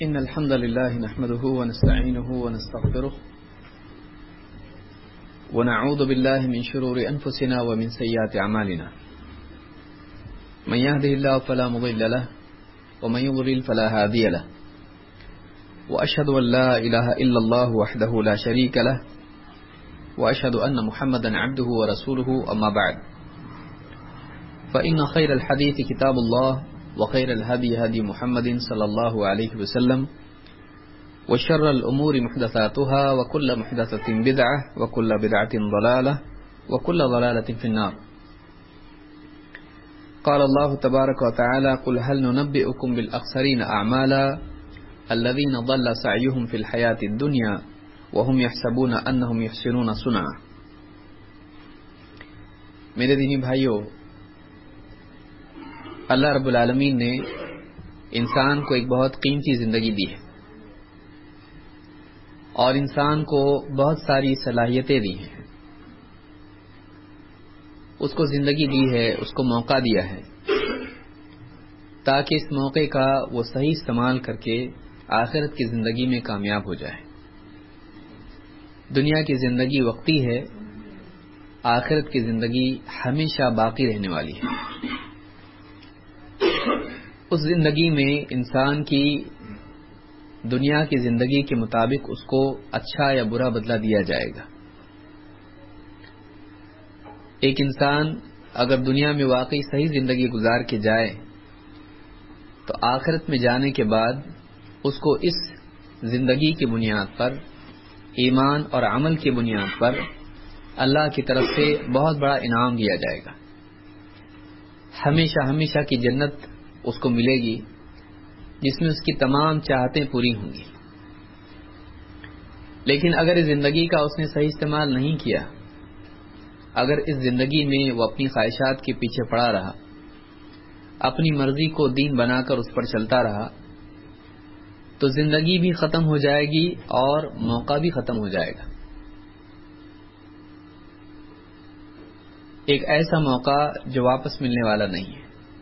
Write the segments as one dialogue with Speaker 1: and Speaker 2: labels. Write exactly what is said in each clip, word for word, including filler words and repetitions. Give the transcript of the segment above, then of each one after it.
Speaker 1: إن الحمد لله نحمده ونستعينه ونستغفره ونعوذ بالله من شرور أنفسنا ومن سيئات أعمالنا من يهده الله فلا مضل له ومن يضلل فلا هادي له وأشهد أن لا إله إلا الله وحده لا شريك له وأشهد أن محمدا عبده ورسوله أما بعد فإن خير الحديث كتاب الله وخير الهدي هدي محمد صلى الله عليه وسلم وشر الأمور محدثاتها وكل محدثة بدعة وكل بدعة ضلالة وكل ضلالة في النار. قال الله تبارك وتعالى قل هل ننبئكم بالأخسرين أعمالا الذين ضل سعيهم في الحياة الدنيا وهم يحسبون أنهم يحسنون صنعا. میرے دینی بھائیوں، اللہ رب العالمین نے انسان کو ایک بہت قیمتی زندگی دی ہے اور انسان کو بہت ساری صلاحیتیں دی ہیں. اس کو زندگی دی ہے، اس کو موقع دیا ہے تاکہ اس موقع کا وہ صحیح استعمال کر کے آخرت کی زندگی میں کامیاب ہو جائے. دنیا کی زندگی وقتی ہے، آخرت کی زندگی ہمیشہ باقی رہنے والی ہے. اس زندگی میں انسان کی دنیا کی زندگی کے مطابق اس کو اچھا یا برا بدلہ دیا جائے گا. ایک انسان اگر دنیا میں واقعی صحیح زندگی گزار کے جائے تو آخرت میں جانے کے بعد اس کو اس زندگی کی بنیاد پر، ایمان اور عمل کی بنیاد پر اللہ کی طرف سے بہت بڑا انعام دیا جائے گا. ہمیشہ ہمیشہ کی جنت اس کو ملے گی جس میں اس کی تمام چاہتیں پوری ہوں گی. لیکن اگر اس زندگی کا اس نے صحیح استعمال نہیں کیا، اگر اس زندگی میں وہ اپنی خواہشات کے پیچھے پڑا رہا، اپنی مرضی کو دین بنا کر اس پر چلتا رہا، تو زندگی بھی ختم ہو جائے گی اور موقع بھی ختم ہو جائے گا. ایک ایسا موقع جو واپس ملنے والا نہیں ہے.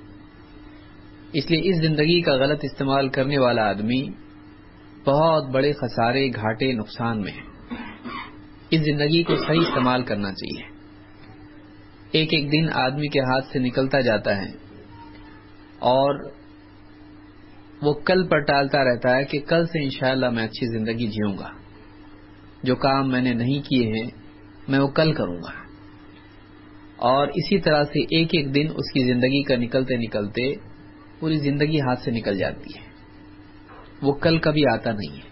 Speaker 1: اس لیے اس زندگی کا غلط استعمال کرنے والا آدمی بہت بڑے خسارے، گھاٹے، نقصان میں ہے. اس زندگی کو صحیح استعمال کرنا چاہیے. ایک ایک دن آدمی کے ہاتھ سے نکلتا جاتا ہے اور وہ کل پر ٹالتا رہتا ہے کہ کل سے انشاءاللہ میں اچھی زندگی جیوں گا، جو کام میں نے نہیں کیے ہیں میں وہ کل کروں گا. اور اسی طرح سے ایک ایک دن اس کی زندگی کا نکلتے نکلتے پوری زندگی ہاتھ سے نکل جاتی ہے. وہ کل کبھی آتا نہیں ہے.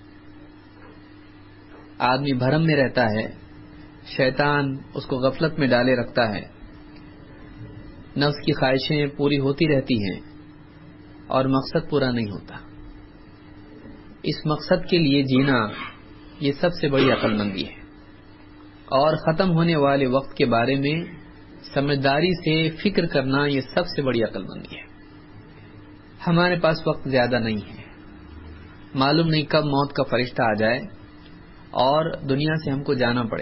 Speaker 1: آدمی بھرم میں رہتا ہے، شیطان اس کو غفلت میں ڈالے رکھتا ہے، نفس کی خواہشیں پوری ہوتی رہتی ہیں اور مقصد پورا نہیں ہوتا. اس مقصد کے لیے جینا یہ سب سے بڑی عقل مندی ہے. اور ختم ہونے والے وقت کے بارے میں سمجھداری سے فکر کرنا یہ سب سے بڑی عقل مندی ہے. ہمارے پاس وقت زیادہ نہیں ہے، معلوم نہیں کب موت کا فرشتہ آ جائے اور دنیا سے ہم کو جانا پڑے.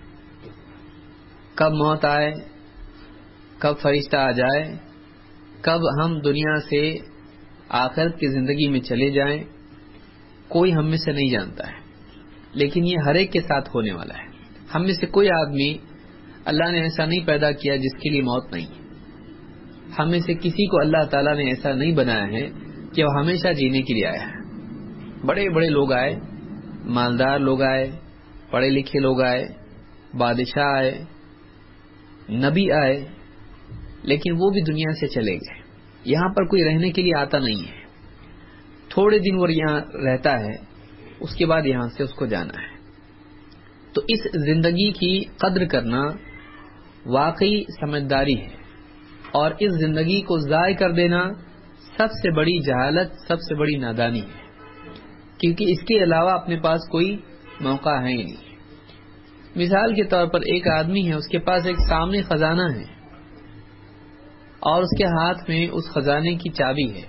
Speaker 1: کب موت آئے، کب فرشتہ آ جائے، کب ہم دنیا سے آخرت کی زندگی میں چلے جائیں، کوئی ہم میں سے نہیں جانتا ہے. لیکن یہ ہر ایک کے ساتھ ہونے والا ہے. ہم میں سے کوئی آدمی اللہ نے ایسا نہیں پیدا کیا جس کے لیے موت نہیں ہے. ہم میں سے کسی کو اللہ تعالیٰ نے ایسا نہیں بنایا ہے کہ وہ ہمیشہ جینے کے لیے آیا ہے. بڑے بڑے لوگ آئے، مالدار لوگ آئے، پڑھے لکھے لوگ آئے، بادشاہ آئے، نبی آئے، لیکن وہ بھی دنیا سے چلے گئے. یہاں پر کوئی رہنے کے لیے آتا نہیں ہے. تھوڑے دن وہ یہاں رہتا ہے، اس کے بعد یہاں سے اس کو جانا ہے. تو اس زندگی کی قدر کرنا واقعی سمجھداری ہے، اور اس زندگی کو ضائع کر دینا سب سے بڑی جہالت، سب سے بڑی نادانی ہے. کیونکہ اس کے علاوہ اپنے پاس کوئی موقع ہے ہی نہیں. مثال کے طور پر ایک آدمی ہے، اس کے پاس ایک سامنے خزانہ ہے اور اس کے ہاتھ میں اس خزانے کی چابی ہے.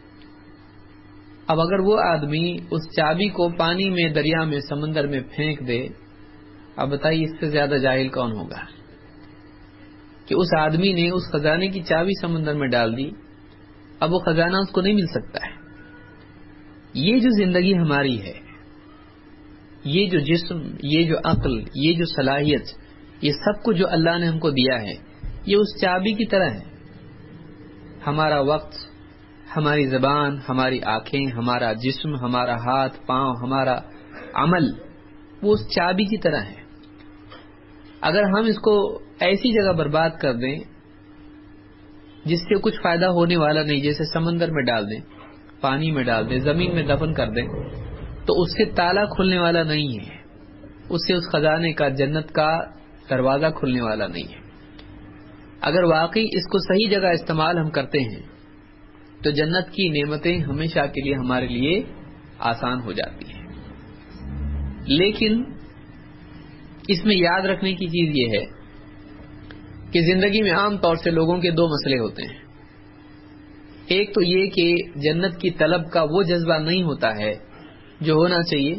Speaker 1: اب اگر وہ آدمی اس چابی کو پانی میں، دریا میں، سمندر میں پھینک دے، اب بتائیے اس سے زیادہ جاہل کون ہوگا کہ اس آدمی نے اس خزانے کی چابی سمندر میں ڈال دی، اب وہ خزانہ اس کو نہیں مل سکتا ہے. یہ جو زندگی ہماری ہے، یہ جو جسم، یہ جو عقل، یہ جو صلاحیت، یہ سب کچھ جو اللہ نے ہم کو دیا ہے، یہ اس چابی کی طرح ہے. ہمارا وقت، ہماری زبان، ہماری آنکھیں، ہمارا جسم، ہمارا ہاتھ پاؤں، ہمارا عمل، وہ اس چابی کی طرح ہے. اگر ہم اس کو ایسی جگہ برباد کر دیں جس سے کچھ فائدہ ہونے والا نہیں، جیسے سمندر میں ڈال دیں، پانی میں ڈال دیں، زمین میں دفن کر دیں، تو اس سے تالا کھلنے والا نہیں ہے، اس سے اس خزانے کا، جنت کا دروازہ کھلنے والا نہیں ہے. اگر واقعی اس کو صحیح جگہ استعمال ہم کرتے ہیں تو جنت کی نعمتیں ہمیشہ کے لیے ہمارے لیے آسان ہو جاتی ہیں. لیکن اس میں یاد رکھنے کی چیز یہ ہے کہ زندگی میں عام طور سے لوگوں کے دو مسئلے ہوتے ہیں. ایک تو یہ کہ جنت کی طلب کا وہ جذبہ نہیں ہوتا ہے جو ہونا چاہیے،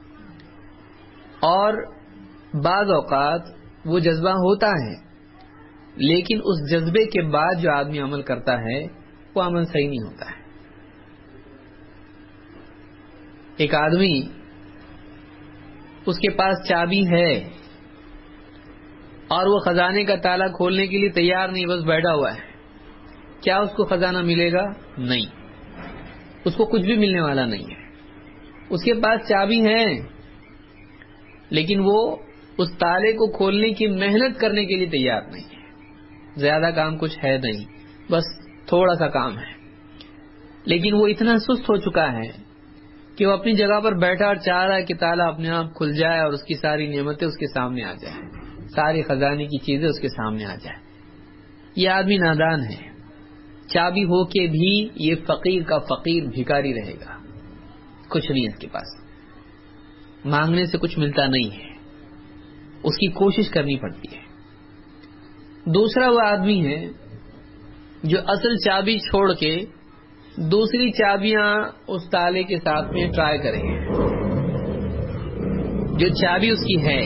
Speaker 1: اور بعض اوقات وہ جذبہ ہوتا ہے لیکن اس جذبے کے بعد جو آدمی عمل کرتا ہے وہ عمل صحیح نہیں ہوتا ہے. ایک آدمی، اس کے پاس چابی ہے اور وہ خزانے کا تالا کھولنے کے لیے تیار نہیں، بس بیٹھا ہوا ہے. کیا اس کو خزانہ ملے گا؟ نہیں، اس کو کچھ بھی ملنے والا نہیں ہے. اس کے پاس چابی ہے لیکن وہ اس تالے کو کھولنے کی محنت کرنے کے لیے تیار نہیں ہے. زیادہ کام کچھ ہے نہیں، بس تھوڑا سا کام ہے، لیکن وہ اتنا سست ہو چکا ہے کہ وہ اپنی جگہ پر بیٹھا اور چاہ رہا ہے کہ تالا اپنے آپ کھل جائے اور اس کی ساری نعمتیں اس کے سامنے آ جائیں، ساری خزانے کی چیزیں اس کے سامنے آ جائیں. یہ آدمی نادان ہے. چابی ہو کے بھی یہ فقیر کا فقیر بھکاری رہے گا. کچھ نہیں اس کے پاس، مانگنے سے کچھ ملتا نہیں ہے، اس کی کوشش کرنی پڑتی ہے. دوسرا وہ آدمی ہے جو اصل چابی چھوڑ کے دوسری چابیاں اس تالے کے ساتھ میں ٹرائی کریں گے. جو چابی اس کی ہے،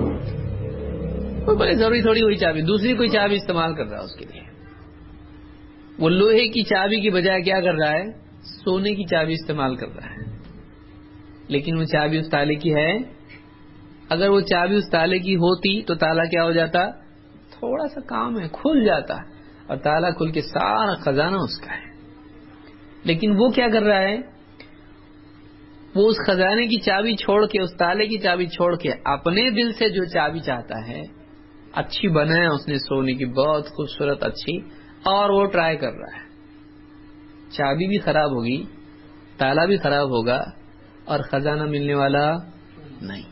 Speaker 1: وہ بڑے ضروری تھوڑی ہوئی چابی، دوسری کوئی چابی استعمال کر رہا ہے اس کے لیے. وہ لوہے کی چابی کی بجائے کیا کر رہا ہے؟ سونے کی چابی استعمال کر رہا ہے. لیکن وہ چابی اس تالے کی ہے. اگر وہ چابی اس تالے کی ہوتی تو تالا کیا ہو جاتا؟ تھوڑا سا کام ہے، کھل جاتا، اور تالا کھل کے سارا خزانہ اس کا ہے. لیکن وہ کیا کر رہا ہے؟ وہ اس خزانے کی چابی چھوڑ کے، اس تالے کی چابی چھوڑ کے اپنے دل سے جو چابی چاہتا ہے، اچھی بنایا اس نے سونے کی، بہت خوبصورت اچھی، اور وہ ٹرائی کر رہا ہے. چابی بھی خراب ہوگی، تالا بھی خراب ہوگا، اور خزانہ ملنے والا نہیں.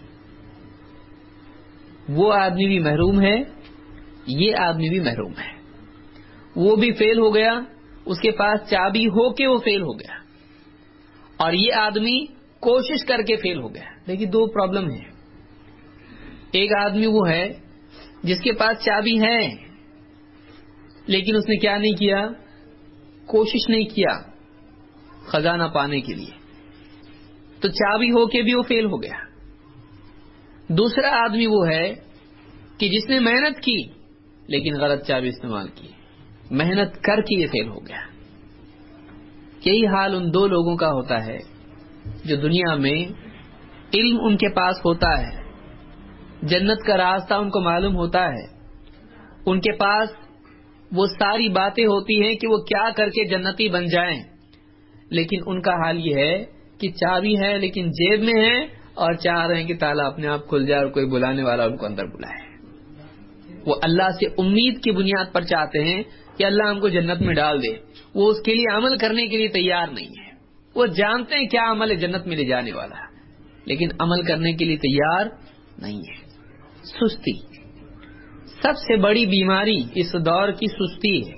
Speaker 1: وہ آدمی بھی محروم ہے، یہ آدمی بھی محروم ہے. وہ بھی فیل ہو گیا، اس کے پاس چابی ہو کے وہ فیل ہو گیا، اور یہ آدمی کوشش کر کے فیل ہو گیا. لیکن دو پرابلم ہیں. ایک آدمی وہ ہے جس کے پاس چابی ہے لیکن اس نے کیا نہیں کیا؟ کوشش نہیں کیا خزانہ پانے کے لیے، تو چابی ہو کے بھی وہ فیل ہو گیا. دوسرا آدمی وہ ہے کہ جس نے محنت کی لیکن غلط چابی استعمال کی، محنت کر کے یہ فیل ہو گیا. یہی حال ان دو لوگوں کا ہوتا ہے جو دنیا میں علم ان کے پاس ہوتا ہے، جنت کا راستہ ان کو معلوم ہوتا ہے، ان کے پاس وہ ساری باتیں ہوتی ہیں کہ وہ کیا کر کے جنتی بن جائیں، لیکن ان کا حال یہ ہے کہ چابی ہے لیکن جیب میں ہے، اور چاہ رہے ہیں کہ تالا اپنے آپ کھل جائے اور کوئی بلانے والا ان کو اندر بلائے. وہ اللہ سے امید کی بنیاد پر چاہتے ہیں کہ اللہ ہم کو جنت میں ڈال دے. وہ اس کے لیے عمل کرنے کے لیے تیار نہیں ہے. وہ جانتے ہیں کیا عمل ہے جنت میں لے جانے والا، لیکن عمل کرنے کے لیے تیار نہیں ہے. سستی سب سے بڑی بیماری اس دور کی سستی ہے.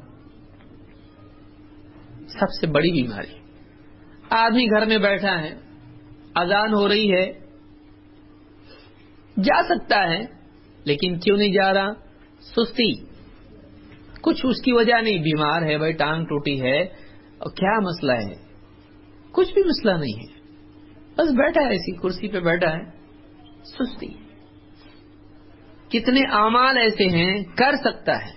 Speaker 1: سب سے بڑی بیماری. آدمی گھر میں بیٹھا ہے، اذان ہو رہی ہے، جا سکتا ہے لیکن کیوں نہیں جا رہا؟ سستی. کچھ اس کی وجہ نہیں، بیمار ہے بھائی، ٹانگ ٹوٹی ہے، اور کیا مسئلہ ہے؟ کچھ بھی مسئلہ نہیں ہے، بس بیٹھا ہے ایسی کرسی پہ بیٹھا ہے. سستی. کتنے اعمال ایسے ہیں کر سکتا ہے،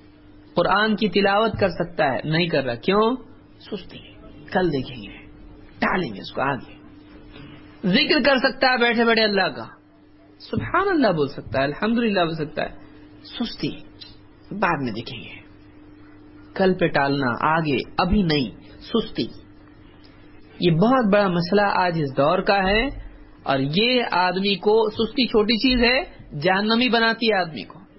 Speaker 1: قرآن کی تلاوت کر سکتا ہے، نہیں کر رہا. کیوں؟ سستی. کل دیکھیں گے. ڈالیں گے اس کو آگے. ذکر کر سکتا ہے بیٹھے بیٹھے اللہ کا, سبحان اللہ بول سکتا ہے, الحمدللہ بول سکتا ہے, سستی بعد میں دیکھیں گے, کل پہ ٹالنا, آگے ابھی نہیں, سستی. یہ بہت بڑا مسئلہ آج اس دور کا ہے, اور یہ آدمی کو, سستی چھوٹی چیز ہے, جہنمی بناتی ہے آدمی کو.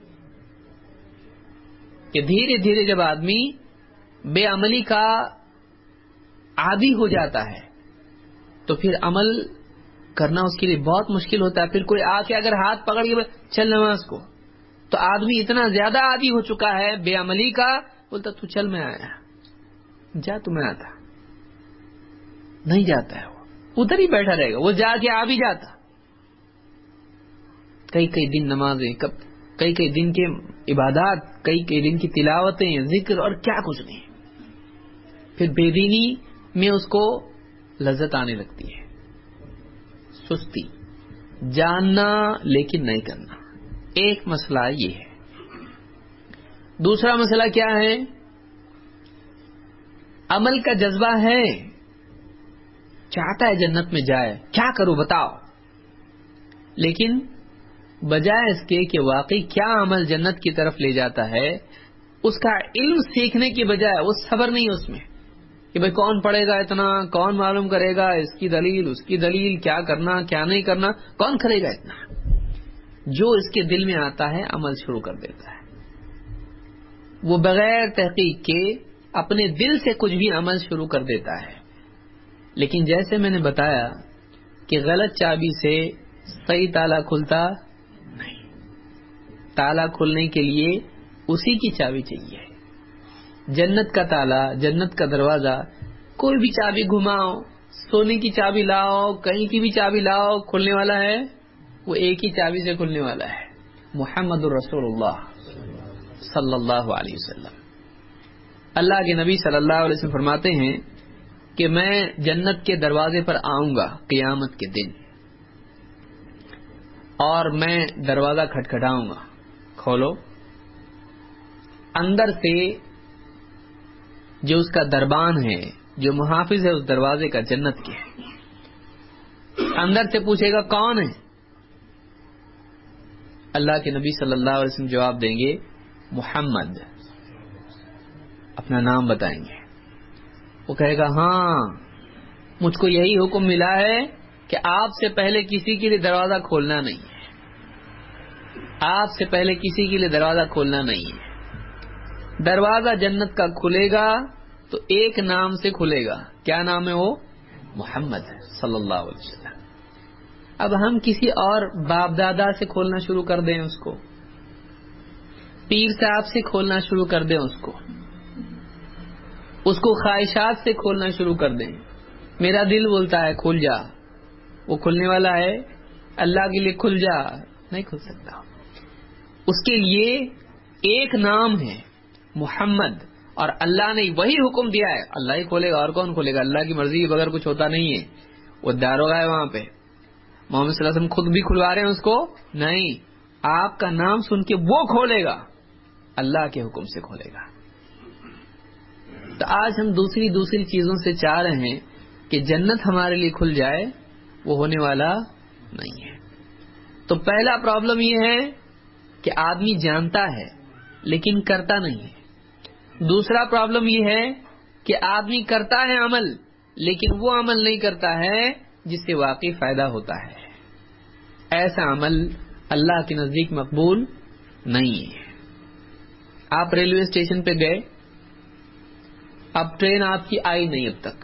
Speaker 1: کہ دھیرے دھیرے جب آدمی بے عملی کا عادی ہو جاتا ہے تو پھر عمل کرنا اس کے لیے بہت مشکل ہوتا ہے. پھر کوئی آ کے اگر ہاتھ پکڑ کے چل نماز کو, تو آدمی اتنا زیادہ عادی ہو چکا ہے بے عملی کا, بولتا تو چل میں آیا, جا تو میں آتا, نہیں جاتا ہے, وہ ادھر ہی بیٹھا رہے گا, وہ جا کے آ بھی جاتا. کئی کئی دن نمازیں, کئی کئی دن کے عبادات, کئی کئی دن کی تلاوتیں, ذکر اور کیا کچھ نہیں. پھر بے دینی میں اس کو لذت آنے لگتی ہے. سستی, جاننا لیکن نہیں کرنا, ایک مسئلہ یہ ہے. دوسرا مسئلہ کیا ہے؟ عمل کا جذبہ ہے, چاہتا ہے جنت میں جائے, کیا کرو بتاؤ, لیکن بجائے اس کے کہ واقعی کیا عمل جنت کی طرف لے جاتا ہے, اس کا علم سیکھنے کی بجائے وہ صبر نہیں اس میں کہ بھئی کون پڑھے گا اتنا, کون معلوم کرے گا, اس کی دلیل اس کی دلیل, کیا کرنا کیا نہیں کرنا, کون کرے گا اتنا. جو اس کے دل میں آتا ہے عمل شروع کر دیتا ہے. وہ بغیر تحقیق کے اپنے دل سے کچھ بھی عمل شروع کر دیتا ہے. لیکن جیسے میں نے بتایا کہ غلط چابی سے صحیح تالا کھلتا نہیں. تالا کھلنے کے لیے اسی کی چابی چاہیے. جنت کا تالا, جنت کا دروازہ, کوئی بھی چابی گھماؤ, سونے کی چابی لاؤ, کہیں کی بھی چابی لاؤ, کھلنے والا ہے وہ ایک ہی چابی سے کھلنے والا ہے, محمد الرسول اللہ صلی اللہ علیہ وسلم. اللہ کے نبی صلی اللہ علیہ وسلم فرماتے ہیں کہ میں جنت کے دروازے پر آؤں گا قیامت کے دن, اور میں دروازہ کھٹکھٹاؤں گا, کھولو. اندر سے جو اس کا دربان ہے, جو محافظ ہے اس دروازے کا جنت کے, اندر سے پوچھے گا کون ہے؟ اللہ کے نبی صلی اللہ علیہ وسلم جواب دیں گے محمد, اپنا نام بتائیں گے. وہ کہے گا ہاں مجھ کو یہی حکم ملا ہے کہ آپ سے پہلے کسی کے لیے دروازہ کھولنا نہیں ہے, آپ سے پہلے کسی کے لیے دروازہ کھولنا نہیں ہے. دروازہ جنت کا کھلے گا تو ایک نام سے کھلے گا, کیا نام ہے وہ؟ محمد صلی اللہ علیہ وسلم. اب ہم کسی اور باپ دادا سے کھولنا شروع کر دیں, اس کو پیر صاحب سے کھولنا شروع کر دیں, اس کو اس کو خواہشات سے کھولنا شروع کر دیں. میرا دل بولتا ہے کھل جا, وہ کھلنے والا ہے؟ اللہ کے لیے کھل جا, نہیں کھل سکتا. اس کے لیے ایک نام ہے محمد, اور اللہ نے وہی حکم دیا ہے, اللہ ہی کھولے گا, اور کون کھولے گا؟ اللہ کی مرضی کے بغیر کچھ ہوتا نہیں ہے. وہ داروغہ ہے وہاں پہ, محمد صلی اللہ علیہ وسلم خود بھی کھلوا رہے ہیں اس کو نہیں, آپ کا نام سن کے وہ کھولے گا, اللہ کے حکم سے کھولے گا. تو آج ہم دوسری دوسری چیزوں سے چاہ رہے ہیں کہ جنت ہمارے لیے کھل جائے, وہ ہونے والا نہیں ہے. تو پہلا پرابلم یہ ہے کہ آدمی جانتا ہے لیکن کرتا نہیں ہے. دوسرا پرابلم یہ ہے کہ آدمی کرتا ہے عمل, لیکن وہ عمل نہیں کرتا ہے جس سے واقعی فائدہ ہوتا ہے. ایسا عمل اللہ کے نزدیک مقبول نہیں ہے. آپ ریلوے اسٹیشن پہ گئے, اب ٹرین آپ کی آئی نہیں, اب تک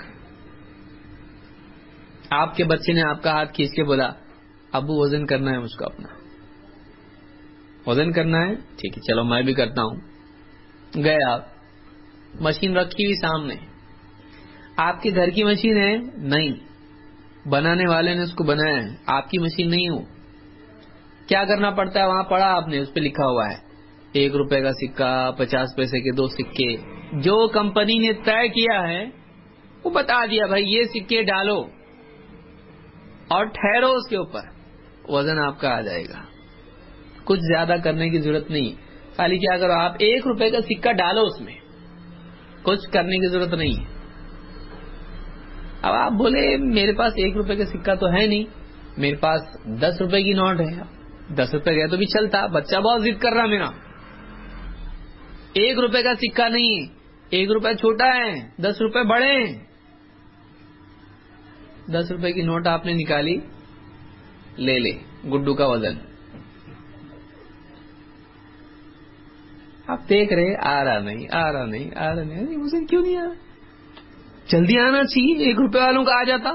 Speaker 1: آپ کے بچے نے آپ کا ہاتھ کھینچ کے بولا ابو وزن کرنا ہے مجھ کو, اپنا وزن کرنا ہے, ٹھیک ہے چلو میں بھی کرتا ہوں. گئے آپ, مشین رکھی ہوئی سامنے, آپ کے گھر کی مشین ہے نہیں, بنانے والے نے اس کو بنایا ہے, آپ کی مشین نہیں ہو. کیا کرنا پڑتا ہے؟ وہاں پڑھا آپ نے, اس پہ لکھا ہوا ہے ایک روپے کا سکہ, پچاس پیسے کے دو سکے. جو کمپنی نے طے کیا ہے وہ بتا دیا بھائی یہ سکے ڈالو اور ٹھہرو, اس کے اوپر وزن آپ کا آ جائے گا. کچھ زیادہ کرنے کی ضرورت نہیں, خالی کیا کرو آپ ایک روپے کا سکہ ڈالو اس میں, کچھ کرنے کی ضرورت نہیں ہے. اب آپ بولے میرے پاس ایک روپے کا سکہ تو ہے نہیں, میرے پاس دس روپے کی نوٹ ہے. دس روپے گئے تو بھی چلتا, بچہ بہت ضد کر رہا میرا, ایک روپے کا سکہ نہیں, ایک روپے چھوٹا ہے, دس روپے بڑے ہیں. دس روپے کی نوٹ آپ نے نکالی, لے لے گڈو کا وزن. آپ دیکھ رہے آ رہا نہیں آ رہا نہیں آ رہا نہیں, وزن کیوں نہیں آ رہا؟ جلدی آنا چاہیے, ایک روپے والوں کا آ جاتا.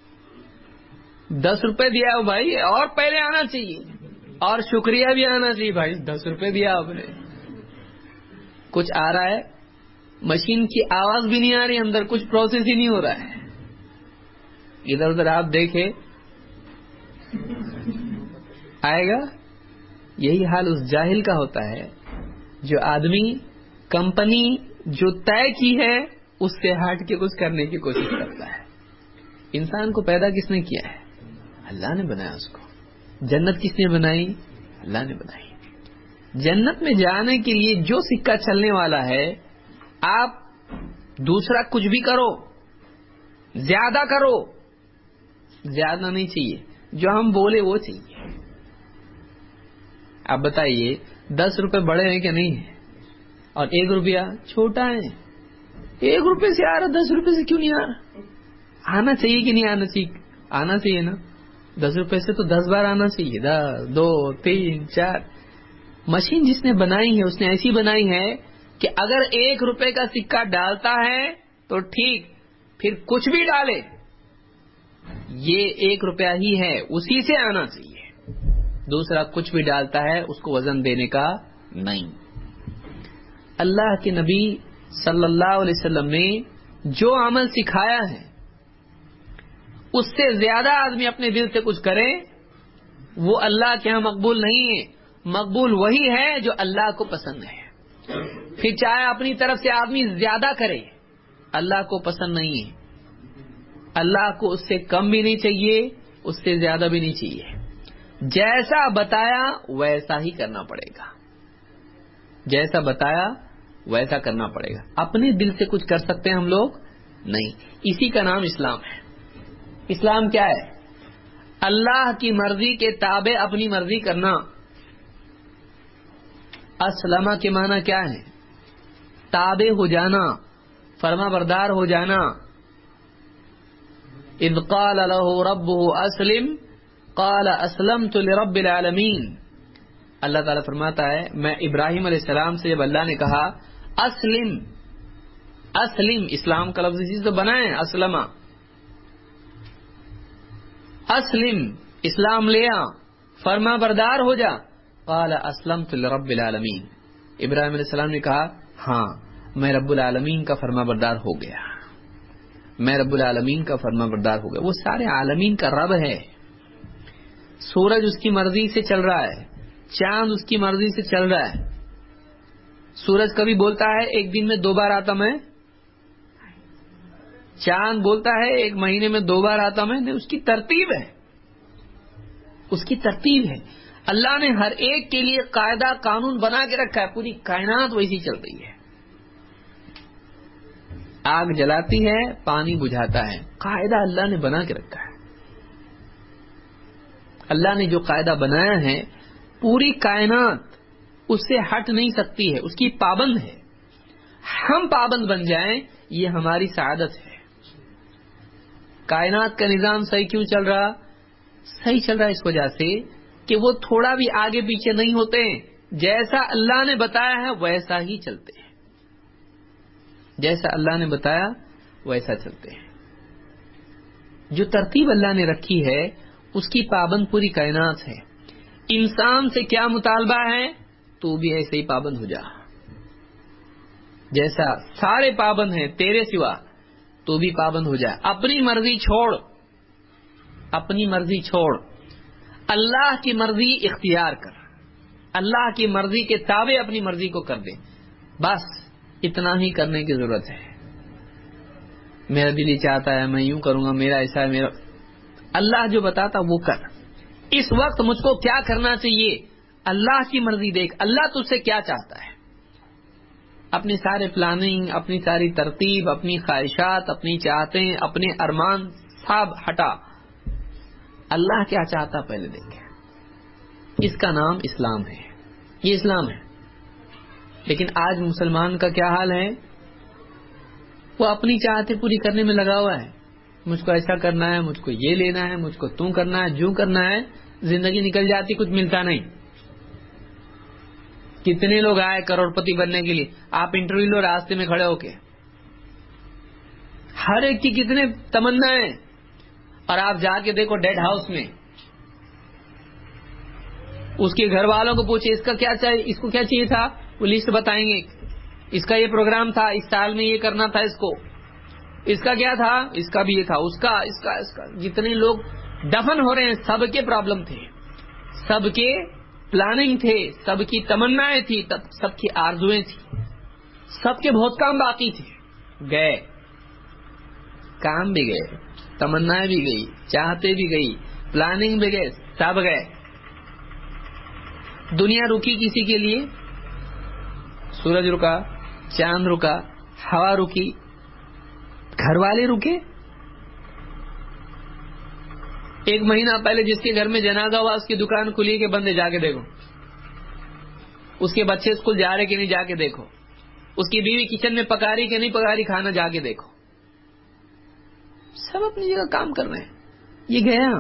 Speaker 1: دس روپے دیا ہو بھائی, اور پہلے آنا چاہیے, اور شکریہ بھی آنا چاہیے بھائی, دس روپے دیا آپ نے. کچھ آ رہا ہے, مشین کی آواز بھی نہیں آ رہی, اندر کچھ پروسیس ہی نہیں ہو رہا ہے. ادھر ادھر آپ دیکھیں آئے گا. یہی حال اس جاہل کا ہوتا ہے جو آدمی کمپنی جو طے کی ہے اس سے ہٹ کے کچھ کرنے کی کوشش کرتا ہے. انسان کو پیدا کس نے کیا ہے؟ اللہ نے بنایا اس کو. جنت کس نے بنائی؟ اللہ نے بنائی. جنت میں جانے کے لیے جو سکہ چلنے والا ہے, آپ دوسرا کچھ بھی کرو, زیادہ کرو, زیادہ نہیں چاہیے, جو ہم بولے وہ چاہیے. آپ بتائیے دس روپے بڑے ہیں کہ نہیں ہے, اور ایک روپیہ چھوٹا ہے. ایک روپے سے آ رہا, دس روپے سے کیوں نہیں آ رہا؟ آنا چاہیے کہ نہیں آنا چاہیے؟ آنا چاہیے نا. دس روپے سے تو دس بار آنا چاہیے, دس, دو, تین, چار. مشین جس نے بنائی ہے اس نے ایسی بنائی ہے کہ اگر ایک روپے کا سکہ ڈالتا ہے تو ٹھیک, پھر کچھ بھی ڈالے یہ ایک روپیہ ہی ہے, اسی سے آنا چاہیے. دوسرا کچھ بھی ڈالتا ہے اس کو وزن دینے کا نہیں. اللہ کے نبی صلی اللہ علیہ وسلم نے جو عمل سکھایا ہے اس سے زیادہ آدمی اپنے دل سے کچھ کرے وہ اللہ کے ہاں مقبول نہیں ہے. مقبول وہی ہے جو اللہ کو پسند ہے. پھر چاہے اپنی طرف سے آدمی زیادہ کرے, اللہ کو پسند نہیں ہے. اللہ کو اس سے کم بھی نہیں چاہیے, اس سے زیادہ بھی نہیں چاہیے. جیسا بتایا ویسا ہی کرنا پڑے گا, جیسا بتایا ویسا کرنا پڑے گا. اپنے دل سے کچھ کر سکتے ہیں ہم لوگ نہیں. اسی کا نام اسلام ہے. اسلام کیا ہے؟ اللہ کی مرضی کے تابع اپنی مرضی کرنا. اسلمہ کے معنی کیا ہے؟ تابع ہو جانا, فرما بردار ہو جانا. اذ قال له ربه اسلم قال اسلمت لرب العالمین. اللہ تعالیٰ فرماتا ہے میں ابراہیم علیہ السلام سے جب اللہ نے کہا اسلم, اسلم اسلام کا لفظ اسی سے بنا ہے, اسلمہ, اسلم اسلام لیا, فرما بردار ہو جا. قال اسلمت لرب العالمین. ابراہیم علیہ السلام نے کہا ہاں میں رب العالمین کا فرما بردار ہو گیا, میں رب العالمین کا فرما بردار ہو گیا. وہ سارے عالمین کا رب ہے. سورج اس کی مرضی سے چل رہا ہے, چاند اس کی مرضی سے چل رہا ہے. سورج کبھی بولتا ہے ایک دن میں دو بار آتا میں, چاند بولتا ہے ایک مہینے میں دو بار آتا میں. اس کی ترتیب ہے, اس کی ترتیب ہے. اللہ نے ہر ایک کے لیے قاعدہ قانون بنا کے رکھا ہے. پوری کائنات ویسی چل رہی ہے. آگ جلاتی ہے, پانی بجھاتا ہے, قاعدہ اللہ نے بنا کے رکھا ہے. اللہ نے جو قاعدہ بنایا ہے پوری کائنات اس سے ہٹ نہیں سکتی ہے, اس کی پابند ہے. ہم پابند بن جائیں یہ ہماری سعادت ہے. کائنات کا نظام صحیح کیوں چل رہا؟ صحیح چل رہا ہے اس وجہ سے کہ وہ تھوڑا بھی آگے پیچھے نہیں ہوتے. جیسا اللہ نے بتایا ہے ویسا ہی چلتے ہیں, جیسا اللہ نے بتایا ویسا چلتے ہیں. جو ترتیب اللہ نے رکھی ہے اس کی پابند پوری کائنات ہے. انسان سے کیا مطالبہ ہے؟ تو بھی ایسے ہی پابند ہو جا, جیسا سارے پابند ہیں تیرے سوا, تو بھی پابند ہو جا. اپنی مرضی چھوڑ, اپنی مرضی چھوڑ, اللہ کی مرضی اختیار کر, اللہ کی مرضی کے تابع اپنی مرضی کو کر دے. بس اتنا ہی کرنے کی ضرورت ہے. میرا دل ہی چاہتا ہے میں یوں کروں گا, میرا ایسا ہے, میرا اللہ جو بتاتا وہ کر. اس وقت مجھ کو کیا کرنا چاہیے؟ اللہ کی مرضی دیکھ, اللہ تجھ سے کیا چاہتا ہے. اپنی سارے پلاننگ، اپنی ساری ترتیب، اپنی خواہشات، اپنی چاہتیں، اپنے ارمان سب ہٹا. اللہ کیا چاہتا پہلے دیکھیں. اس کا نام اسلام ہے. یہ اسلام ہے. لیکن آج مسلمان کا کیا حال ہے؟ وہ اپنی چاہتے پوری کرنے میں لگا ہوا ہے. مجھ کو ایسا کرنا ہے، مجھ کو یہ لینا ہے، مجھ کو توں کرنا ہے، جو کرنا ہے. زندگی نکل جاتی، کچھ ملتا نہیں. کتنے لوگ آئے کروڑ پتی بننے کے لیے، آپ انٹرویو لو راستے میں کھڑے ہو کے. ہر ایک کی کتنے تمنا ہے، اور آپ جا کے دیکھو ڈیڈ ہاؤس میں اس کے گھر والوں کو پوچھے اس کا کیا چاہیے، اس کو کیا چاہیے تھا، وہ لسٹ بتائیں گے. اس کا یہ پروگرام تھا، اس سال میں یہ کرنا تھا، اس کو اس کا کیا تھا، اس کا بھی یہ تھا، اس کا اس کا اس کا جتنے لوگ دفن ہو رہے ہیں سب کے پرابلم تھے، سب کے پلاننگ تھے، سب کی تمنائیں تھی، سب کی آرزویں تھی، سب کے بہت کام باقی تھے. گئے، کام بھی گئے، تمنائیں بھی گئی، چاہتے بھی گئی، پلاننگ بھی گئے، سب گئے. دنیا رکی کسی کے لیے؟ سورج رکا، چاند رکا، ہوا رکی، گھر والے رکے. ایک مہینہ پہلے جس کے گھر میں جنازہ ہوا اس کی دکان کھلی کہ بندے جا کے دیکھو. اس کے بچے اسکول جا رہے کہ نہیں جا کے دیکھو. اس کی بیوی کچن میں پکا رہی کہ نہیں پکا رہی کھانا جا کے دیکھو. سب اپنی جگہ کام کر رہے ہیں. یہ گیا،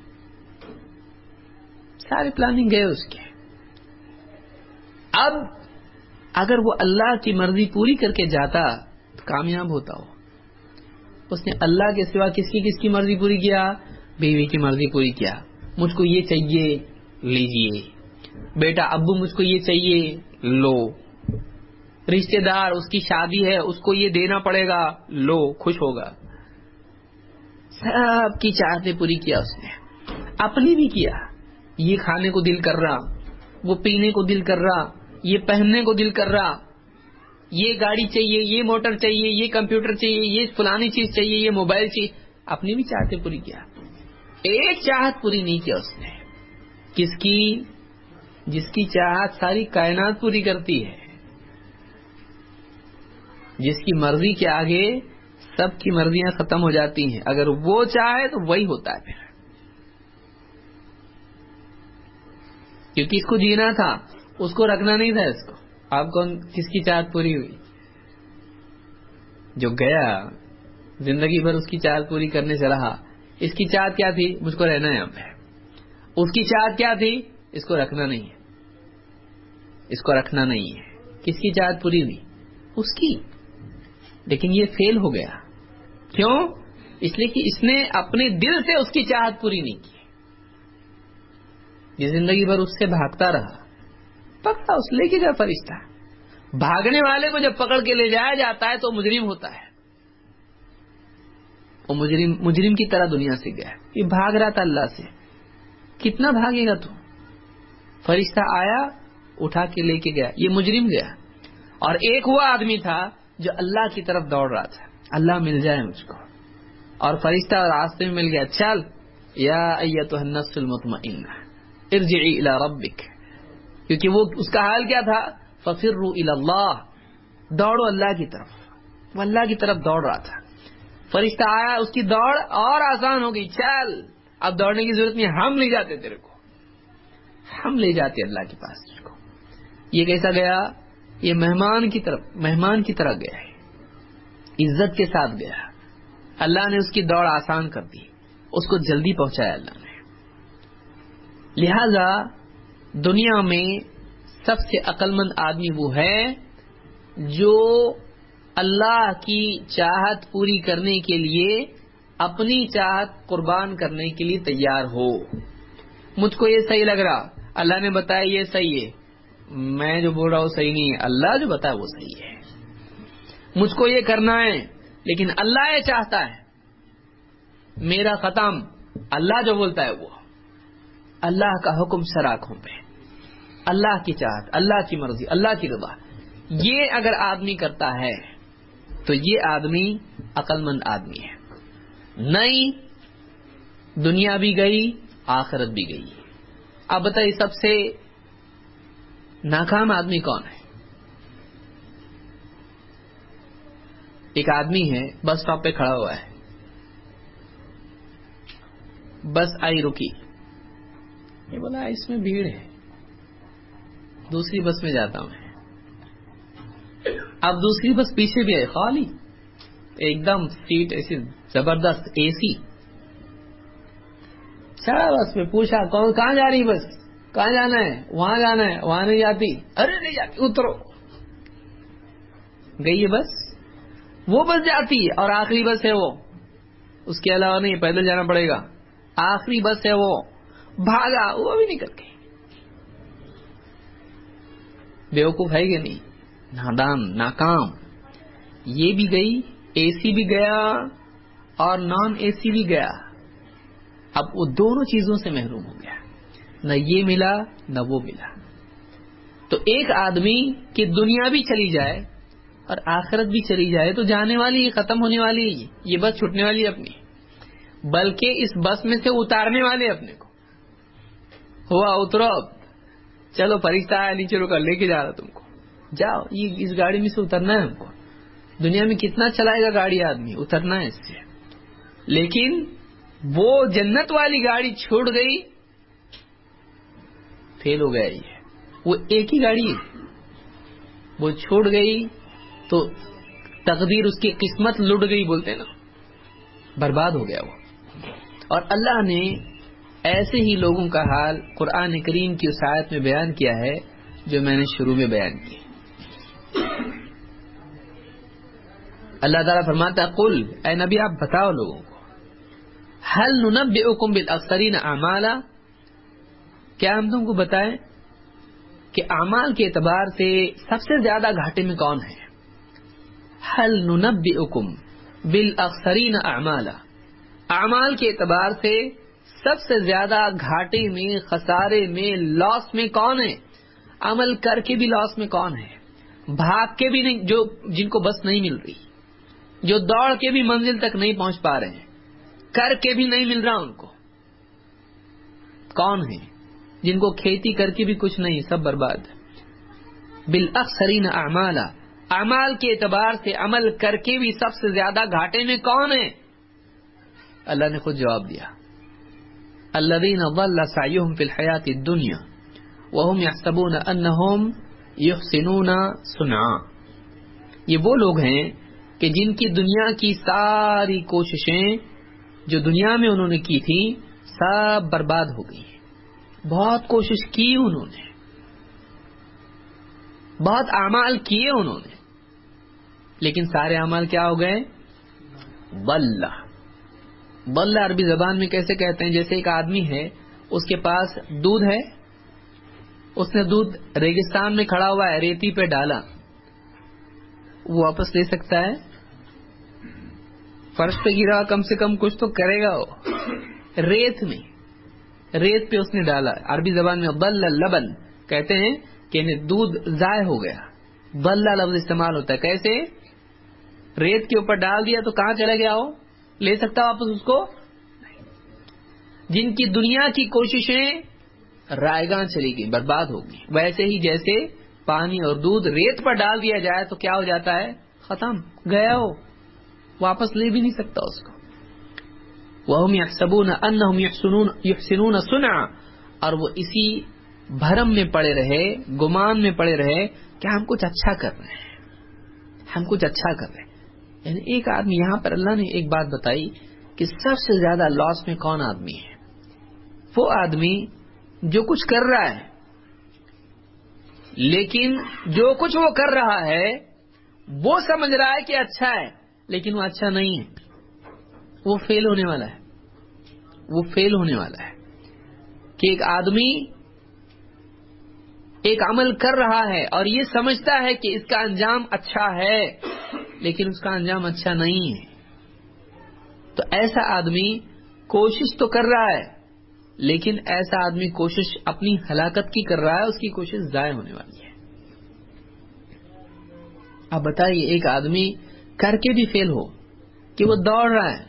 Speaker 1: سارے پلاننگ گئے اس کے. اب اگر وہ اللہ کی مرضی پوری کر کے جاتا تو کامیاب ہوتا ہو. اس نے اللہ کے سوا کس کی کس کی مرضی پوری کیا؟ بیوی کی مرضی پوری کیا. مجھ کو یہ چاہیے، لیجئے. بیٹا ابو مجھ کو یہ چاہیے، لو. رشتہ دار اس کی شادی ہے، اس کو یہ دینا پڑے گا، لو، خوش ہوگا. سب کی چاہتے پوری کیا اس نے. اپنی بھی کیا. یہ کھانے کو دل کر رہا، وہ پینے کو دل کر رہا، یہ پہننے کو دل کر رہا، یہ گاڑی چاہیے، یہ موٹر چاہیے، یہ کمپیوٹر چاہیے، یہ فلانی چیز چاہیے، یہ موبائل چاہیے. اپنی بھی چاہتے پوری کیا. ایک چاہت پوری نہیں کیا اس نے. کس کی؟ جس کی چاہت ساری کائنات پوری کرتی ہے، جس کی مرضی کے آگے سب کی مرضیاں ختم ہو جاتی ہیں. اگر وہ چاہے تو وہی ہوتا ہے. پھر کیونکہ اس کو جینا تھا، اس کو رکھنا نہیں تھا. اس کو آپ کون کس کی چاہت پوری ہوئی؟ جو گیا زندگی بھر اس کی چاہت پوری کرنے سے رہا. اس کی چاہت کیا تھی؟ مجھ کو رہنا ہے یہاں پہ. اس کی چاہت کیا تھی؟ اس کو رکھنا نہیں ہے، اس کو رکھنا نہیں ہے. کس کی چاہت پوری ہوئی؟ اس کی. لیکن یہ فیل ہو گیا. کیوں؟ اس لیے کہ اس نے اپنے دل سے اس کی چاہت پوری نہیں کی. یہ زندگی بھر اس سے بھاگتا رہا. پکڑا اس لے کے جا فرشتہ. بھاگنے والے کو جب پکڑ کے لے جایا جاتا ہے تو مجرم ہوتا ہے. وہ مجرم مجرم کی طرح دنیا سے گیا. یہ بھاگ رہا تھا اللہ سے. کتنا بھاگے گا تو؟ فرشتہ آیا، اٹھا کے لے کے گیا. یہ مجرم گیا. اور ایک وہ آدمی تھا جو اللہ کی طرف دوڑ رہا تھا، اللہ مل جائے مجھ کو. اور فرشتہ راستے میں مل گیا. چل یا ایتھا النفس المطمئنہ ارجعی الی ربک. کیونکہ وہ اس کا حال کیا تھا؟ ففروا الی اللہ، دوڑو اللہ کی طرف. وہ اللہ کی طرف دوڑ رہا تھا. فرشتہ آیا، اس کی دوڑ اور آسان ہو گئی. چل اب دوڑنے کی ضرورت نہیں، ہم لے جاتے تیرے کو، ہم لے جاتے اللہ کے پاس تجھ کو. یہ کیسا گیا؟ یہ مہمان کی طرف مہمان کی طرح گیا ہے، عزت کے ساتھ گیا. اللہ نے اس کی دوڑ آسان کر دی، اس کو جلدی پہنچایا اللہ نے. لہذا دنیا میں سب سے عقل مند آدمی وہ ہے جو اللہ کی چاہت پوری کرنے کے لیے اپنی چاہت قربان کرنے کے لیے تیار ہو. مجھ کو یہ صحیح لگ رہا، اللہ نے بتایا یہ صحیح ہے، میں جو بول رہا ہوں صحیح نہیں ہے، اللہ جو بتایا وہ صحیح ہے. مجھ کو یہ کرنا ہے لیکن اللہ یہ چاہتا ہے، میرا ختم. اللہ جو بولتا ہے وہ، اللہ کا حکم سر آنکھوں پہ، اللہ کی چاہت، اللہ کی مرضی، اللہ کی رضا. یہ اگر آدمی کرتا ہے تو یہ آدمی عقل مند آدمی ہے. نہیں، دنیا بھی گئی، آخرت بھی گئی. اب بتائیے سب سے ناکام آدمی کون ہے؟ ایک آدمی ہے بس اسٹاپ پہ کھڑا ہوا ہے, بس آئی رکی, یہ بولا اس میں بھیڑ ہے, دوسری بس میں جاتا ہوں. اب دوسری بس پیچھے بھی ہے خالی, ایک دم سیٹ ایسی زبردست اے سی. چڑھا بس میں, پوچھا کون کہاں جا رہی بس, کہاں جانا ہے, وہاں جانا ہے, وہاں نہیں جاتی, ارے نہیں جاتی, اترو. گئی ہے بس, وہ بس جاتی ہے اور آخری بس ہے وہ, اس کے علاوہ نہیں, پیدل جانا پڑے گا, آخری بس ہے وہ. بھاگا, وہ بھی نکل گئی. بیوقوف ہے کہ نہیں, نادان, ناکام. یہ بھی گئی, اے سی بھی گیا اور نان اے سی بھی گیا. اب وہ دونوں چیزوں سے محروم ہو گیا, نہ یہ ملا نہ وہ ملا. تو ایک آدمی کی دنیا بھی چلی جائے اور آخرت بھی چلی جائے تو جانے والی, ختم ہونے والی, یہ بس چھوٹنے والی اپنی, بلکہ اس بس میں سے اتارنے والے اپنے کو. ہوا اترو, چلو فرشتہ آیا نیچے روکا, لے کے جا رہا تم کو, جاؤ, یہ اس گاڑی میں سے اترنا ہے ہم کو. دنیا میں کتنا چلائے گا گاڑی آدمی, اترنا ہے اس سے. لیکن وہ جنت والی گاڑی چھوڑ گئی, فیل ہو گیا. یہ وہ ایک ہی گاڑی ہے, وہ چھوڑ گئی تو تقدیر اس کی قسمت لٹ گئی, بولتے نا, برباد ہو گیا وہ. اور اللہ نے ایسے ہی لوگوں کا حال قرآن کریم کی اس آیت میں بیان کیا ہے جو میں نے شروع میں بیان کی. اللہ تعالیٰ فرماتا ہے, قل, اے نبی آپ بتاؤ لوگوں کو, هل ننبئکم بالاخسرین اعمالا, کیا ہم تم کو بتائیں کہ اعمال کے اعتبار سے سب سے زیادہ گھاٹے میں کون ہے. هل ننبئکم بالاخسرین اعمالا, اعمال کے اعتبار سے سب سے زیادہ گھاٹے میں, خسارے میں, لاس میں کون ہے. عمل کر کے بھی لاس میں کون ہے, بھاگ کے بھی نہیں, جو جن کو بس نہیں مل رہی, جو دوڑ کے بھی منزل تک نہیں پہنچ پا رہے ہیں, کر کے بھی نہیں مل رہا ان کو. کون ہے جن کو کھیتی کر کے بھی کچھ نہیں, سب برباد. بالاخسرین اعمالا, اعمال کے اعتبار سے عمل کر کے بھی سب سے زیادہ گھاٹے میں کون ہے. اللہ نے خود جواب دیا, الذین ضل سعیہم فی الحیاۃ الدنیا وہم یحسبون انہم یحسنون صنعا. یہ وہ لوگ ہیں کہ جن کی دنیا کی ساری کوششیں جو دنیا میں انہوں نے کی تھی سب برباد ہو گئی. بہت کوشش کی انہوں نے, بہت اعمال کیے انہوں نے, لیکن سارے اعمال کیا ہو گئے, ضل. ضل عربی زبان میں کیسے کہتے ہیں, جیسے ایک آدمی ہے, اس کے پاس دودھ ہے, اس نے دودھ ریگستان میں کھڑا ہوا ہے, ریتی پہ ڈالا, وہ واپس لے سکتا ہے؟ فرش پہ گرا, کم سے کم کچھ تو کرے گا وہ. ریت میں, ریت پہ اس نے ڈالا. عربی زبان میں ضل اللبن کہتے ہیں کہ دودھ ضائع ہو گیا. ضل لفظ استعمال ہوتا ہے, کیسے, ریت کے اوپر ڈال دیا تو کہاں چلا گیا, وہ لے سکتا واپس اس کو. جن کی دنیا کی کوششیں رائگاں چلی گئی, برباد ہو گئی, ویسے ہی جیسے پانی اور دودھ ریت پر ڈال دیا جائے تو کیا ہو جاتا ہے, ختم, گیا ہو, واپس لے بھی نہیں سکتا اس کو. وَهُمْ يَحْسَبُونَ أَنَّهُمْ يُحْسِنُونَ صُنْعًا, اور وہ اسی بھرم میں پڑے رہے, گمان میں پڑے رہے کہ ہم کچھ اچھا کر رہے ہیں, ہم کچھ اچھا کر رہے ہیں. یعنی ایک آدمی, یہاں پر اللہ نے ایک بات بتائی کہ سب سے زیادہ لاس میں کون آدمی ہے. وہ آدمی جو کچھ کر رہا ہے, لیکن جو کچھ وہ کر رہا ہے وہ سمجھ رہا ہے کہ اچھا ہے, لیکن وہ اچھا نہیں ہے, وہ فیل ہونے والا ہے. وہ فیل ہونے والا ہے کہ ایک آدمی ایک عمل کر رہا ہے اور یہ سمجھتا ہے کہ اس کا انجام اچھا ہے, لیکن اس کا انجام اچھا نہیں ہے. تو ایسا آدمی کوشش تو کر رہا ہے, لیکن ایسا آدمی کوشش اپنی ہلاکت کی کر رہا ہے, اس کی کوشش ضائع ہونے والی ہے. اب بتائیے, ایک آدمی کر کے بھی فیل ہو کہ وہ دوڑ رہا ہے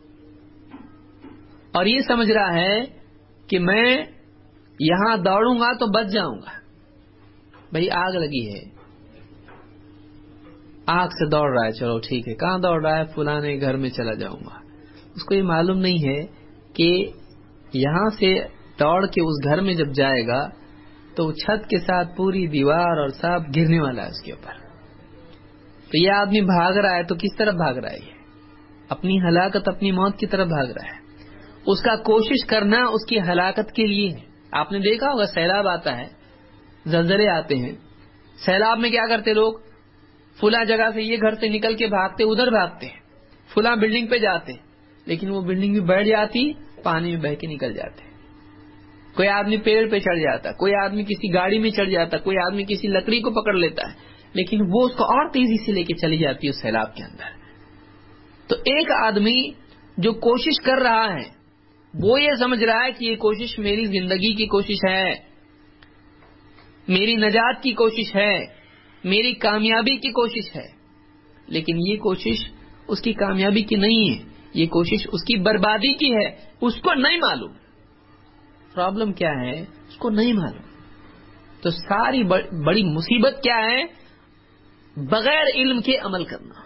Speaker 1: اور یہ سمجھ رہا ہے کہ میں یہاں دوڑوں گا تو بچ جاؤں گا. بھئی آگ لگی ہے, آنکھ سے دوڑ رہا ہے، چلو ٹھیک ہے، کہاں دوڑ رہا ہے؟ فلانے گھر میں چلا جاؤں گا. اس کو یہ معلوم نہیں ہے کہ یہاں سے دوڑ کے اس گھر میں جب جائے گا تو چھت کے ساتھ پوری دیوار اور سب گرنے والا ہے اس کے اوپر. تو یہ آدمی بھاگ رہا ہے تو کس طرف بھاگ رہا ہے؟ یہ اپنی ہلاکت، اپنی موت کی طرف بھاگ رہا ہے. اس کا کوشش کرنا اس کی ہلاکت کے لیے ہے. آپ نے دیکھا ہوگا سیلاب آتا ہے، زلزلے آتے ہیں، سیلاب میں کیا کرتے لوگ؟ فلاں جگہ سے یہ گھر سے نکل کے بھاگتے، ادھر بھاگتے ہیں، فلاں بلڈنگ پہ جاتے، لیکن وہ بلڈنگ بھی بیٹھ جاتی، پانی میں بہ کے نکل جاتے. کوئی آدمی پیڑ پہ چڑھ جاتا، کوئی آدمی کسی گاڑی میں چڑھ جاتا، کوئی آدمی کسی لکڑی کو پکڑ لیتا ہے، لیکن وہ اس کو اور تیزی سے لے کے چلی جاتی ہے اس سیلاب کے اندر. تو ایک آدمی جو کوشش کر رہا ہے وہ یہ سمجھ رہا ہے کہ یہ کوشش میری زندگی کی کوشش ہے، میری نجات کی کوشش ہے، میری کامیابی کی کوشش ہے، لیکن یہ کوشش اس کی کامیابی کی نہیں ہے، یہ کوشش اس کی بربادی کی ہے. اس کو نہیں معلوم پرابلم کیا ہے، اس کو نہیں معلوم. تو ساری بڑی مصیبت کیا ہے؟ بغیر علم کے عمل کرنا،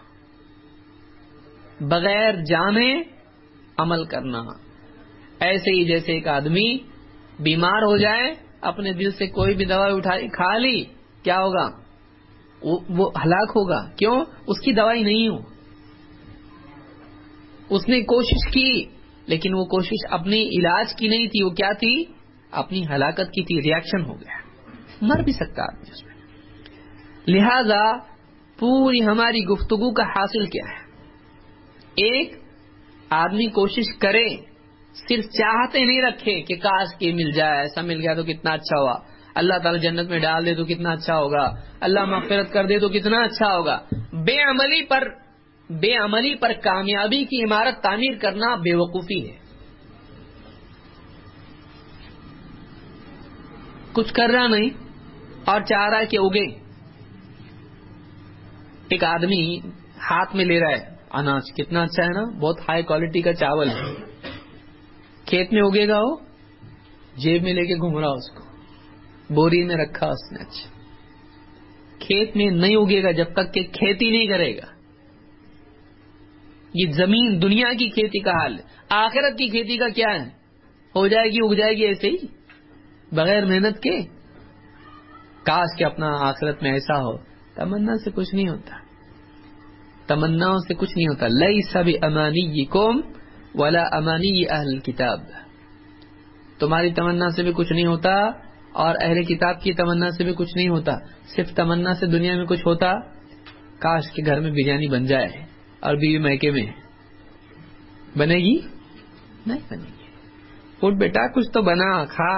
Speaker 1: بغیر جانے عمل کرنا. ایسے ہی جیسے ایک آدمی بیمار ہو جائے، اپنے دل سے کوئی بھی دوائی اٹھائی کھا لی، کیا ہوگا؟ وہ ہلاک ہوگا. کیوں؟ اس کی دوائی نہیں ہو. اس نے کوشش کی لیکن وہ کوشش اپنی علاج کی نہیں تھی، وہ کیا تھی؟ اپنی ہلاکت کی تھی. ریاکشن ہو گیا، مر بھی سکتا آدمی اس میں. لہذا پوری ہماری گفتگو کا حاصل کیا ہے؟ ایک آدمی کوشش کرے، صرف چاہتے نہیں رکھے کہ کاش کے مل جائے، ایسا مل گیا تو کتنا اچھا ہوا، اللہ تعالی جنت میں ڈال دے تو کتنا اچھا ہوگا، اللہ مغفرت کر دے تو کتنا اچھا ہوگا. بے عملی پر بے عملی پر کامیابی کی عمارت تعمیر کرنا بے وقوفی ہے. کچھ کر رہا نہیں اور چاہ رہا ہے کہ اگے. ایک آدمی ہاتھ میں لے رہا ہے اناج، کتنا اچھا ہے نا، بہت ہائی کوالٹی کا چاول ہے، کھیت میں اگے گا، وہ جیب میں لے کے گھوم رہا، اس کو بوری میں رکھا اس نے. اچھا، کھیت میں نہیں اگے گا جب تک کہ کھیتی نہیں کرے گا. یہ زمین دنیا کی کھیتی کا حال ہے. آخرت کی کھیتی کا کیا ہے؟ ہو جائے گی، اگ جائے گی ایسے ہی بغیر محنت کے. کاش کہ اپنا آخرت میں ایسا ہو. تمنا سے کچھ نہیں ہوتا، تمناؤں سے کچھ نہیں ہوتا. لیس بامانیکم ولا امانی اہل کتاب. تمہاری تمنا سے بھی کچھ نہیں ہوتا اور اہل کتاب کی تمنا سے بھی کچھ نہیں ہوتا. صرف تمنا سے دنیا میں کچھ ہوتا، کاش کے گھر میں بریانی بن جائے اور بیوی میکے میں. بنے گی؟ نہیں بنے گی. اٹھ بیٹا کچھ تو بنا، کھا.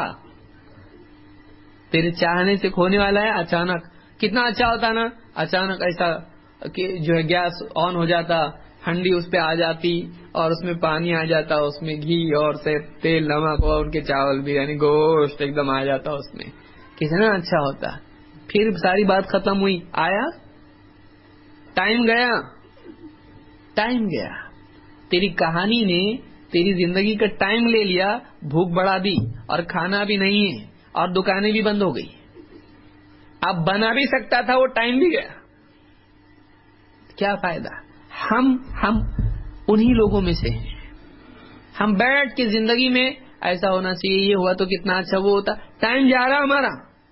Speaker 1: تیرے چاہنے سے کھونے والا ہے. اچانک کتنا اچھا ہوتا نا، اچانک ایسا کہ جو ہے گیس آن ہو جاتا، ہنڈی اس پہ آ جاتی اور اس میں پانی آ جاتا، اس میں گھی اور سے تیل نمک اور ان کے چاول بھی یعنی گوشت ایک دم آ جاتا اس میں. کتنا اچھا ہوتا. پھر ساری بات ختم ہوئی، آیا ٹائم گیا، ٹائم گیا. تیری کہانی نے تیری زندگی کا ٹائم لے لیا، بھوک بڑھا دی اور کھانا بھی نہیں ہے اور دکانیں بھی بند ہو گئی. اب بنا بھی سکتا تھا، وہ ٹائم بھی گیا. کیا فائدہ؟ ہم ہم انہی لوگوں میں سے ہیں. ہم بیٹھ کے زندگی میں ایسا ہونا چاہیے، یہ ہوا تو کتنا اچھا، وہ ہوتا. ٹائم جا رہا، ہمارا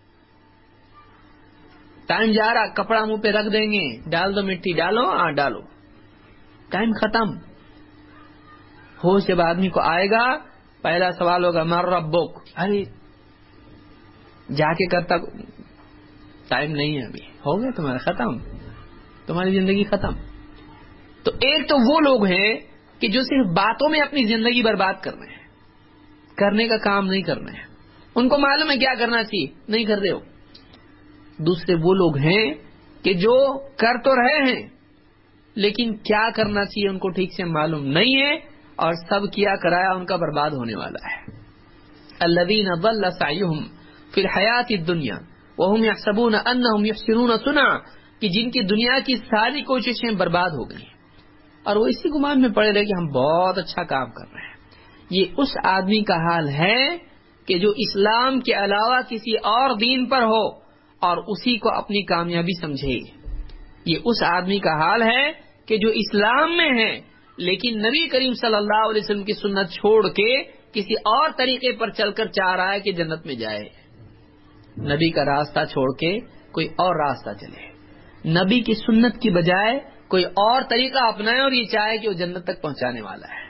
Speaker 1: ٹائم جا رہا. کپڑا منہ پہ رکھ دیں گے، ڈال دو مٹی، ڈالو ہاں ڈالو، ٹائم ختم. ہوش جب آدمی کو آئے گا، پہلا سوال ہوگا مر ربک. ارے جا کے کرتا، ٹائم نہیں ہے ابھی، ہو گیا تمہارا، ختم، تمہاری زندگی ختم. تو ایک تو وہ لوگ ہیں کہ جو صرف باتوں میں اپنی زندگی برباد کر رہے ہیں، کرنے کا کام نہیں کر رہے ہیں. ان کو معلوم ہے کیا کرنا چاہیے، نہیں کر رہے ہو. دوسرے وہ لوگ ہیں کہ جو کر تو رہے ہیں لیکن کیا کرنا چاہیے ان کو ٹھیک سے معلوم نہیں ہے اور سب کیا کرایا ان کا برباد ہونے والا ہے. الذین ضل سعیہم فی الحیات الدنیا وهم یحسبون انہم یحسنون صنعا، کہ جن کی دنیا کی ساری کوششیں برباد ہو گئی اور وہ اسی گمان میں پڑے رہے کہ ہم بہت اچھا کام کر رہے ہیں. یہ اس آدمی کا حال ہے کہ جو اسلام کے علاوہ کسی اور دین پر ہو اور اسی کو اپنی کامیابی سمجھے. یہ اس آدمی کا حال ہے کہ جو اسلام میں ہے لیکن نبی کریم صلی اللہ علیہ وسلم کی سنت چھوڑ کے کسی اور طریقے پر چل کر چاہ رہا ہے کہ جنت میں جائے. نبی کا راستہ چھوڑ کے کوئی اور راستہ چلے, نبی کی سنت کی بجائے کوئی اور طریقہ اپنائے اور یہ چاہے کہ وہ جنت تک پہنچانے والا ہے.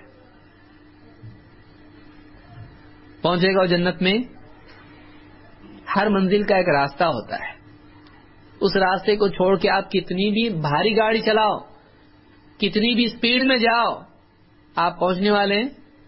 Speaker 1: پہنچے گا وہ جنت میں؟ ہر منزل کا ایک راستہ ہوتا ہے. اس راستے کو چھوڑ کے آپ کتنی بھی بھاری گاڑی چلاؤ, کتنی بھی سپیڈ میں جاؤ, آپ پہنچنے والے ہیں.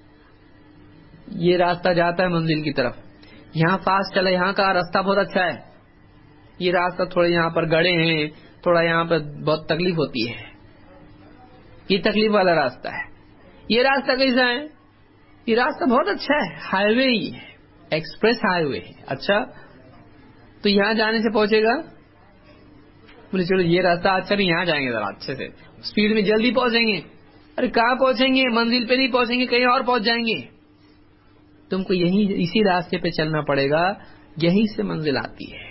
Speaker 1: یہ راستہ جاتا ہے منزل کی طرف, یہاں فاسٹ چلا, یہاں کا راستہ بہت اچھا ہے, یہ راستہ تھوڑے یہاں پر گڑے ہیں, تھوڑا یہاں پر بہت تکلیف ہوتی ہے, یہ تکلیف والا راستہ ہے. یہ راستہ کیسا ہے؟ یہ راستہ بہت اچھا ہے, ہائی وے ہی ہے, ایکسپریس ہائی وے ہے. اچھا, تو یہاں جانے سے پہنچے گا؟ بولے چلو یہ راستہ اچھا نہیں, یہاں جائیں گے ذرا اچھے سے, اسپیڈ میں جلدی پہنچیں گے. ارے کہاں پہنچیں گے؟ منزل پہ نہیں پہنچیں گے, کہیں اور پہنچ جائیں گے. تم کو یہی اسی راستے پہ چلنا پڑے گا, یہی سے منزل آتی ہے.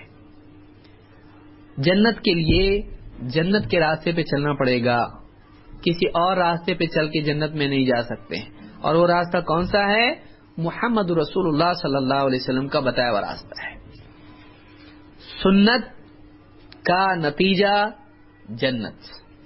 Speaker 1: جنت کے لیے جنت کے راستے پہ چلنا پڑے گا, کسی اور راستے پہ چل کے جنت میں نہیں جا سکتے. اور وہ راستہ کون سا ہے؟ محمد رسول اللہ صلی اللہ علیہ وسلم کا بتایا ہوا راستہ ہے. سنت کا نتیجہ جنت.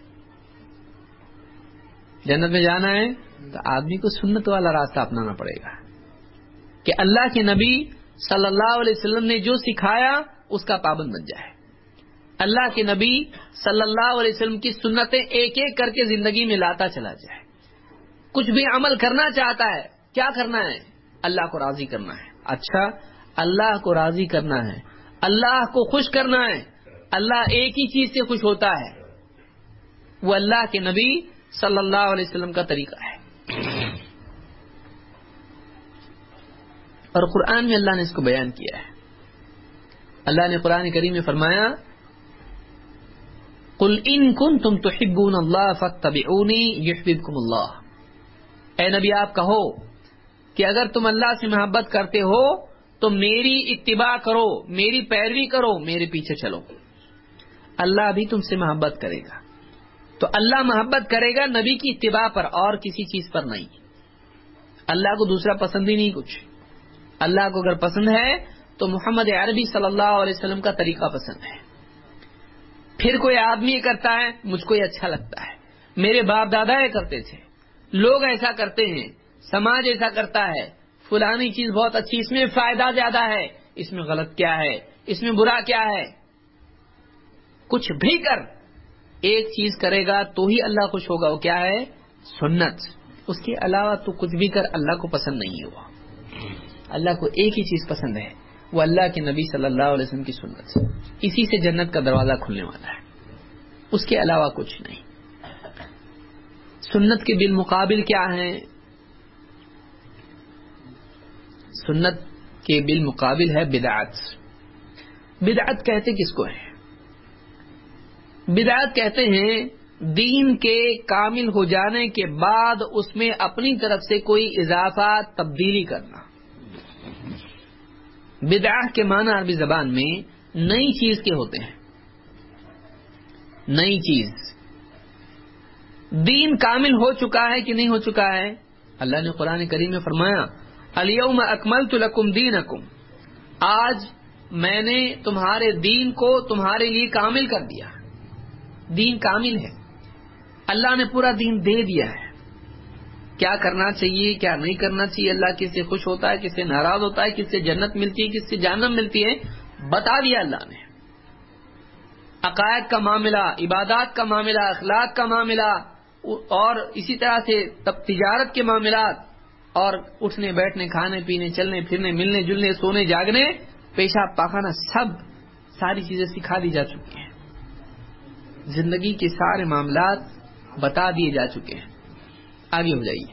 Speaker 1: جنت میں جانا ہے تو آدمی کو سنت والا راستہ اپنانا پڑے گا کہ اللہ کے نبی صلی اللہ علیہ وسلم نے جو سکھایا اس کا پابند بن جائے. اللہ کے نبی صلی اللہ علیہ وسلم کی سنتیں ایک ایک کر کے زندگی میں لاتا چلا جائے. کچھ بھی عمل کرنا چاہتا ہے, کیا کرنا ہے؟ اللہ کو راضی کرنا ہے. اچھا, اللہ کو راضی کرنا ہے, اللہ کو خوش کرنا ہے. اللہ ایک ہی چیز سے خوش ہوتا ہے, وہ اللہ کے نبی صلی اللہ علیہ وسلم کا طریقہ ہے. اور قرآن میں اللہ نے اس کو بیان کیا ہے. اللہ نے قرآن کریم میں فرمایا, قل ان کنتم تحبون اللہ فاتبعونی یحببکم اللہ. اے نبی آپ کہو کہ اگر تم اللہ سے محبت کرتے ہو تو میری اتباع کرو, میری پیروی کرو, میرے پیچھے چلو. اللہ بھی تم سے محبت کرے گا. تو اللہ محبت کرے گا نبی کی اتباع پر, اور کسی چیز پر نہیں. اللہ کو دوسرا پسند ہی نہیں کچھ. اللہ کو اگر پسند ہے تو محمد عربی صلی اللہ علیہ وسلم کا طریقہ پسند ہے. پھر کوئی آدمی یہ کرتا ہے, مجھ کو یہ اچھا لگتا ہے, میرے باپ دادا یہ کرتے تھے, لوگ ایسا کرتے ہیں, سماج ایسا کرتا ہے, فلانی چیز بہت اچھی, اس میں فائدہ زیادہ ہے, اس میں غلط کیا ہے, اس میں برا کیا ہے. کچھ بھی کر, ایک چیز کرے گا تو ہی اللہ خوش ہوگا, وہ کیا ہے؟ سنت. اس کے علاوہ تو کچھ بھی کر, اللہ کو پسند نہیں ہوا. اللہ کو ایک ہی چیز پسند ہے, وہ اللہ کے نبی صلی اللہ علیہ وسلم کی سنت. اسی سے جنت کا دروازہ کھلنے والا ہے, اس کے علاوہ کچھ نہیں. سنت کے بالمقابل کیا ہے؟ سنت کے بالمقابل ہے بدعت. بدعت کہتے کس کو ہے؟ بدعت کہتے ہیں دین کے کامل ہو جانے کے بعد اس میں اپنی طرف سے کوئی اضافہ تبدیلی کرنا. بدعت کے معنی عربی زبان میں نئی چیز کے ہوتے ہیں. نئی چیز. دین کامل ہو چکا ہے کہ نہیں ہو چکا ہے؟ اللہ نے قرآن کریم میں فرمایا, الیوم اکملت لکم دینکم, آج میں نے تمہارے دین کو تمہارے لیے کامل کر دیا. دین کامل ہے, اللہ نے پورا دین دے دیا ہے. کیا کرنا چاہیے, کیا نہیں کرنا چاہیے, اللہ کس سے خوش ہوتا ہے, کس سے ناراض ہوتا ہے, کس سے جنت ملتی ہے, کس سے جہنم ملتی ہے, بتا دیا اللہ نے. عقائد کا معاملہ, عبادات کا معاملہ, اخلاق کا معاملہ, اور اسی طرح سے تجارت کے معاملات, اور اٹھنے بیٹھنے, کھانے پینے, چلنے پھرنے, ملنے جلنے, سونے جاگنے, پیشاب پاخانہ, سب ساری چیزیں سکھا دی جا چکی ہیں. زندگی کے سارے معاملات بتا دیے جا چکے ہیں. آگے ہو جائیے.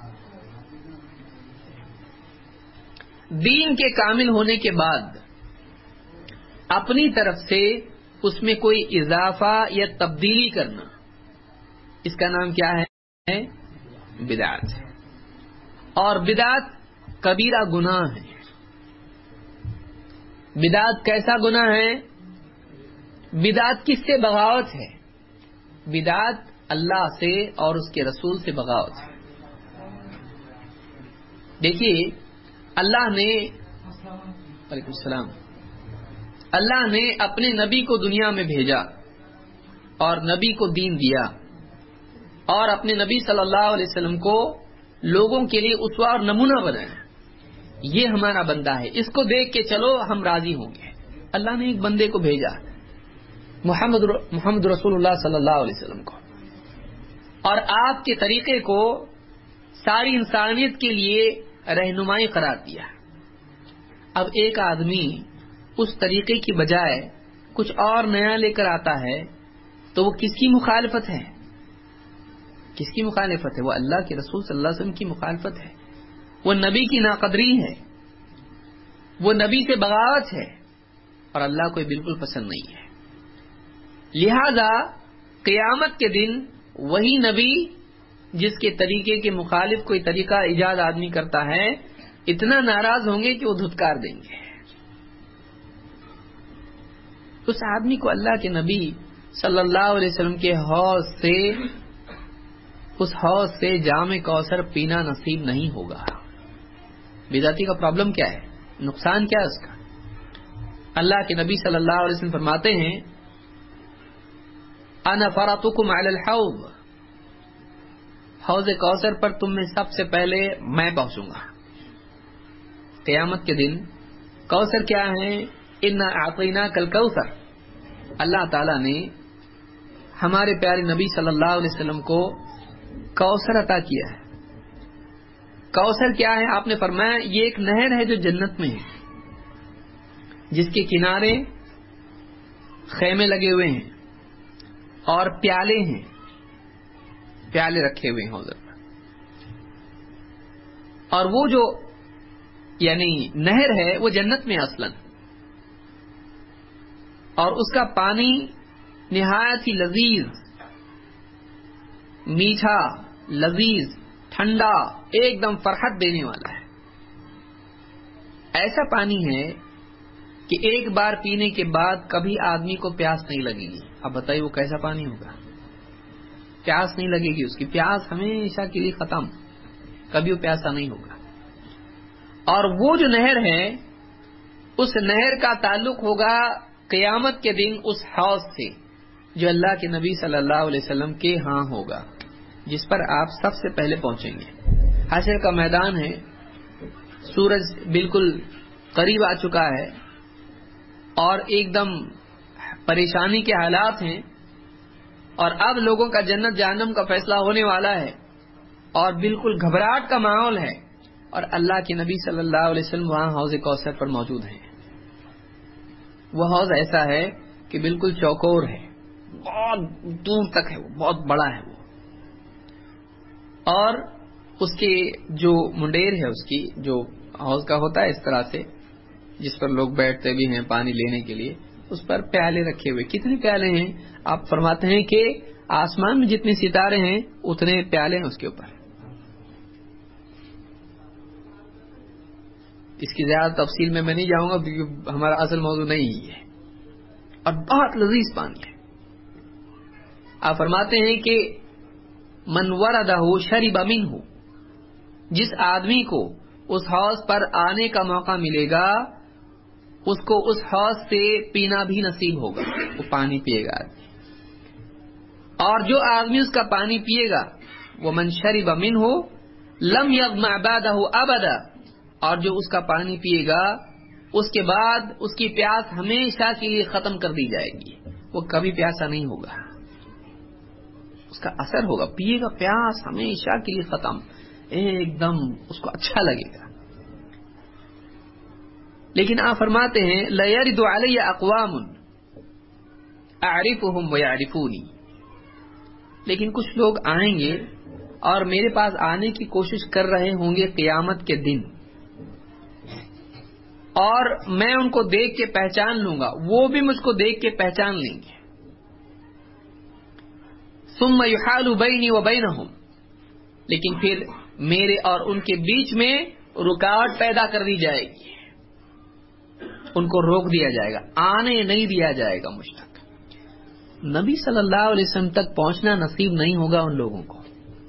Speaker 1: دین کے کامل ہونے کے بعد اپنی طرف سے اس میں کوئی اضافہ یا تبدیلی کرنا, اس کا نام کیا ہے؟ بدعت. اور بدعت کبیرہ گناہ ہے. بدعت کیسا گناہ ہے؟ بدعت کس سے بغاوت ہے؟ بدعت اللہ سے اور اس کے رسول سے بغاوت ہے. دیکھیے اللہ نے وعلیکم السلام اللہ نے اپنے نبی کو دنیا میں بھیجا اور نبی کو دین دیا اور اپنے نبی صلی اللہ علیہ وسلم کو لوگوں کے لیے اسوہ اور نمونہ بنایا. یہ ہمارا بندہ ہے, اس کو دیکھ کے چلو ہم راضی ہوں گے. اللہ نے ایک بندے کو بھیجا, محمد محمد رسول اللہ صلی اللہ علیہ وسلم کو, اور آپ کے طریقے کو ساری انسانیت کے لیے رہنمائی قرار دیا. اب ایک آدمی اس طریقے کی بجائے کچھ اور نیا لے کر آتا ہے تو وہ کس کی مخالفت ہے؟ کس کی مخالفت ہے؟ وہ اللہ کے رسول صلی اللہ علیہ وسلم کی مخالفت ہے, وہ نبی کی ناقدری ہے, وہ نبی سے بغاوت ہے, اور اللہ کو بالکل پسند نہیں ہے. لہذا قیامت کے دن وہی نبی جس کے طریقے کے مخالف کوئی طریقہ ایجاد آدمی کرتا ہے اتنا ناراض ہوں گے کہ وہ دھتکار دیں گے. اس آدمی کو اللہ کے نبی صلی اللہ علیہ وسلم کے حوض سے اس حوض سے جام کوثر پینا نصیب نہیں ہوگا. بدعتی کا پرابلم کیا ہے؟ نقصان کیا ہے اس کا؟ اللہ کے نبی صلی اللہ علیہ وسلم فرماتے ہیں انا فرطکم علی الحوض, حوض کوثر پر تم میں سب سے پہلے میں پہنچوں گا. قیامت کے دن کوثر کیا ہے؟ انا اعطیناک الکوثر. اللہ تعالی نے ہمارے پیارے نبی صلی اللہ علیہ وسلم کو کوثر عطا کیا ہے. کوثر کیا ہے؟ آپ نے فرمایا یہ ایک نہر ہے جو جنت میں ہے, جس کے کنارے خیمے لگے ہوئے ہیں اور پیالے ہیں, پیالے رکھے ہوئے ہیں حوض پر. اور وہ جو یعنی نہر ہے وہ جنت میں اصلاً, اور اس کا پانی نہایت ہی لذیذ, میٹھا, لذیذ, ٹھنڈا, ایک دم فرحت دینے والا ہے. ایسا پانی ہے کہ ایک بار پینے کے بعد کبھی آدمی کو پیاس نہیں لگے گی. اب بتائیے وہ کیسا پانی ہوگا؟ پیاس نہیں لگے گی, اس کی پیاس ہمیشہ کے لیے ختم, کبھی وہ پیاسا نہیں ہوگا. اور وہ جو نہر ہے اس نہر کا تعلق ہوگا قیامت کے دن اس حوض سے جو اللہ کے نبی صلی اللہ علیہ وسلم کے ہاں ہوگا, جس پر آپ سب سے پہلے پہنچیں گے. حشر کا میدان ہے, سورج بالکل قریب آ چکا ہے اور ایک دم پریشانی کے حالات ہیں, اور اب لوگوں کا جنت جہنم کا فیصلہ ہونے والا ہے اور بالکل گھبراہٹ کا ماحول ہے, اور اللہ کے نبی صلی اللہ علیہ وسلم وہاں حوض کوثر پر موجود ہیں. وہ حوض ایسا ہے کہ بالکل چوکور ہے, بہت دور تک ہے, وہ بہت بڑا ہے وہ, اور اس کے جو منڈیر ہے, اس کی جو حوض کا ہوتا ہے اس طرح سے جس پر لوگ بیٹھتے بھی ہیں پانی لینے کے لیے, اس پر پیالے رکھے ہوئے. کتنے پیالے ہیں؟ آپ فرماتے ہیں کہ آسمان میں جتنے ستارے ہیں اتنے پیالے ہیں اس کے اوپر. اس کی زیادہ تفصیل میں میں نہیں جاؤں گا کیونکہ ہمارا اصل موضوع نہیں ہے, اور بہت لذیذ پانی ہے. آپ فرماتے ہیں کہ من وردہ شرب منہ, جس آدمی کو اس حوض پر آنے کا موقع ملے گا اس کو اس حوض سے پینا بھی نصیب ہوگا, وہ پانی پیے گا آدمی. اور جو آدمی اس کا پانی پیے گا وہ من شرب منہ لم یظمأ بعدہ ابدا, اور جو اس کا پانی پیے گا اس کے بعد اس کی پیاس ہمیشہ کے لیے ختم کر دی جائے گی, وہ کبھی پیاسا نہیں ہوگا. اس کا اثر ہوگا, پیے گا, پیاس ہمیشہ کے لیے ختم, ایک دم اس کو اچھا لگے گا. لیکن آپ فرماتے ہیں لَيَرِدُ عَلَيَّ أَقْوَامٌ أَعْرِفُهُمْ وَيَعْرِفُونِي, لیکن کچھ لوگ آئیں گے اور میرے پاس آنے کی کوشش کر رہے ہوں گے قیامت کے دن, اور میں ان کو دیکھ کے پہچان لوں گا, وہ بھی مجھ کو دیکھ کے پہچان لیں گے. ثُمَّ يُحَالُ بَيْنِي وَبَيْنَهُمْ, لیکن پھر میرے اور ان کے بیچ میں رکاوٹ پیدا کر دی جائے گی, ان کو روک دیا جائے گا, آنے نہیں دیا جائے گا مجھ تک. نبی صلی اللہ علیہ وسلم تک پہنچنا نصیب نہیں ہوگا ان لوگوں کو.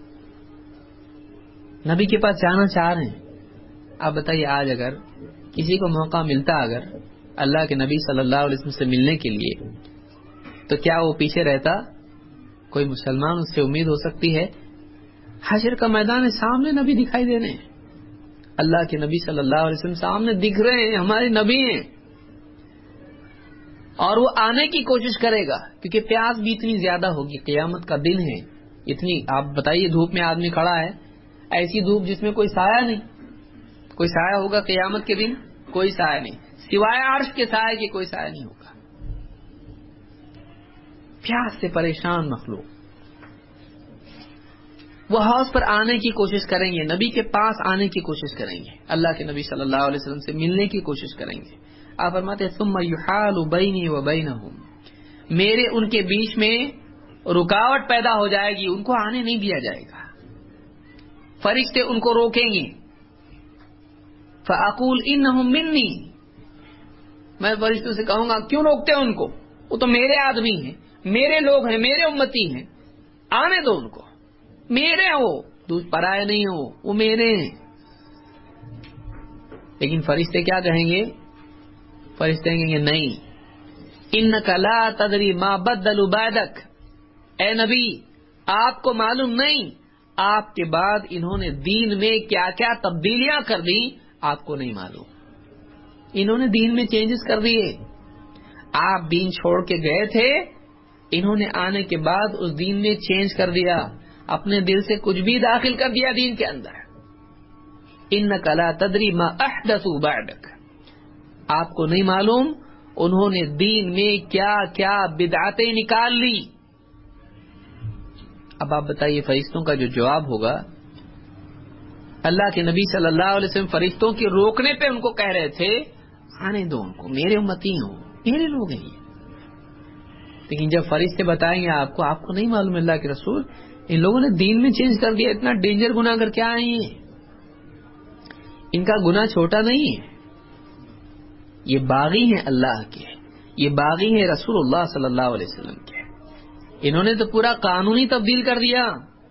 Speaker 1: نبی کے پاس جانا چاہ رہے ہیں. آپ بتائیے آج اگر کسی کو موقع ملتا اگر اللہ کے نبی صلی اللہ علیہ وسلم سے ملنے کے لیے, تو کیا وہ پیچھے رہتا؟ کوئی مسلمان اس سے امید ہو سکتی ہے؟ حشر کا میدان سامنے نبی دکھائی دے رہے ہیں, اللہ کے نبی صلی اللہ علیہ وسلم سامنے دکھ رہے ہیں, ہمارے نبی ہیں, اور وہ آنے کی کوشش کرے گا کیونکہ پیاس بھی اتنی زیادہ ہوگی. قیامت کا دن ہے, اتنی آپ بتائیے دھوپ میں آدمی کھڑا ہے, ایسی دھوپ جس میں کوئی سایہ نہیں. کوئی سایہ ہوگا قیامت کے دن؟ کوئی سایہ نہیں, سوائے عرش کے سایہ کے کوئی سایہ نہیں ہوگا. پیاس سے پریشان مخلوق وہ حوض پر آنے کی کوشش کریں گے, نبی کے پاس آنے کی کوشش کریں گے, اللہ کے نبی صلی اللہ علیہ وسلم سے ملنے کی کوشش کریں گے. آپ فرماتے ہیں ثم یحال بینی و بینہم, میرے ان کے بیچ میں رکاوٹ پیدا ہو جائے گی, ان کو آنے نہیں دیا جائے گا. فرشتے ان کو روکیں گے. فاقول انہم منی, میں فرشتوں سے کہوں گا کیوں روکتے ہیں ان کو, وہ تو میرے آدمی ہیں, میرے لوگ ہیں, میرے امتی ہیں, آنے دو ان کو, میرے ہو, دوسرے پرائے نہیں ہو, وہ میرے ہیں. لیکن فرشتے کیا کہیں گے؟ فرشتے کہیں گے نہیں, انک لا تدری ما بدلوا بعدک, اے نبی آپ کو معلوم نہیں آپ کے بعد انہوں نے دین میں کیا کیا تبدیلیاں کر دی, آپ کو نہیں معلوم. انہوں نے دین میں چینجز کر دیے. آپ دین چھوڑ کے گئے تھے, انہوں نے آنے کے بعد اس دین میں چینج کر دیا, اپنے دل سے کچھ بھی داخل کر دیا دین کے اندر. انک لا تدری ما احدثوا بعدک, آپ کو نہیں معلوم انہوں نے دین میں کیا کیا بدعتیں نکال لی. اب آپ بتائیے فرشتوں کا جو جواب ہوگا, اللہ کے نبی صلی اللہ علیہ وسلم فرشتوں کے روکنے پہ ان کو کہہ رہے تھے آنے دو ان کو, میرے امتی ہوں, میرے لوگ ہیں یہ. لیکن جب فرشتے بتائیں گے آپ کو, آپ کو نہیں معلوم اللہ کے رسول ان لوگوں نے دین میں چینج کر دیا, اتنا ڈینجر گناہ کر کیا آئے ہیں, ان کا گناہ چھوٹا نہیں ہے, یہ باغی ہیں اللہ کے, یہ باغی ہیں رسول اللہ صلی اللہ علیہ وسلم کے. انہوں نے تو پورا قانون ہی تبدیل کر دیا,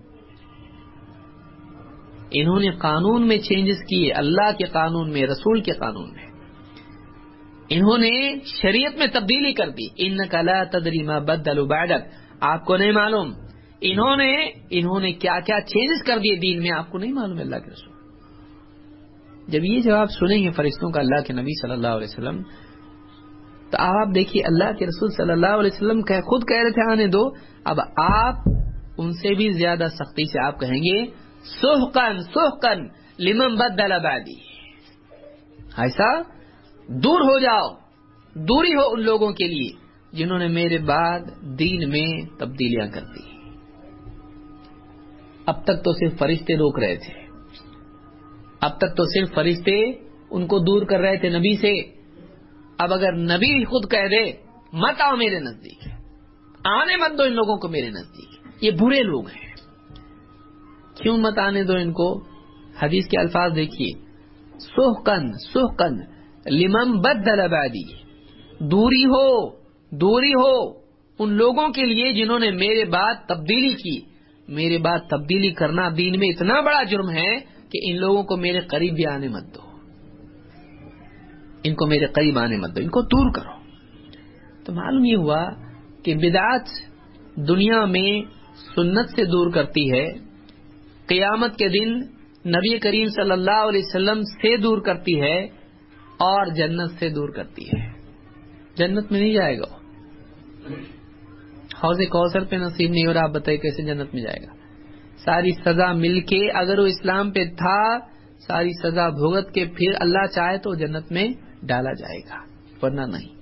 Speaker 1: انہوں نے قانون میں چینجز کیے, اللہ کے قانون میں, رسول کے قانون میں انہوں نے شریعت میں تبدیلی کر دی. انک لا تدری ما بدلوا بعدک, آپ کو نہیں معلوم انہوں نے انہوں نے کیا کیا چینجز کر دیے دین میں, آپ کو نہیں معلوم اللہ کے رسول. جب یہ جواب سنیں گے فرشتوں کا اللہ کے نبی صلی اللہ علیہ وسلم, تو آپ دیکھیے اللہ کے رسول صلی اللہ علیہ وسلم خود کہہ رہے تھے آنے دو, اب آپ ان سے بھی زیادہ سختی سے آپ کہیں گے سحقن سحقن لمن بدل بعدی, ایسا دور ہو جاؤ, دوری ہو ان لوگوں کے لیے جنہوں نے میرے بعد دین میں تبدیلیاں کر دی. اب تک تو صرف فرشتے روک رہے تھے, اب تک تو صرف فرشتے ان کو دور کر رہے تھے نبی سے. اب اگر نبی خود کہہ دے مت آؤ میرے نزدیک, آنے مت دو ان لوگوں کو میرے نزدیک, یہ برے لوگ ہیں, کیوں مت آنے دو ان کو؟ حدیث کے الفاظ دیکھیے, سحقن سحقن لمن بدل بعدی, دوری ہو دوری ہو ان لوگوں کے لیے جنہوں نے میرے بعد تبدیلی کی. میرے بعد تبدیلی کرنا دین میں اتنا بڑا جرم ہے کہ ان لوگوں کو میرے قریب بھی آنے مت دو, ان کو میرے قریب آنے مت دو, ان کو دور کرو. تو معلوم یہ ہوا کہ بدعت دنیا میں سنت سے دور کرتی ہے, قیامت کے دن نبی کریم صلی اللہ علیہ وسلم سے دور کرتی ہے, اور جنت سے دور کرتی ہے. جنت میں نہیں جائے گا, حوض کوثر پہ نصیب نہیں ہو رہا, آپ بتائیے کیسے جنت میں جائے گا؟ ساری سزا مل کے, اگر وہ اسلام پہ تھا ساری سزا بھگت کے پھر اللہ چاہے تو جنت میں ڈالا جائے گا, ورنہ نہیں.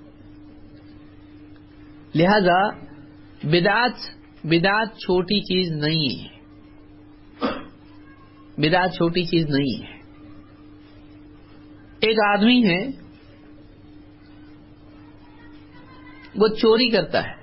Speaker 1: لہذا بدعت بدعت چھوٹی چیز نہیں ہے, بدعت چھوٹی چیز نہیں ہے. ایک آدمی ہے وہ چوری کرتا ہے,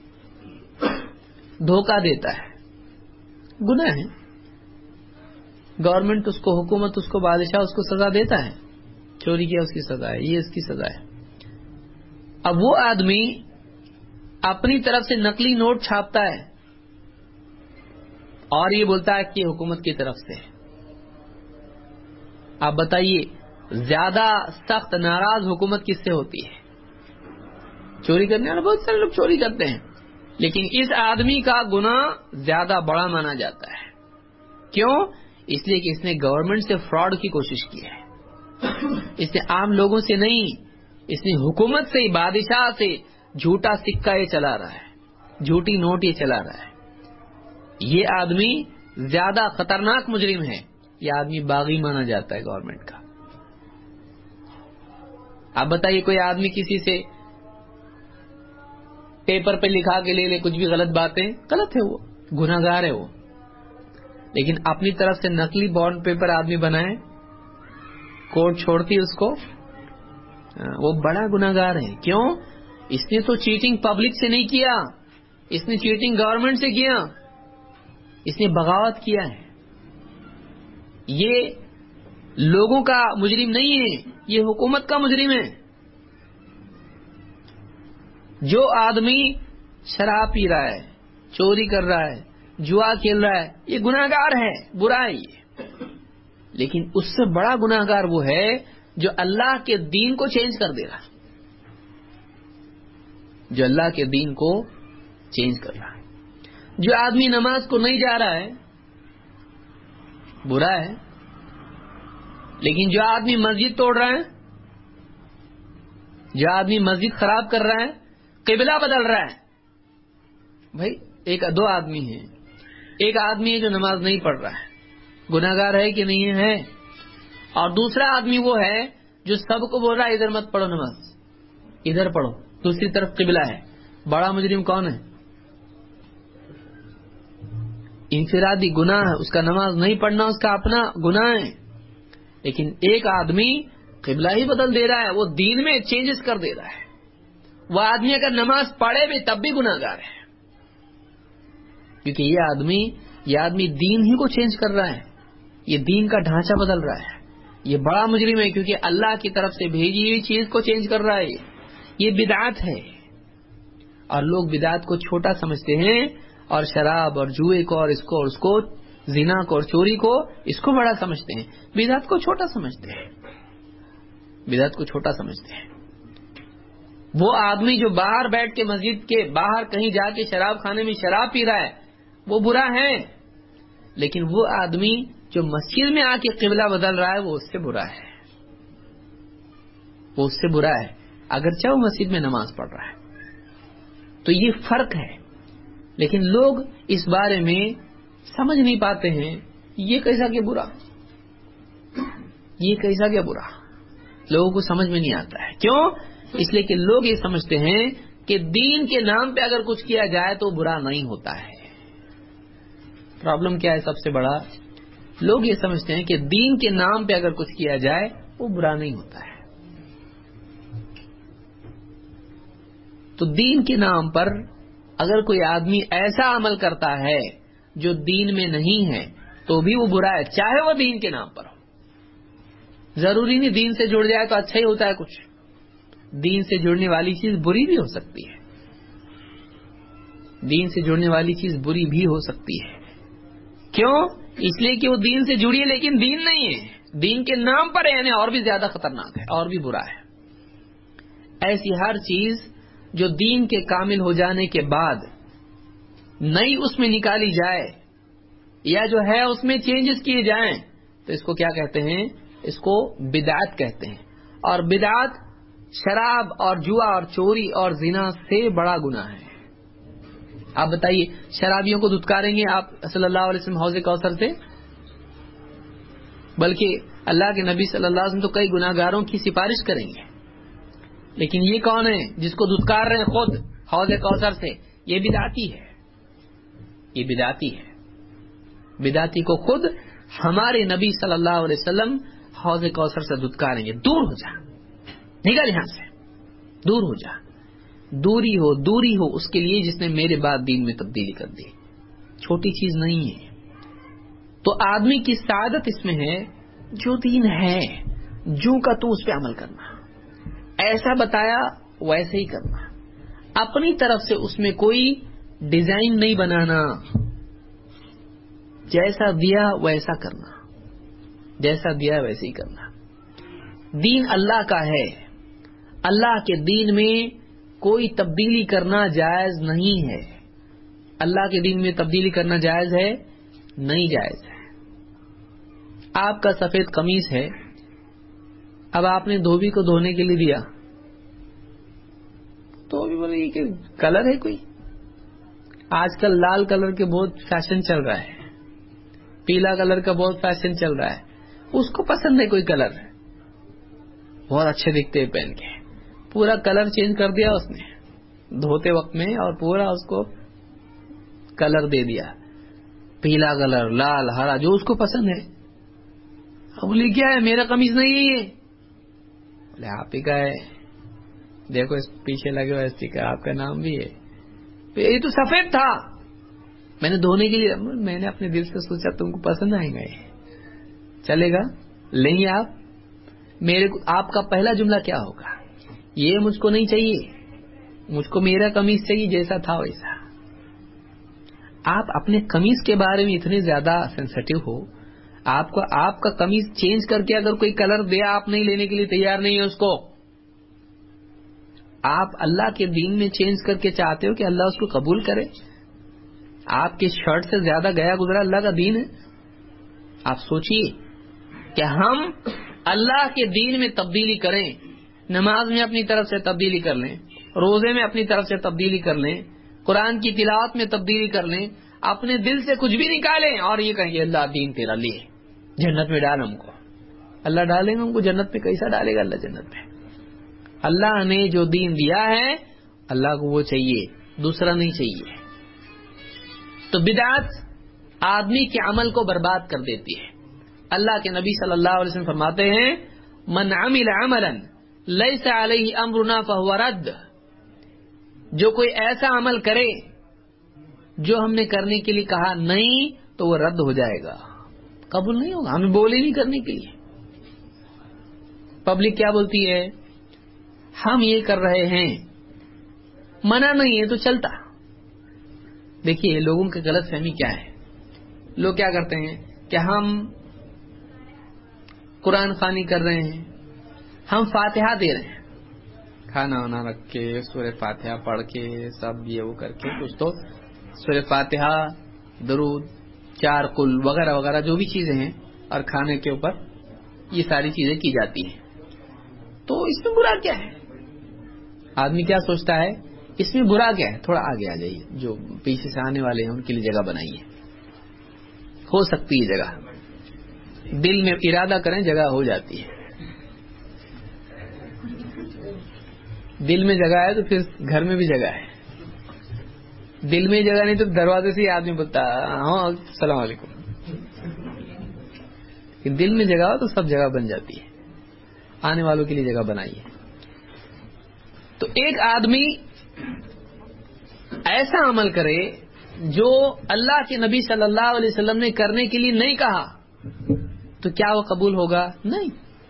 Speaker 1: دھوکہ دیتا ہے, گناہ ہے, گورنمنٹ اس کو, حکومت اس کو, بادشاہ اس کو سزا دیتا ہے, چوری کیا اس کی سزا ہے, یہ اس کی سزا ہے. اب وہ آدمی اپنی طرف سے نقلی نوٹ چھاپتا ہے اور یہ بولتا ہے کہ حکومت کی طرف سے. آپ بتائیے زیادہ سخت ناراض حکومت کس سے ہوتی ہے؟ چوری کرنے والے بہت سارے لوگ چوری کرتے ہیں، لیکن اس آدمی کا گناہ زیادہ بڑا مانا جاتا ہے. کیوں؟ اس لیے کہ اس نے گورنمنٹ سے فراڈ کی کوشش کی ہے. اس نے عام لوگوں سے نہیں، اس نے حکومت سے، بادشاہ سے جھوٹا سکہ یہ چلا رہا ہے، جھوٹی نوٹ یہ چلا رہا ہے. یہ آدمی زیادہ خطرناک مجرم ہے. یہ آدمی باغی مانا جاتا ہے گورنمنٹ کا. آپ بتائیے کوئی آدمی کسی سے پیپر پہ لکھا کے لے لے کچھ بھی غلط باتیں، غلط ہے، وہ گناہگار ہے وہ. لیکن اپنی طرف سے نقلی بانڈ پیپر آدمی بنائے، کورٹ چھوڑتی اس کو، وہ بڑا گناہگار ہے. کیوں؟ اس نے تو چیٹنگ پبلک سے نہیں کیا، اس نے چیٹنگ گورنمنٹ سے کیا، اس نے بغاوت کیا ہے. یہ لوگوں کا مجرم نہیں ہے، یہ حکومت کا مجرم ہے. جو آدمی شراب پی رہا ہے، چوری کر رہا ہے، جوا کھیل رہا ہے، یہ گناہگار ہے، برا ہے یہ. لیکن اس سے بڑا گناہگار وہ ہے جو اللہ کے دین کو چینج کر دے رہا ہے، جو اللہ کے دین کو چینج کر رہا ہے. جو آدمی نماز کو نہیں جا رہا ہے برا ہے، لیکن جو آدمی مسجد توڑ رہا ہے، جو آدمی مسجد خراب کر رہا ہے، قبلہ بدل رہا ہے. بھائی ایک دو آدمی ہیں، ایک آدمی ہے جو نماز نہیں پڑھ رہا ہے، گناہگار ہے کہ نہیں ہے؟ اور دوسرا آدمی وہ ہے جو سب کو بول رہا ہے ادھر مت پڑھو نماز، ادھر پڑھو، دوسری طرف قبلہ ہے. بڑا مجرم کون ہے؟ انفرادی گناہ ہے، اس کا نماز نہیں پڑھنا اس کا اپنا گناہ ہے. لیکن ایک آدمی قبلہ ہی بدل دے رہا ہے، وہ دین میں چینجز کر دے رہا ہے. وہ آدمی اگر نماز پڑھے بھی تب بھی گناہگار ہے، کیونکہ یہ آدمی یہ آدمی دین ہی کو چینج کر رہا ہے، یہ دین کا ڈھانچہ بدل رہا ہے. یہ بڑا مجرم ہے کیونکہ اللہ کی طرف سے بھیجی ہوئی چیز کو چینج کر رہا ہے. یہ بدعت ہے، اور لوگ بدعت کو چھوٹا سمجھتے ہیں، اور شراب اور جوئے کو اور اس کو اور اس کو، زنا کو اور چوری کو، اس کو بڑا سمجھتے ہیں. بدعت کو چھوٹا سمجھتے ہیں، بدعت کو چھوٹا سمجھتے ہیں. وہ آدمی جو باہر بیٹھ کے مسجد کے باہر کہیں جا کے شراب خانے میں شراب پی رہا ہے وہ برا ہے، لیکن وہ آدمی جو مسجد میں آ کے قبلہ بدل رہا ہے وہ اس سے برا ہے، وہ اس سے برا ہے اگرچہ وہ مسجد میں نماز پڑھ رہا ہے. تو یہ فرق ہے. لیکن لوگ اس بارے میں سمجھ نہیں پاتے ہیں، یہ کیسا کیا برا، یہ کیسا کیا برا، لوگوں کو سمجھ میں نہیں آتا ہے. کیوں؟ اس لیے کہ لوگ یہ سمجھتے ہیں کہ دین کے نام پہ اگر کچھ کیا جائے تو برا نہیں ہوتا ہے. پرابلم کیا ہے سب سے بڑا؟ لوگ یہ سمجھتے ہیں کہ دین کے نام پہ اگر کچھ کیا جائے وہ برا نہیں ہوتا ہے. تو دین کے نام پر اگر کوئی آدمی ایسا عمل کرتا ہے جو دین میں نہیں ہے تو بھی وہ برا ہے، چاہے وہ دین کے نام پر ہو. ضروری نہیں دین سے جڑ جائے تو اچھا ہی ہوتا ہے کچھ. دین سے جڑنے والی چیز بری بھی ہو سکتی ہے، دین سے جڑنے والی چیز بری بھی ہو سکتی ہے. کیوں؟ اس لیے کہ وہ دین سے جڑی ہے لیکن دین نہیں ہے، دین کے نام پر ہے، یعنی اور بھی زیادہ خطرناک ہے، اور بھی برا ہے. ایسی ہر چیز جو دین کے کامل ہو جانے کے بعد نئی اس میں نکالی جائے یا جو ہے اس میں چینجز کیے جائیں تو اس کو کیا کہتے ہیں؟ اس کو بدعت کہتے ہیں. اور بدعت شراب اور جوا اور چوری اور زنا سے بڑا گناہ ہے. آپ بتائیے شرابیوں کو دھتکاریں گے آپ صلی اللہ علیہ وسلم حوض کوثر سے؟ بلکہ اللہ کے نبی صلی اللہ علیہ وسلم تو کئی گناہگاروں کی سفارش کریں گے. لیکن یہ کون ہے جس کو دھتکار رہے ہیں خود حوض کوثر سے؟ یہ بدعتی ہے، یہ بدعتی ہے. بدعتی کو خود ہمارے نبی صلی اللہ علیہ وسلم حوض کوثر سے دھتکاریں گے، دور ہو جا، نکل یہاں سے، دور ہو جا. دوری ہو دوری ہو اس کے لیے جس نے میرے بعد دین میں تبدیلی کر دی. چھوٹی چیز نہیں ہے. تو آدمی کی سعادت اس میں ہے جو دین ہے، جو کا تو اس پہ عمل کرنا، ایسا بتایا ویسے ہی کرنا. اپنی طرف سے اس میں کوئی ڈیزائن نہیں بنانا، جیسا دیا ویسا کرنا، جیسا دیا ویسے ہی کرنا۔ دین اللہ کا ہے، اللہ کے دین میں کوئی تبدیلی کرنا جائز نہیں ہے، اللہ کے دین میں تبدیلی کرنا جائز ہے نہیں جائز ہے۔ آپ کا سفید قمیص ہے، اب آپ نے دھوبی کو دھونے کے لیے دیا تو بھی بولے یہ کہ کلر ہے کوئی، آج کل لال کلر کے بہت فیشن چل رہا ہے، پیلا کلر کا بہت فیشن چل رہا ہے، اس کو پسند ہے کوئی کلر، بہت اچھے دکھتے ہیں پہن کے، پورا کلر چینج کر دیا اس نے دھوتے وقت میں اور پورا اس کو کلر دے دیا، پیلا کلر، لال، ہرا، جو اس کو پسند ہے۔ اب بولے کیا ہے، میرا قمیض نہیں ہے یہ، بولے آپ ہی کا ہے، دیکھو اس پیچھے لگے ہوئے اسٹیکر، آپ کا نام بھی ہے، یہ تو سفید تھا، میں نے دھونے کے لیے، میں نے اپنے دل سے سوچا تم کو پسند آئے گا یہ، چلے گا لیں گے آپ؟ میرے کو آپ کا پہلا جملہ کیا ہوگا، یہ مجھ کو نہیں چاہیے، مجھ کو میرا قمیض چاہیے جیسا تھا ویسا۔ آپ اپنے قمیض کے بارے میں اتنے زیادہ سینسٹیو ہو، آپ کو آپ کا قمیض چینج کر کے اگر کوئی کلر دے آپ نہیں لینے کے لیے تیار نہیں ہے اس کو، آپ اللہ کے دین میں چینج کر کے چاہتے ہو کہ اللہ اس کو قبول کرے؟ آپ کے شرٹ سے زیادہ گیا گزرا اللہ کا دین ہے۔ آپ سوچئے کہ ہم اللہ کے دین میں تبدیلی کریں، نماز میں اپنی طرف سے تبدیلی کر لیں، روزے میں اپنی طرف سے تبدیلی کر لیں، قرآن کی تلاوت میں تبدیلی کر لیں، اپنے دل سے کچھ بھی نکالیں اور یہ کہیں گے اللہ دین تیرا لیے، جنت میں ڈال ہم کو۔ اللہ ڈالے گا ہم کو جنت میں؟ کیسا ڈالے گا اللہ جنت میں؟ اللہ نے جو دین دیا ہے اللہ کو وہ چاہیے، دوسرا نہیں چاہیے۔ تو بدعت آدمی کے عمل کو برباد کر دیتی ہے۔ اللہ کے نبی صلی اللہ علیہ وسلم فرماتے ہیں من عمل عملا لیس علیہ امرنا فہو رد، جو کوئی ایسا عمل کرے جو ہم نے کرنے کے لیے کہا نہیں تو وہ رد ہو جائے گا، قبول نہیں ہوگا، ہمیں بولے نہیں کرنے کے لیے۔ پبلک کیا بولتی ہے، ہم یہ کر رہے ہیں، منع نہیں ہے تو چلتا۔ دیکھیے لوگوں کی غلط فہمی کیا ہے، لوگ کیا کرتے ہیں کہ ہم قرآن خوانی کر رہے ہیں، ہم فاتحہ دے رہے ہیں، کھانا وانا رکھ کے سورہ فاتحہ پڑھ کے سب یہ وہ کر کے کچھ تو سورہ فاتحہ، درود، چار قل وغیرہ وغیرہ جو بھی چیزیں ہیں، اور کھانے کے اوپر یہ ساری چیزیں کی جاتی ہیں، تو اس میں برا کیا ہے؟ آدمی کیا سوچتا ہے اس میں برا کیا ہے؟ تھوڑا آگے آ جائیے، جو پیچھے سے آنے والے ہیں ان کے لیے جگہ بنائیے، ہو سکتی ہے جگہ، دل میں ارادہ کریں جگہ ہو جاتی ہے، دل میں جگہ ہے تو پھر گھر میں بھی جگہ ہے، دل میں جگہ نہیں تو دروازے سے ہی آدمی بولتا ہاں السلام علیکم، دل میں جگہ ہو تو سب جگہ بن جاتی ہے، آنے والوں کے لیے جگہ بنائیے۔ تو ایک آدمی ایسا عمل کرے جو اللہ کے نبی صلی اللہ علیہ وسلم نے کرنے کے لیے نہیں کہا تو کیا وہ قبول ہوگا؟ نہیں۔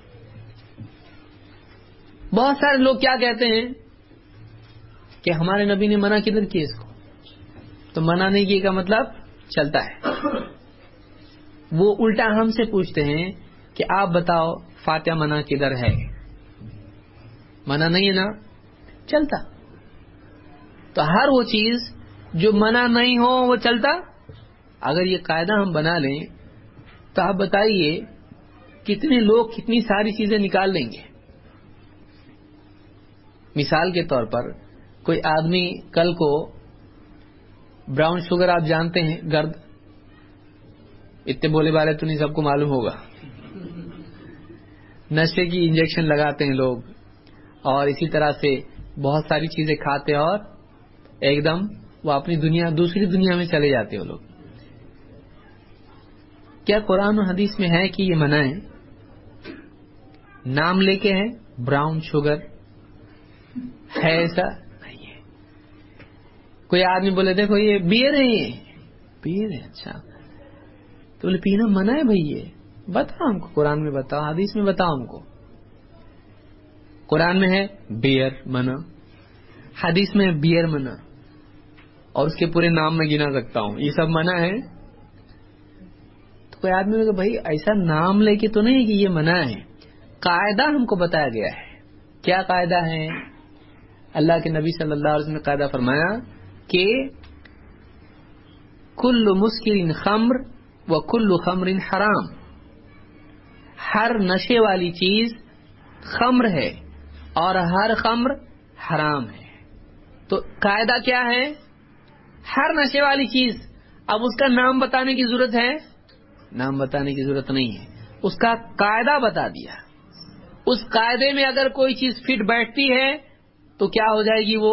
Speaker 1: بہت سارے لوگ کیا کہتے ہیں کہ ہمارے نبی نے منع کدھر کیا اس کو، تو منع نہیں کیے کا مطلب چلتا ہے۔ وہ الٹا ہم سے پوچھتے ہیں کہ آپ بتاؤ فاتحہ منع کدھر ہے، منع نہیں ہے نا، چلتا۔ تو ہر وہ چیز جو منع نہیں ہو وہ چلتا۔ اگر یہ قاعدہ ہم بنا لیں تو آپ بتائیے کتنے لوگ کتنی ساری چیزیں نکال لیں گے۔ مثال کے طور پر کوئی آدمی کل کو براؤن شوگر، آپ جانتے ہیں گرد، اتنے بولے والے تو نہیں، سب کو معلوم ہوگا، نشے کی انجیکشن لگاتے ہیں لوگ، اور اسی طرح سے بہت ساری چیزیں کھاتے اور ایک دم وہ اپنی دنیا دوسری دنیا میں چلے جاتے ہیں وہ لوگ۔ کیا قرآن و حدیث میں ہے کہ یہ منع ہے؟ نام لے کے ہے براؤن شوگر ہے، ایسا نہیں ہے۔ کوئی آدمی بولے دیکھو یہ بیئر ہے، یہ بیئر ہے، اچھا تو بولے پینا منع ہے بھائی، یہ بتاؤ ہم کو، قرآن میں بتاؤ، حدیث میں بتاؤ ہم کو۔ قرآن میں ہے بیئر منع، حدیث میں بیئر منع اور اس کے پورے نام میں گنا سکتا ہوں، یہ سب منع ہے. تو کوئی آدمی کہ بھائی ایسا نام لے کے تو نہیں کہ یہ منع ہے، قاعدہ ہم کو بتایا گیا ہے. کیا قاعدہ ہے؟ اللہ کے نبی صلی اللہ علیہ وسلم نے قاعدہ فرمایا کہ کل مسکر خمر و کل خمر حرام، ہر نشے والی چیز خمر ہے اور ہر خمر حرام ہے. تو قاعدہ کیا ہے؟ ہر نشے والی چیز. اب اس کا نام بتانے کی ضرورت ہے؟ نام بتانے کی ضرورت نہیں ہے، اس کا قاعدہ بتا دیا. اس قاعدے میں اگر کوئی چیز فٹ بیٹھتی ہے تو کیا ہو جائے گی وہ.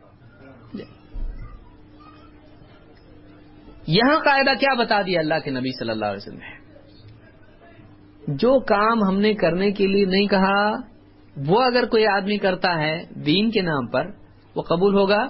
Speaker 1: یہاں قاعدہ کیا بتا دیا اللہ کے نبی صلی اللہ علیہ وسلم نے؟ جو کام ہم نے کرنے کے لیے نہیں کہا وہ اگر کوئی آدمی کرتا ہے دین کے نام پر، وہ قبول ہوگا؟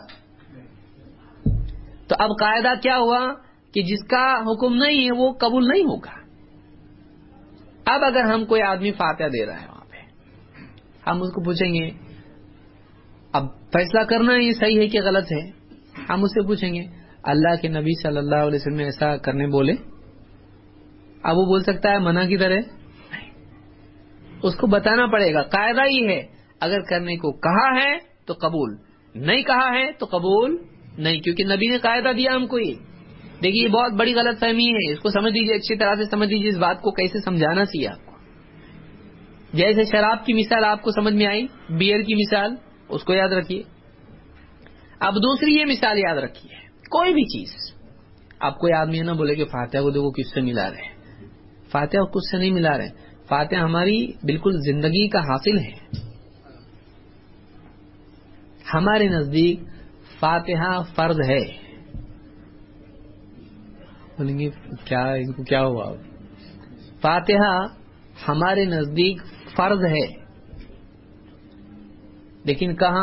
Speaker 1: تو اب قاعدہ کیا ہوا کہ جس کا حکم نہیں ہے وہ قبول نہیں ہوگا. اب اگر ہم کوئی آدمی فاتحہ دے رہا ہے وہاں پہ، ہم اس کو پوچھیں گے، اب فیصلہ کرنا یہ صحیح ہے کہ غلط ہے. ہم اس سے پوچھیں گے اللہ کے نبی صلی اللہ علیہ وسلم نے ایسا کرنے بولے؟ اب وہ بول سکتا ہے منع کی طرح؟ اس کو بتانا پڑے گا. قاعدہ ہی ہے اگر کرنے کو کہا ہے تو قبول، نہیں کہا ہے تو قبول نہیں، کیونکہ نبی نے قاعدہ دیا ہم کو. یہ دیکھیے یہ بہت بڑی غلط فہمی ہے، اس کو سمجھ لیجیے، اچھی طرح سے سمجھ لیجیے. اس بات کو کیسے سمجھانا چاہیے آپ کو. جیسے شراب کی مثال آپ کو سمجھ میں آئی، بیئر کی مثال اس کو یاد رکھیے. اب دوسری یہ مثال یاد رکھیے، کوئی بھی چیز. آپ کوئی آدمی نہ بولے کہ فاتحہ کو دیکھو کس سے ملا رہے ہیں. فاتحہ کچھ سے نہیں ملا رہے. فاتحہ ہماری بالکل زندگی کا حاصل ہے. ہمارے نزدیک فاتحہ فرض ہے. بولیں گے کیا ان کو کیا ہوا؟ فاتحہ ہمارے نزدیک فرض ہے، لیکن کہاں؟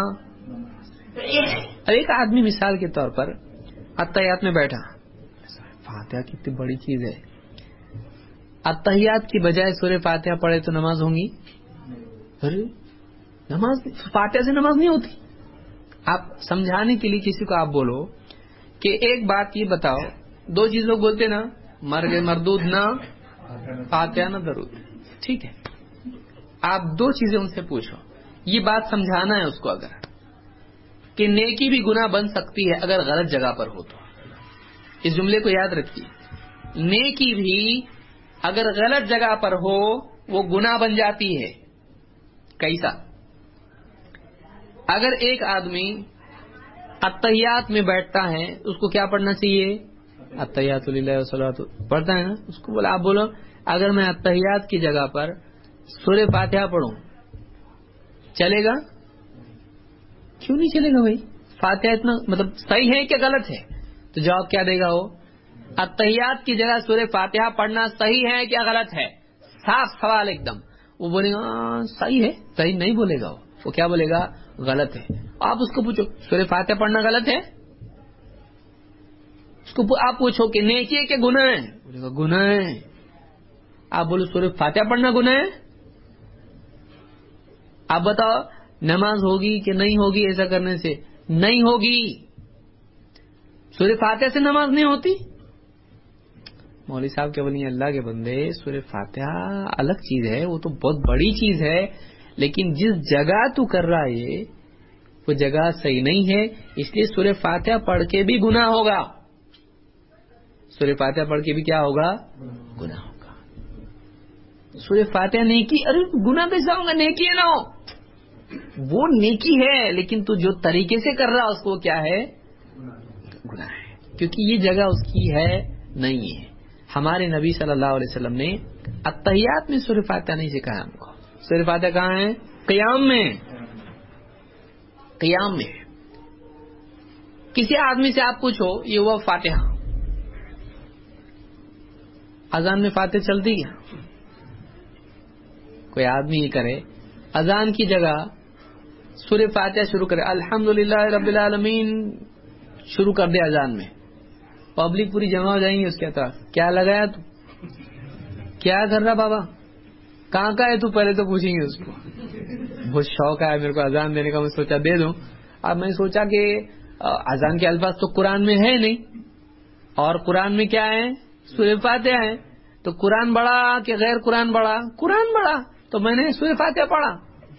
Speaker 1: ایک آدمی مثال کے طور پر اتحیات میں بیٹھا، فاتحہ کتنی بڑی چیز ہے، اتحیات کی بجائے سورہ فاتحہ پڑھے تو نماز ہوں گی؟ ارے نماز فاتحہ سے نماز نہیں ہوتی. آپ سمجھانے کے لیے کسی کو آپ بولو کہ ایک بات یہ بتاؤ، دو چیز لوگ بولتے نا، مرگ مردود نہ فاتحہ نہ درود. ٹھیک ہے، آپ دو چیزیں ان سے پوچھو. یہ بات سمجھانا ہے اس کو اگر کہ نیکی بھی گناہ بن سکتی ہے اگر غلط جگہ پر ہو تو. اس جملے کو یاد رکھیے، نیکی بھی اگر غلط جگہ پر ہو وہ گناہ بن جاتی ہے. کیسا؟ اگر ایک آدمی اتحیات میں بیٹھتا ہے اس کو کیا پڑھنا چاہیے؟ اتحیات للہ والصلاۃ پڑھتا ہے نا. اس کو بولا، آپ بولو اگر میں اتحیات کی جگہ پر سورہ فاتحہ پڑھوں چلے گا؟ کیوں نہیں چلے گا بھائی؟ فاتحہ اتنا مطلب صحیح ہے کہ غلط ہے؟ تو جواب کیا دے گا وہ؟ اتحیات کی جگہ سورہ فاتحہ پڑھنا صحیح ہے کیا غلط ہے؟ صاف سوال ایک دم. وہ بولے گا صحیح ہے. صحیح نہیں بولے گا وہ وہ کیا بولے گا؟ غلط ہے. آپ اس کو پوچھو سورہ فاتحہ پڑھنا غلط ہے؟ اس کو آپ پوچھو کہ نیکی ہے کہ گناہ ہے؟ بولے گا گناہ ہے. آپ بولو سورہ فاتحہ پڑھنا گناہ ہے؟ آپ بتاؤ نماز ہوگی کہ نہیں ہوگی ایسا کرنے سے؟ نہیں ہوگی. سورہ فاتحہ سے نماز نہیں ہوتی. مولوی صاحب کیا بولیں گے؟ اللہ کے بندے سورہ فاتحہ الگ چیز ہے، وہ تو بہت بڑی چیز ہے، لیکن جس جگہ تو کر رہا ہے وہ جگہ صحیح نہیں ہے، اس لیے سورہ فاتحہ پڑھ کے بھی گناہ ہوگا. سورہ فاتحہ پڑھ کے بھی کیا ہوگا؟ گناہ ہوگا. سورہ فاتحہ نیکی؟ ارے گناہ کیسا ہوگا؟ نیکی ہے نا، وہ نیکی ہے، لیکن تو جو طریقے سے کر رہا اس کو کیا ہے؟ گناہ ہے، کیونکہ یہ جگہ اس کی ہے نہیں ہے. ہمارے نبی صلی اللہ علیہ وسلم نے اتحیات میں سورہ فاتحہ نہیں سکھایا ہم کو. سورہ فاتحہ کہاں ہے؟ قیام میں. قیام میں کسی آدمی سے آپ پوچھو یہ ہوا فاتحہ، اذان میں فاتحہ چلتی کیا؟ کوئی آدمی یہ کرے اذان کی جگہ سورہ فاتحہ شروع کرے، الحمدللہ رب العالمین شروع کر دے اذان میں، پبلک پوری جمع ہو جائیں گی اس کے طرف. کیا لگایا تو؟ کیا کر رہا بابا؟ کہاں کا ہے تو؟ پہلے تو پوچھیں گے اس کو. بہت شوق ہے میرے کو اذان دینے کا، میں سوچا دے دوں. اب میں سوچا کہ اذان کے الفاظ تو قرآن میں ہے نہیں، اور قرآن میں کیا ہے؟ سورہ فاتحہ ہے، تو قرآن بڑا کہ غیر قرآن بڑا؟ قرآن بڑا، تو میں نے سورہ فاتحہ پڑھا۔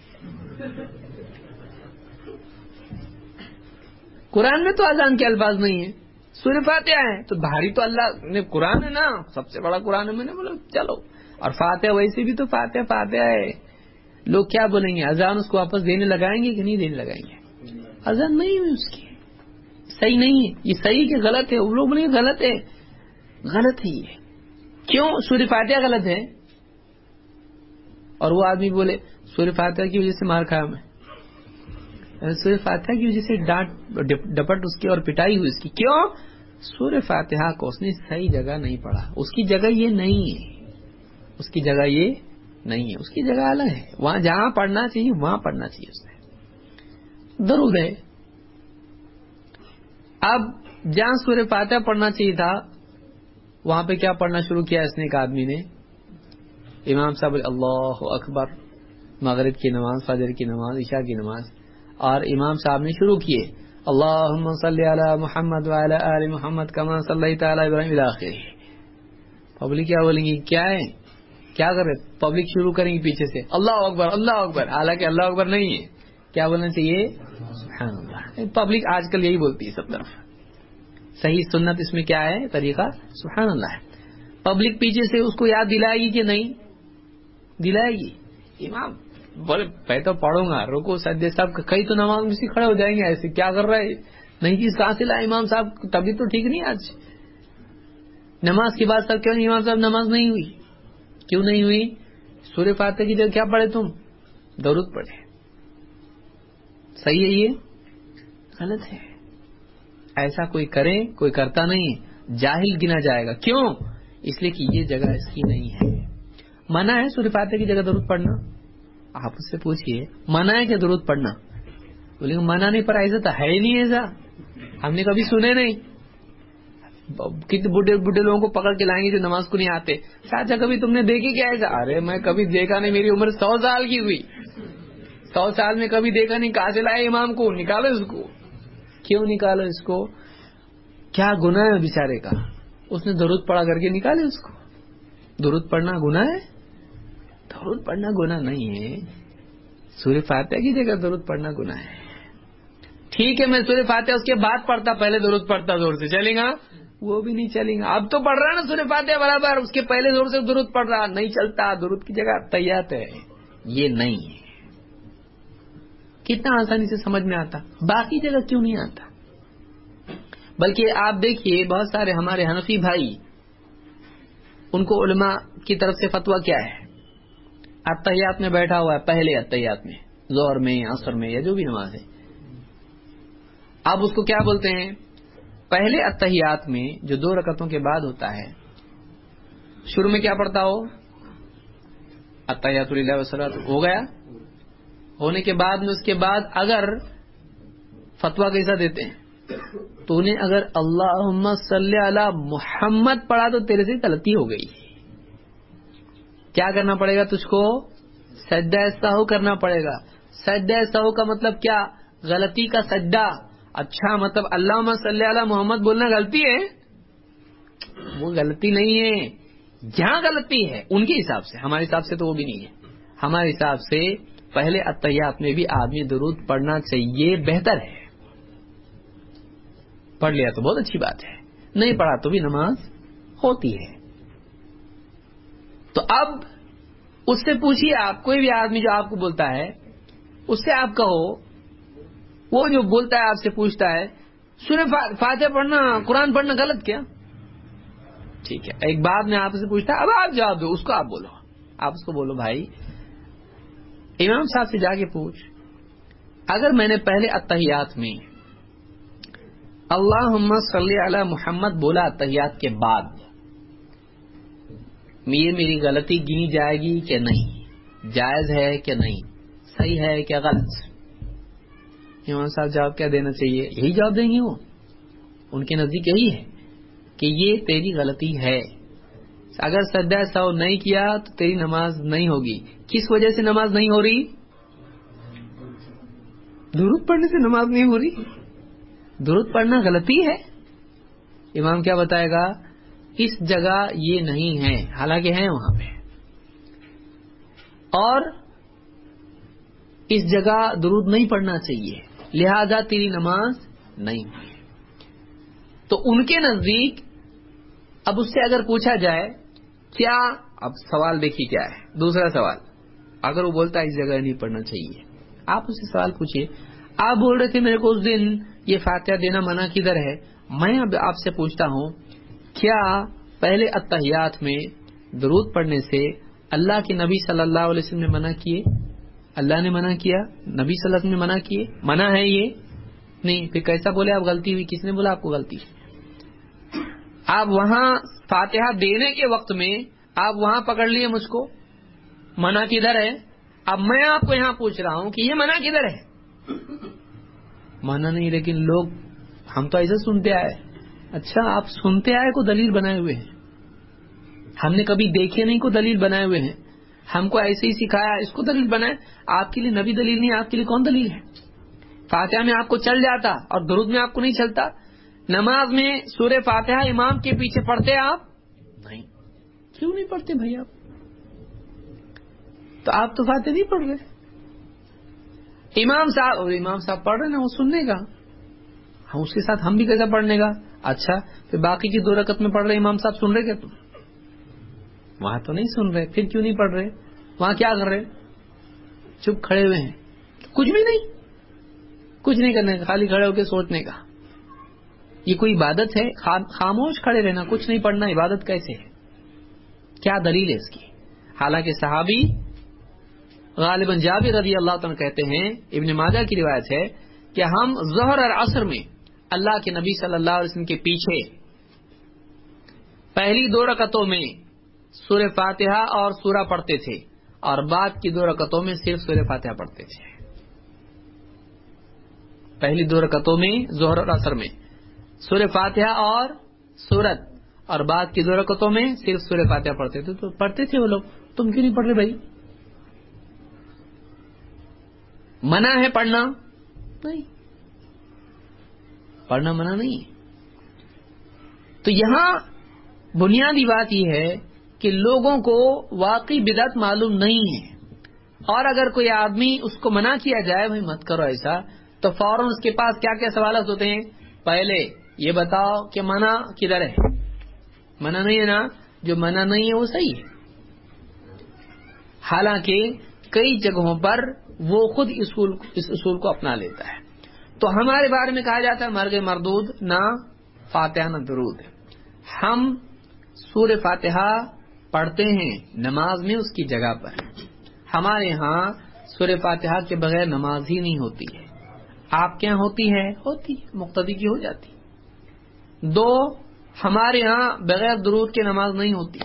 Speaker 1: قرآن میں تو اذان کے الفاظ نہیں ہے، سورہ فاتحہ ہے، تو بھاری تو اللہ نے قرآن ہے نا، سب سے بڑا قرآن ہے۔ میں نے بولا چلو، اور فاتحہ ویسے بھی تو فاتحہ فاتحہ ہے۔ لوگ کیا بولیں گے؟ اذان اس کو واپس دینے لگائیں گے کہ نہیں دینے لگائیں گے؟ اذان نہیں ہوئی اس کی، صحیح نہیں ہے۔ یہ صحیح کہ غلط ہے؟ وہ لوگ بولیں گے غلط ہے، غلط ہے یہ۔ کیوں؟ سورہ فاتحہ غلط ہے، اور وہ آدمی بولے سورہ فاتحہ کی وجہ سے مار کھایا میں، سورہ فاتحہ کی وجہ سے ڈانٹ ڈپٹ اس کی اور پٹائی ہوئی اس کی۔ کیوں؟ سورہ فاتحہ کو اس نے صحیح جگہ نہیں پڑھا، اس کی جگہ یہ نہیں ہے، اس کی جگہ یہ نہیں ہے، اس کی جگہ الگ ہے۔ وہاں جہاں پڑھنا چاہیے وہاں پڑھنا چاہیے اس نے۔ درود ہے، اب جہاں سورہ فاتحہ پڑھنا چاہیے تھا وہاں پہ کیا پڑھنا شروع کیا اس نے؟ ایک آدمی نے، امام صاحب اللہ اکبر، مغرب کی نماز، فجر کی نماز، عشاء کی نماز، اور امام صاحب نے شروع کیے اللہم صلی علی محمد وعلی آل محمد کما صلیت علی ابراہیم الی آخرہ۔ پبلک کیا بولیں گی؟ کیا ہے، کیا کر رہے؟ پبلک شروع کریں گی پیچھے سے اللہ اکبر اللہ اکبر، حالانکہ اللہ اکبر نہیں ہے، کیا بولنا چاہیے؟ سبحان اللہ۔ پبلک آج کل یہی بولتی ہے سب طرف، صحیح سنت اس میں کیا ہے؟ طریقہ سبحان اللہ ہے۔ پبلک پیچھے سے اس کو یاد دلائے گی کہ نہیں دلائے گی؟ امام بولے میں تو پڑھوں گا، رکو سجدے صاحب کئی تو نماز میں سے کھڑے ہو جائیں گے، ایسے کیا کر رہا ہے؟ نہیں جی کہاں سے لائے امام صاحب؟ طبیعت تو ٹھیک نہیں آج، نماز کے بعد سب کیوں امام صاحب نماز نہیں ہوئی؟ کیوں نہیں ہوئی؟ سورہ فاتحہ کی جگہ کیا پڑھے تم؟ درود پڑھے۔ صحیح ہے یہ؟ غلط ہے۔ ایسا کوئی کرے، کوئی کرتا نہیں، جاہل گنا جائے گا۔ کیوں؟ اس لیے کہ یہ جگہ اس کی نہیں ہے۔ منع ہے سورہ فاتحہ کی جگہ درود پڑھنا؟ آپ اس سے پوچھئے منع ہے کہ درود پڑھنا؟ بولے گا منع نہیں، پر ایسا تو ہے ہی نہیں، ایسا ہم نے کبھی سنے نہیں۔ کتنے بڈھے بڈھے لوگوں کو پکڑ کے لائیں گے جو نماز کو نہیں آتے، چاچا کبھی تم نے دیکھی کیا ایسا؟ ارے میں کبھی دیکھا نہیں، میری عمر سو سال کی ہوئی، سو سال میں کبھی دیکھا نہیں۔ کہاں سے لائے امام کو؟ نکالو اس کو۔ کیوں نکالو اس کو؟ کیا گناہ ہے بیچارے کا؟ اس نے درود پڑھا کر کے نکالے اس کو۔ درود پڑھنا گناہ ہے؟ درود پڑھنا گناہ نہیں ہے، سورہ فاتحہ کی جگہ درود پڑھنا گناہ ہے۔ ٹھیک ہے میں سورہ فاتحہ اس کے بعد پڑھتا، پہلے درود پڑھتا زور سے، چلیں گا؟ وہ بھی نہیں چلیں گا۔ اب تو پڑھ رہا ہے نا سورہ فاتحہ برابر، اس کے پہلے زور سے درود پڑھ رہا، نہیں چلتا۔ درود کی جگہ تحیات ہے، یہ نہیں ہے۔ کتنا آسانی سے سمجھ میں آتا، باقی جگہ کیوں نہیں آتا؟ بلکہ آپ دیکھیے بہت سارے ہمارے حنفی بھائی، ان کو علماء کی طرف سے فتویٰ کیا ہے؟ اتحیات میں بیٹھا ہوا ہے، پہلے اتحیات میں، ظہر میں، عصر میں، یا جو بھی نماز ہے، اب اس کو کیا بولتے ہیں؟ پہلے اتحیات میں جو دو رکعتوں کے بعد ہوتا ہے، شروع میں کیا پڑھتا ہو؟ اتحیات للہ والصلاۃ ہو گیا، ہونے کے بعد میں اس کے بعد اگر فتویٰ کیسا دیتے ہیں؟ تو نے اگر اللہم صلی علی محمد پڑھا تو تیرے سے غلطی ہو گئی، کیا کرنا پڑے گا تجھ کو؟ سجدہ سہو کرنا پڑے گا۔ سجدہ سہو کا مطلب کیا؟ غلطی کا سجدہ۔ اچھا مطلب اللہم صلی علی محمد بولنا غلطی ہے؟ وہ غلطی نہیں ہے، جہاں غلطی ہے ان کے حساب سے، ہمارے حساب سے تو وہ بھی نہیں ہے۔ ہمارے حساب سے پہلے اتحیات میں بھی آدمی درود پڑھنا چاہیے، بہتر ہے۔ پڑھ لیا تو بہت اچھی بات ہے، نہیں پڑھا تو بھی نماز ہوتی ہے۔ تو اب اس سے پوچھیے، آپ کوئی بھی آدمی جو آپ کو بولتا ہے اس سے آپ کہو، وہ جو بولتا ہے آپ سے پوچھتا ہے سورہ فاتحہ پڑھنا، قرآن پڑھنا غلط کیا؟ ٹھیک ہے، ایک بات میں آپ سے پوچھتا ہے، اب آپ جواب دو، اس کو آپ بولو، آپ اس کو بولو بھائی امام صاحب سے جا کے پوچھ، اگر میں نے پہلے اتحیات میں اللہم صلی علی محمد بولا اتحیات کے بعد، یہ میری غلطی گنی جائے گی کہ نہیں؟ جائز ہے کہ نہیں؟ صحیح ہے کہ غلط؟ امام صاحب جواب کیا دینا چاہیے؟ یہی جواب دیں گے، وہ ان کے نزدیک یہی ہے کہ یہ تیری غلطی ہے، اگر سجدہ سہو نہیں کیا تو تیری نماز نہیں ہوگی۔ کس وجہ سے نماز نہیں ہو رہی؟ درود پڑھنے سے نماز نہیں ہو رہی؟ درود پڑھنا غلطی ہے؟ امام کیا بتائے گا؟ اس جگہ یہ نہیں ہے، حالانکہ ہے وہاں پہ، اور اس جگہ درود نہیں پڑھنا چاہیے، لہذا تیری نماز نہیں ہوئی۔ تو ان کے نزدیک اب اس سے اگر پوچھا جائے کیا، اب سوال دیکھیے کیا ہے، دوسرا سوال، اگر وہ بولتا ہے اس جگہ نہیں پڑھنا چاہیے، آپ اس سے سوال پوچھئے، آپ بول رہے تھے میرے کو اس دن یہ فاتحہ دینا منع کدھر ہے، میں اب آپ سے پوچھتا ہوں کیا پہلے اتحیات میں درود پڑھنے سے اللہ کے نبی صلی اللہ علیہ وسلم نے منع کیے؟ اللہ نے منع کیا، نبی صلی اللہ علیہ وسلم نے منع کیے؟ منع ہے یہ نہیں، پھر کیسا بولے آپ غلطی ہوئی؟ کس نے بولا آپ کو غلطی؟ آپ وہاں فاتحہ دینے کے وقت میں آپ وہاں پکڑ لیے مجھ کو، منع کدھر ہے؟ اب میں آپ کو یہاں پوچھ رہا ہوں کہ یہ منع کدھر ہے؟ منع نہیں، لیکن لوگ، ہم تو ایسے سنتے آئے۔ اچھا، آپ سنتے آئے کو دلیل بنائے ہوئے ہیں، ہم نے کبھی دیکھے نہیں کو دلیل بنائے ہوئے ہیں، ہم کو ایسے ہی سکھایا اس کو دلیل بنائے۔ آپ کے لیے نبی دلیل نہیں، آپ کے لیے کون دلیل ہے؟ فاتحہ میں آپ کو چل جاتا اور درود میں آپ کو نہیں چلتا؟ نماز میں سورہ فاتحہ امام کے پیچھے پڑھتے آپ نہیں؟ کیوں نہیں پڑھتے بھائی آپ؟ تو آپ تو فاتحہ نہیں پڑھ رہے، امام صاحب اور امام صاحب پڑھ رہے نا، وہ سننے کا، ہم اس کے ساتھ ہم بھی کیسا پڑھنے کا؟ اچھا، پھر باقی کی دو رکعت میں پڑھ رہے امام صاحب سن رہے کیا تم؟ وہاں تو نہیں سن رہے، پھر کیوں نہیں پڑھ رہے؟ وہاں کیا کر رہے؟ چپ کھڑے ہوئے ہیں، کچھ بھی نہیں، کچھ نہیں کرنے کا، خالی کھڑے ہو کے سوچنے کا۔ یہ کوئی عبادت ہے؟ خاموش کھڑے رہنا، کچھ نہیں پڑھنا، عبادت کیسے ہے؟ کیا دلیل ہے اس کی؟ حالانکہ صحابی غالباً جابر رضی اللہ تعالیٰ کہتے ہیں، ابن ماجہ کی روایت ہے کہ ہم ظہر اور عصر میں اللہ کے نبی صلی اللہ علیہ وسلم کے پیچھے پہلی دو رکعتوں میں سورہ فاتحہ اور سورہ پڑھتے تھے، اور بعد کی دو رکعتوں میں صرف سورہ فاتحہ پڑھتے تھے۔ پہلی دو رکعتوں میں ظہر اور عصر میں سورہ فاتحہ اور سورت، اور بعد کی دو رکعتوں میں صرف سورہ فاتحہ پڑھتے تھے۔ تو پڑھتے تھے وہ لوگ، تم کیوں نہیں پڑھ رہے بھائی؟ منع ہے پڑھنا؟ نہیں، پڑھنا منع نہیں ہے۔ تو یہاں بنیادی بات یہ ہے کہ لوگوں کو واقعی بدعت معلوم نہیں ہے، اور اگر کوئی آدمی اس کو منع کیا جائے بھائی مت کرو ایسا، تو فوراً اس کے پاس کیا کیا سوالات ہوتے ہیں؟ پہلے یہ بتاؤ کہ منع کدھر ہے؟ منع نہیں ہے نا، جو منع نہیں ہے وہ صحیح ہے، حالانکہ کئی جگہوں پر وہ خود اصول اس اصول کو اپنا لیتا ہے۔ تو ہمارے بارے میں کہا جاتا ہے مرغ مردود، نہ فاتحہ نہ درود۔ ہم سورہ فاتحہ پڑھتے ہیں نماز میں اس کی جگہ پر، ہمارے ہاں سورہ فاتحہ کے بغیر نماز ہی نہیں ہوتی ہے۔ آپ کے یہاں ہوتی ہے؟ ہوتی، مقتدی کی ہو جاتی۔ دو، ہمارے ہاں بغیر درود کے نماز نہیں ہوتی،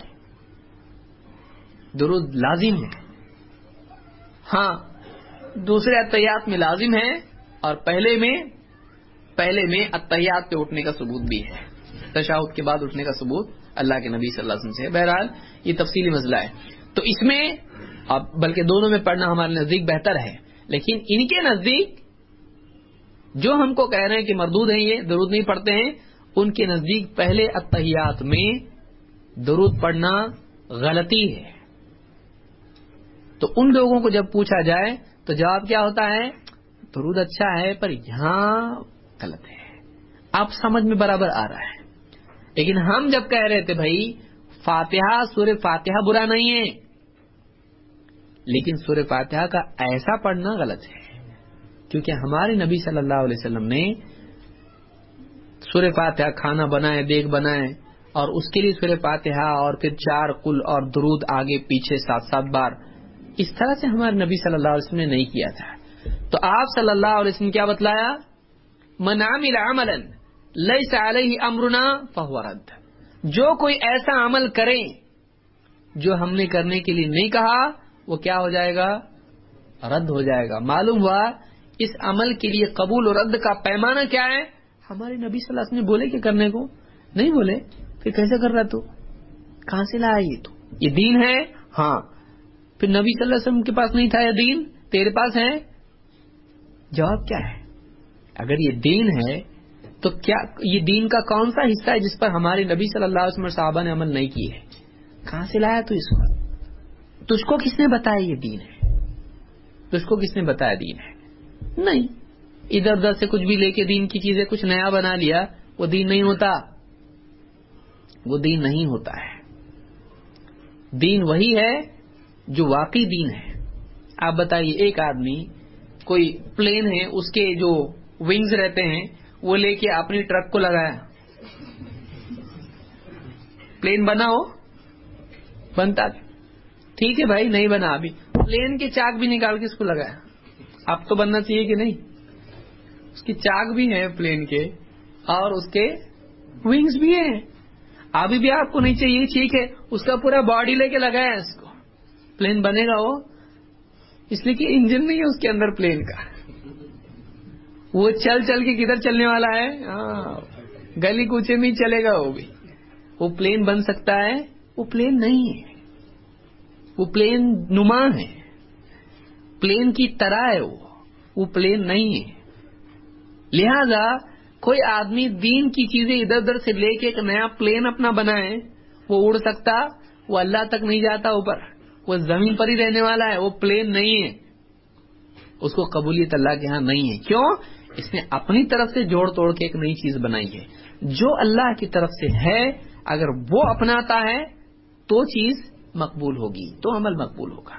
Speaker 1: درود لازم ہے۔ ہاں، دوسرے اتحیات میں لازم ہے، اور پہلے میں پہلے میں اتحیات پہ اٹھنے کا ثبوت بھی ہے، تشہد کے بعد اٹھنے کا ثبوت اللہ کے نبی صلی اللہ علیہ وسلم سے ہے۔ بہرحال یہ تفصیلی مسئلہ ہے، تو اس میں اب بلکہ دونوں میں پڑھنا ہمارے نزدیک بہتر ہے، لیکن ان کے نزدیک جو ہم کو کہہ رہے ہیں کہ مردود ہیں، یہ درود نہیں پڑھتے ہیں، ان کے نزدیک پہلے اتحیات میں درود پڑھنا غلطی ہے۔ تو ان لوگوں کو جب پوچھا جائے تو جواب کیا ہوتا ہے؟ درود اچھا ہے پر یہاں غلط ہے۔ آپ سمجھ میں برابر آ رہا ہے، لیکن ہم جب کہہ رہے تھے بھائی فاتحہ سورہ فاتحہ برا نہیں ہے، لیکن سورہ فاتحہ کا ایسا پڑھنا غلط ہے، کیونکہ ہمارے نبی صلی اللہ علیہ وسلم نے سورہ فاتحہ کھانا بنائے، دیگ بنائے، اور اس کے لیے سورہ فاتحہ اور پھر چار قل اور درود آگے پیچھے سات سات بار، اس طرح سے ہمارے نبی صلی اللہ علیہ وسلم نے نہیں کیا تھا۔ تو آپ صلی اللہ علیہ وسلم کیا بتلایا؟ من عمل عملا لیس علیہ امرنا فہو رد، جو کوئی ایسا عمل کرے جو ہم نے کرنے کے لیے نہیں کہا، وہ کیا ہو جائے گا؟ رد ہو جائے گا۔ معلوم ہوا اس عمل کے لیے قبول و رد کا پیمانہ کیا ہے؟ ہمارے نبی صلی اللہ علیہ وسلم نے بولے کہ کرنے کو نہیں بولے، پھر کیسے کر رہا تو؟ کہاں سے لایا یہ؟ تو یہ دین ہے؟ ہاں، پھر نبی صلی اللہ علیہ وسلم کے پاس نہیں تھا یہ دین، تیرے پاس ہے؟ جواب کیا ہے؟ اگر یہ دین ہے تو کیا یہ دین کا کون سا حصہ ہے جس پر ہمارے نبی صلی اللہ علیہ وسلم اور صحابہ نے عمل نہیں کی ہے؟ کہاں سے لایا تو اس کو؟ تجھ کو کس نے بتایا یہ دین ہے؟ تجھ کو کس نے بتایا دین ہے؟ نہیں. ادھر ادھر سے کچھ بھی لے کے دین کی چیزیں کچھ نیا بنا لیا، وہ دین نہیں ہوتا. وہ دین نہیں ہوتا ہے. دین وہی ہے جو واقعی دین ہے. آپ بتائیے، ایک آدمی کوئی پلین ہے، اس کے جو ونگز رہتے ہیں وہ لے کے اپنی ٹرک کو لگایا، پلین بنا ہو؟ بنتا؟ ٹھیک ہے بھائی، نہیں بنا. ابھی پلین کے چاک بھی نکال کے اس کو لگایا، اب تو بننا چاہیے کہ نہیں؟ اس کی چاک بھی ہے پلین کے اور اس کے ونگز بھی ہیں. ابھی بھی آپ کو نہیں چاہیے، ٹھیک ہے، اس کا پورا باڈی لے کے لگایا اس کو. پلین بنے گا وہ؟ اس لیے کہ انجن نہیں ہے اس کے اندر پلین کا. وہ چل چل کے کدھر چلنے والا ہے؟ ہاں، گلی کوچے میں ہی چلے گا. وہ بھی وہ پلین بن سکتا ہے؟ وہ پلین نہیں ہے. وہ پلین نما ہے، پلین کی طرح ہے. وہ وہ پلین نہیں ہے. لہذا کوئی آدمی دین کی چیزیں ادھر ادھر سے لے کے ایک نیا پلین اپنا بنائے، وہ اڑ سکتا؟ وہ اللہ تک نہیں جاتا اوپر، وہ زمین پر ہی رہنے والا ہے. وہ پلین نہیں ہے. اس کو قبولیت اللہ کے ہاں نہیں ہے. کیوں؟ اس نے اپنی طرف سے جوڑ توڑ کے ایک نئی چیز بنائی ہے. جو اللہ کی طرف سے ہے اگر وہ اپناتا ہے تو چیز مقبول ہوگی، تو عمل مقبول ہوگا.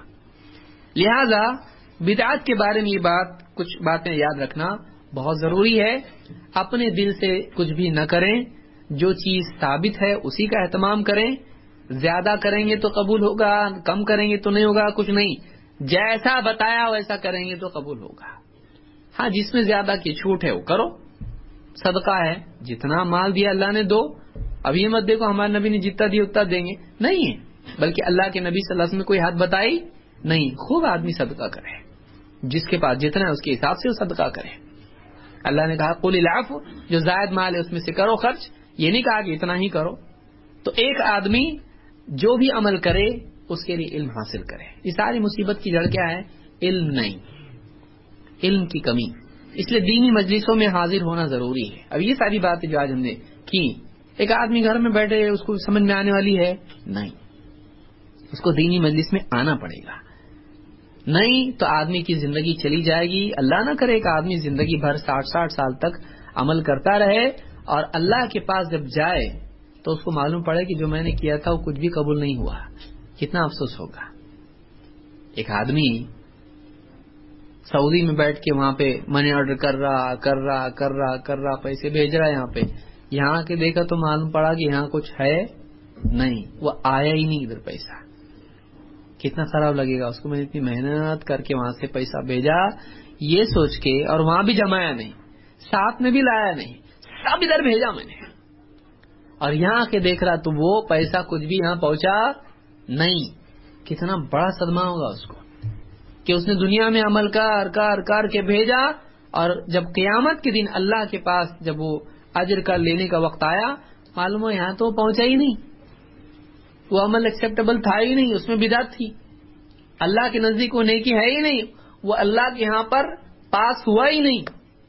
Speaker 1: لہذا بدعت کے بارے میں یہ بات، کچھ باتیں یاد رکھنا بہت ضروری ہے. اپنے دل سے کچھ بھی نہ کریں، جو چیز ثابت ہے اسی کا اہتمام کریں. زیادہ کریں گے تو قبول ہوگا، کم کریں گے تو نہیں ہوگا. کچھ نہیں، جیسا بتایا ویسا کریں گے تو قبول ہوگا. ہاں، جس میں زیادہ کی چھوٹ ہے وہ کرو. صدقہ ہے، جتنا مال دیا اللہ نے دو. اب یہ مت دیکھو ہمارے نبی نے جتنا دیا اتنا دیں گے، نہیں ہے. بلکہ اللہ کے نبی صلی اللہ علیہ وسلم نے کوئی حد بتائی نہیں. خوب آدمی صدقہ کرے، جس کے پاس جتنا ہے اس کے حساب سے وہ صدقہ کرے. اللہ نے کہا قل العفو، جو زائد مال ہے اس میں سے کرو خرچ. یہ نہیں کہا کہ اتنا ہی کرو. تو ایک آدمی جو بھی عمل کرے اس کے لیے علم حاصل کرے. یہ ساری مصیبت کی جڑ کیا ہے؟ علم نہیں، علم کی کمی. اس لیے دینی مجلسوں میں حاضر ہونا ضروری ہے. اب یہ ساری باتیں جو آج ہم نے کی، ایک آدمی گھر میں بیٹھے اس کو سمجھ میں آنے والی ہے؟ نہیں، اس کو دینی مجلس میں آنا پڑے گا. نہیں تو آدمی کی زندگی چلی جائے گی. اللہ نہ کرے کہ آدمی زندگی بھر ساٹھ ساٹھ سال تک عمل کرتا رہے اور اللہ کے پاس جب جائے تو اس کو معلوم پڑے کہ جو میں نے کیا تھا وہ کچھ بھی قبول نہیں ہوا. کتنا افسوس ہوگا. ایک آدمی سعودی میں بیٹھ کے وہاں پہ منی آرڈر کر رہا کر رہا کر رہا کر رہا پیسے بھیج رہا ہے یہاں پہ. یہاں کے دیکھا تو معلوم پڑا کہ یہاں کچھ ہے نہیں، وہ آیا ہی نہیں ادھر پیسہ. کتنا خراب لگے گا اس کو. میں نے اتنی محنت کر کے وہاں سے پیسہ بھیجا یہ سوچ کے، اور وہاں بھی جمایا نہیں، ساتھ میں بھی لایا نہیں، سب ادھر بھیجا میں نے، اور یہاں کے دیکھ رہا تو وہ پیسہ کچھ بھی یہاں پہنچا نہیں. کتنا بڑا صدمہ ہوگا اس کو کہ اس نے دنیا میں عمل کر کر کر کے بھیجا، اور جب قیامت کے دن اللہ کے پاس جب وہ اجر کا لینے کا وقت آیا، معلوم ہو یہاں تو پہنچا ہی نہیں. وہ عمل ایکسپٹیبل تھا ہی نہیں، اس میں بدعت تھی. اللہ کے نزدیک وہ نیکی ہے ہی نہیں، وہ اللہ کے یہاں پر پاس ہوا ہی نہیں.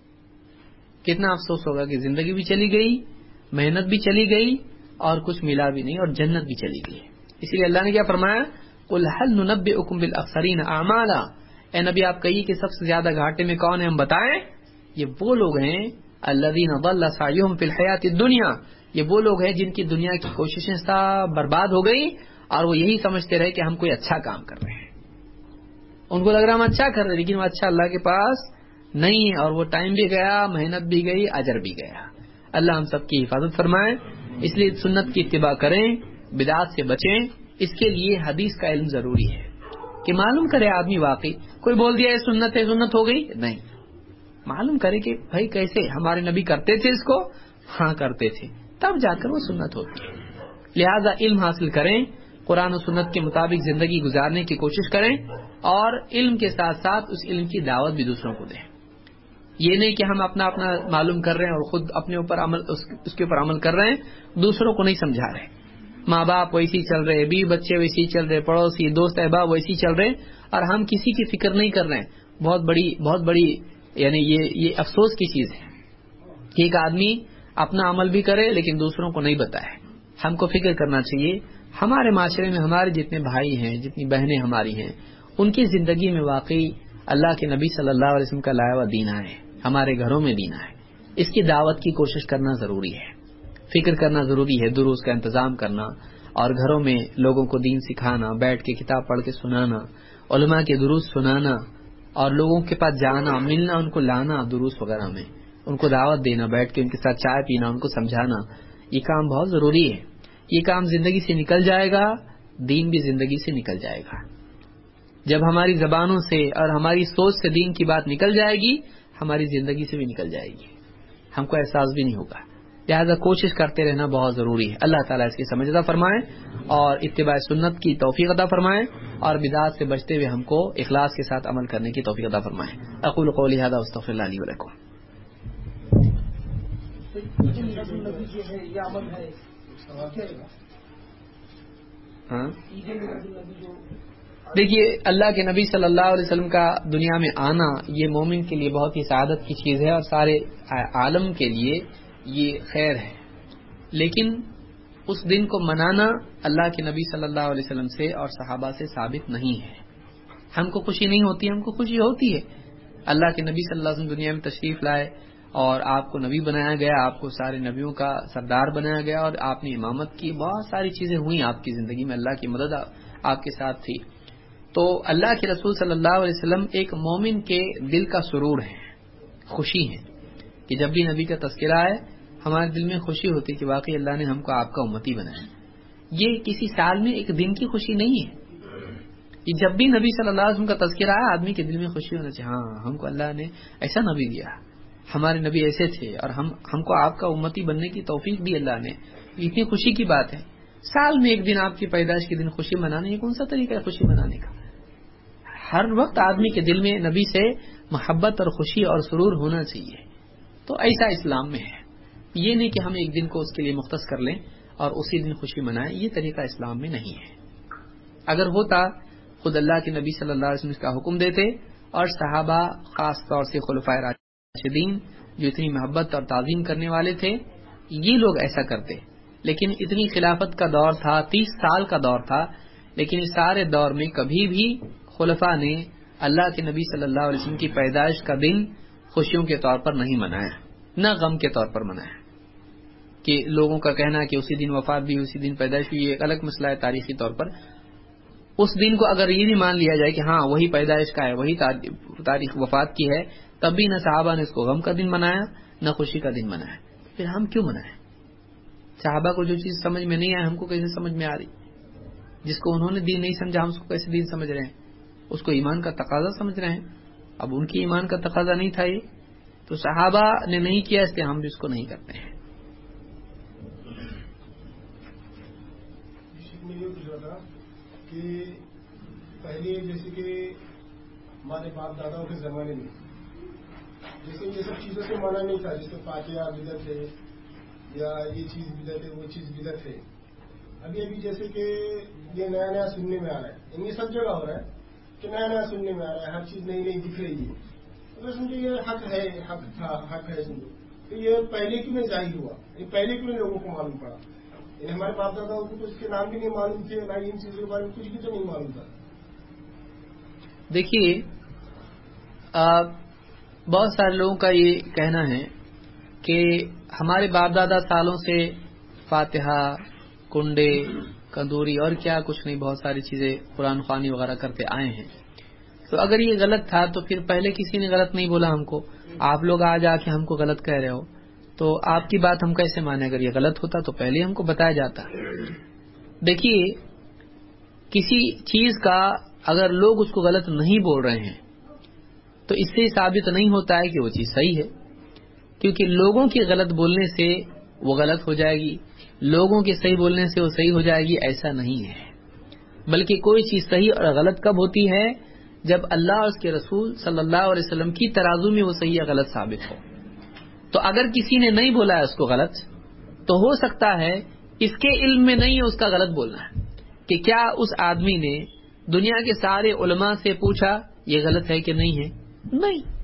Speaker 1: کتنا افسوس ہوگا کہ زندگی بھی چلی گئی، محنت بھی چلی گئی، اور کچھ ملا بھی نہیں، اور جنت بھی چلی گئی. اس لیے اللہ نے کیا فرمایا؟ قل هل ننبئكم بالاخسرین اعمالا. اے نبی آپ کہیے کہ سب سے زیادہ گھاٹے میں کون ہے، ہم بتائیں. یہ وہ لوگ ہیں الذین ضل سعیهم فی الحیاۃ الدنیا. یہ وہ لوگ ہیں جن کی دنیا کی کوششیں سب برباد ہو گئی اور وہ یہی سمجھتے رہے کہ ہم کوئی اچھا کام کر رہے ہیں. ان کو لگ رہا ہم اچھا کر رہے ہیں، لیکن وہ اچھا اللہ کے پاس نہیں ہے، اور وہ ٹائم بھی گیا، محنت بھی گئی، اجر بھی گیا. اللہ ہم سب کی حفاظت فرمائے. اس لیے سنت کی اتباع کریں، بدعات سے بچیں. اس کے لیے حدیث کا علم ضروری ہے کہ معلوم کرے آدمی. واقعی کوئی بول دیا ہے سنت ہے، سنت ہو گئی نہیں. معلوم کرے کہ بھائی کیسے ہمارے نبی کرتے تھے اس کو، ہاں کرتے تھے، تب جا کر وہ سنت ہوتی ہے. لہذا علم حاصل کریں، قرآن و سنت کے مطابق زندگی گزارنے کی کوشش کریں، اور علم کے ساتھ ساتھ اس علم کی دعوت بھی دوسروں کو دیں. یہ نہیں کہ ہم اپنا اپنا معلوم کر رہے ہیں اور خود اپنے اوپر عمل اس کے اوپر عمل کر رہے ہیں، دوسروں کو نہیں سمجھا رہے. ماں باپ ویسی چل رہے، بیوی بچے ویسی چل رہے، پڑوسی دوست احباب ویسی چل رہے، اور ہم کسی کی فکر نہیں کر رہے ہیں. بہت بڑی بہت بڑی یعنی یہ یہ افسوس کی چیز ہے کہ ایک آدمی اپنا عمل بھی کرے لیکن دوسروں کو نہیں بتائے. ہم کو فکر کرنا چاہیے ہمارے معاشرے میں ہمارے جتنے بھائی ہیں، جتنی بہنیں ہماری ہیں، ان کی زندگی میں واقعی اللہ کے نبی صلی اللہ علیہ وسلم کا لایا ہوا دین ہے، ہمارے گھروں میں دین ہے. اس کی دعوت کی کوشش کرنا ضروری ہے، فکر کرنا ضروری ہے، دروس کا انتظام کرنا اور گھروں میں لوگوں کو دین سکھانا، بیٹھ کے کتاب پڑھ کے سنانا، علماء کے دروس سنانا اور لوگوں کے پاس جانا، ملنا، ان کو لانا دروس وغیرہ میں، ان کو دعوت دینا، بیٹھ کے ان کے ساتھ چائے پینا، ان کو سمجھانا، یہ کام بہت ضروری ہے. یہ کام زندگی سے نکل جائے گا، دین بھی زندگی سے نکل جائے گا. جب ہماری زبانوں سے اور ہماری سوچ سے دین کی بات نکل جائے گی، ہماری زندگی سے بھی نکل جائے گی، ہم کو احساس بھی نہیں ہوگا. لہذا کوشش کرتے رہنا بہت ضروری ہے. اللہ تعالیٰ اس کی سمجھ عطا فرمائے اور اتباع سنت کی توفیق عطا فرمائے اور بدعات سے بچتے ہوئے ہم کو اخلاص کے ساتھ عمل کرنے کی توفیق عطا فرمائے. اقول قولی ھذا واستغفر اللہ لی ولکم. ہاں دیکھیے، اللہ کے نبی صلی اللہ علیہ وسلم کا دنیا میں آنا یہ مومن کے لیے بہت ہی سعادت کی چیز ہے اور سارے عالم کے لیے یہ خیر ہے. لیکن اس دن کو منانا اللہ کے نبی صلی اللہ علیہ وسلم سے اور صحابہ سے ثابت نہیں ہے. ہم کو خوشی نہیں ہوتی، ہم کو خوشی ہوتی ہے. اللہ کے نبی صلی اللہ علیہ وسلم دنیا میں تشریف لائے اور آپ کو نبی بنایا گیا، آپ کو سارے نبیوں کا سردار بنایا گیا اور آپ نے امامت کی، بہت ساری چیزیں ہوئیں آپ کی زندگی میں، اللہ کی مدد آپ کے ساتھ تھی. تو اللہ کے رسول صلی اللہ علیہ وسلم ایک مومن کے دل کا سرور ہے، خوشی ہے کہ جب بھی نبی کا تذکرہ ہے ہمارے دل میں خوشی ہوتی کہ واقعی اللہ نے ہم کو آپ کا امتی بنایا. یہ کسی سال میں ایک دن کی خوشی نہیں ہے. یہ جب بھی نبی صلی اللہ علیہ وسلم کا تذکرہ آیا آدمی کے دل میں خوشی ہونا چاہیے، ہاں ہم کو اللہ نے ایسا نبی دیا، ہمارے نبی ایسے تھے اور ہم ہم کو آپ کا امتی بننے کی توفیق دی اللہ نے. اتنی خوشی کی بات ہے. سال میں ایک دن آپ کی پیدائش کے دن خوشی منانے، یہ کون سا طریقہ ہے خوشی منانے کا؟ ہر وقت آدمی کے دل میں نبی سے محبت اور خوشی اور سرور ہونا چاہیے. تو ایسا اسلام میں ہے. یہ نہیں کہ ہم ایک دن کو اس کے لیے مختص کر لیں اور اسی دن خوشی منائیں، یہ طریقہ اسلام میں نہیں ہے. اگر ہوتا خود اللہ کے نبی صلی اللہ علیہ وسلم اس کا حکم دیتے اور صحابہ خاص طور سے خلفائے راشدین جو اتنی محبت اور تعظیم کرنے والے تھے یہ لوگ ایسا کرتے. لیکن اتنی خلافت کا دور تھا، تیس سال کا دور تھا، لیکن اس سارے دور میں کبھی بھی خلفاء نے اللہ کے نبی صلی اللہ علیہ وسلم کی پیدائش کا دن خوشیوں کے طور پر نہیں منایا، نہ غم کے طور پر منایا. کہ لوگوں کا کہنا کہ اسی دن وفات بھی، اسی دن پیدائش بھی، یہ ایک الگ مسئلہ ہے تاریخی طور پر. اس دن کو اگر یہ بھی مان لیا جائے کہ ہاں وہی پیدائش کا ہے، وہی تاریخ وفات کی ہے، تب بھی نہ صحابہ نے اس کو غم کا دن منایا نہ خوشی کا دن منایا. پھر ہم کیوں منائیں؟ صحابہ کو جو چیز سمجھ میں نہیں آئی ہم کو کیسے سمجھ میں آ رہی؟ جس کو انہوں نے دین نہیں سمجھا ہم اس کو کیسے دین سمجھ رہے ہیں؟ اس کو ایمان کا تقاضا سمجھ رہے ہیں. اب ان کی ایمان کا تقاضا نہیں تھا یہ، تو صحابہ نے نہیں کیا اس لیے ہم بھی اس کو نہیں کرتے ہیں.
Speaker 2: کہ پہلے جیسے کہ ہمارے باپ داداؤں کے زمانے میں جیسے یہ سب چیزوں سے مانا نہیں تھا، جیسے فاتحہ بدعت ہے یا یہ چیز بدعت ہے، وہ چیز بدعت ہے. ابھی ابھی جیسے کہ یہ نیا نیا سننے میں آ رہا ہے، یہ سب جگہ ہو رہا ہے کہ نیا نیا سننے میں آ رہا ہے، ہر چیز نئی نئی دکھ رہی ہے. اگر سمجھو یہ حق ہے، حق تھا، حق ہے سمجھو، تو یہ پہلے کیوں نہیں ظاہر ہوا؟ یہ پہلے کیوں لوگوں کو معلوم پڑا؟ یعنی ہمارے باپ داداؤں کو تو اس کے نام بھی نہیں معلوم تھے، نہ ان چیزوں کے بارے میں کچھ بھی تو نہیں معلوم تھا.
Speaker 1: دیکھیے بہت سارے لوگوں کا یہ کہنا ہے کہ ہمارے باپ دادا سالوں سے فاتحہ، کنڈے، کندوری اور کیا کچھ نہیں، بہت ساری چیزیں قرآن خوانی وغیرہ کرتے آئے ہیں. تو اگر یہ غلط تھا تو پھر پہلے کسی نے غلط نہیں بولا ہم کو، آپ لوگ آج آ کے ہم کو غلط کہہ رہے ہو، تو آپ کی بات ہم کیسے مانیں؟ اگر یہ غلط ہوتا تو پہلے ہم کو بتایا جاتا. دیکھیے کسی چیز کا اگر لوگ اس کو غلط نہیں بول رہے ہیں تو اس سے ثابت نہیں ہوتا ہے کہ وہ چیز صحیح ہے، کیونکہ لوگوں کے غلط بولنے سے وہ غلط ہو جائے گی، لوگوں کے صحیح بولنے سے وہ صحیح ہو جائے گی، ایسا نہیں ہے. بلکہ کوئی چیز صحیح اور غلط کب ہوتی ہے؟ جب اللہ اور اس کے رسول صلی اللہ علیہ وسلم کی ترازو میں وہ صحیح یا غلط ثابت ہو. تو اگر کسی نے نہیں بولا ہے اس کو غلط، تو ہو سکتا ہے اس کے علم میں نہیں ہے اس کا غلط بولنا ہے. کہ کیا اس آدمی نے دنیا کے سارے علماء سے پوچھا یہ غلط ہے کہ نہیں ہے؟ نہیں.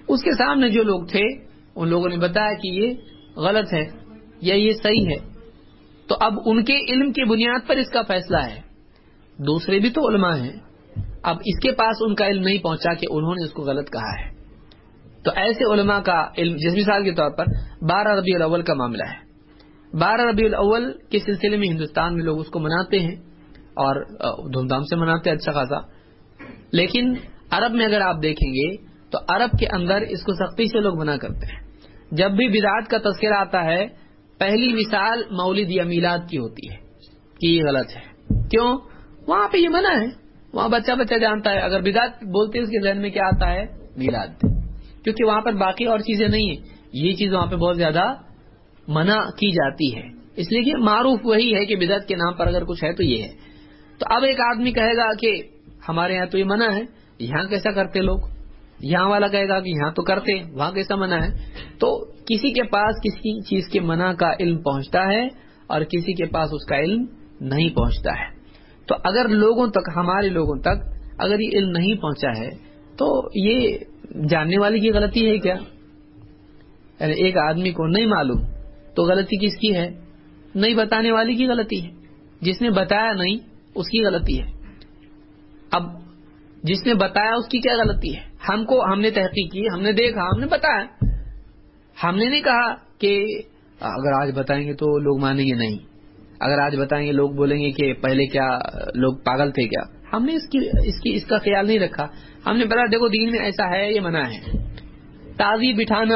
Speaker 1: اس کے سامنے جو لوگ تھے ان لوگوں نے بتایا کہ یہ غلط ہے یا یہ صحیح ہے، تو اب ان کے علم کی بنیاد پر اس کا فیصلہ ہے. دوسرے بھی تو علماء ہیں، اب اس کے پاس ان کا علم نہیں پہنچا کہ انہوں نے اس کو غلط کہا ہے. تو ایسے علماء کا علم، جس مثال کے طور پر بارہ ربیع الاول کا معاملہ ہے. بارہ ربیع الاول کے سلسلے میں ہندوستان میں لوگ اس کو مناتے ہیں اور دھوم دھام سے مناتے ہیں اچھا خاصا، لیکن عرب میں اگر آپ دیکھیں گے تو عرب کے اندر اس کو سختی سے لوگ منع کرتے ہیں. جب بھی بدعت کا تذکرہ آتا ہے پہلی مثال مولد یا میلاد کی ہوتی ہے کہ یہ غلط ہے. کیوں؟ وہاں پہ یہ منع ہے، وہاں بچہ بچہ جانتا ہے. اگر بدعت بولتے ہیں اس کے ذہن میں کیا آتا ہے؟ میلاد، کیونکہ وہاں پر باقی اور چیزیں نہیں ہیں. یہ چیز وہاں پہ بہت زیادہ منع کی جاتی ہے، اس لیے کہ معروف وہی ہے کہ بدعت کے نام پر اگر کچھ ہے تو یہ ہے. تو اب ایک آدمی کہے گا کہ ہمارے یہاں تو یہ منع ہے، یہاں کیسا کرتے لوگ؟ یہاں والا کہے گا کہ یہاں تو کرتے، وہاں کیسا منع ہے؟ تو کسی کے پاس کسی چیز کے منع کا علم پہنچتا ہے اور کسی کے پاس اس کا علم نہیں پہنچتا ہے. تو اگر لوگوں تک، ہمارے لوگوں تک اگر یہ علم نہیں پہنچا ہے تو یہ جاننے والی کی غلطی ہے کیا؟ یعنی ایک آدمی کو نہیں معلوم تو غلطی کس کی ہے؟ نہیں بتانے والی کی غلطی ہے. جس نے بتایا نہیں اس کی غلطی ہے. اب جس نے بتایا اس کی کیا غلطی ہے؟ ہم کو، ہم نے تحقیق کی، ہم نے دیکھا، ہم نے بتایا. ہم نے نہیں کہا کہ اگر آج بتائیں گے تو لوگ مانیں گے، نہیں. اگر آج بتائیں گے لوگ بولیں گے کہ پہلے کیا لوگ پاگل تھے کیا. ہم نے اس کی اس کی اس کا خیال نہیں رکھا. ہم نے بتا دیکھو دین میں ایسا ہے، یہ منع ہے. تعزیہ بٹھانا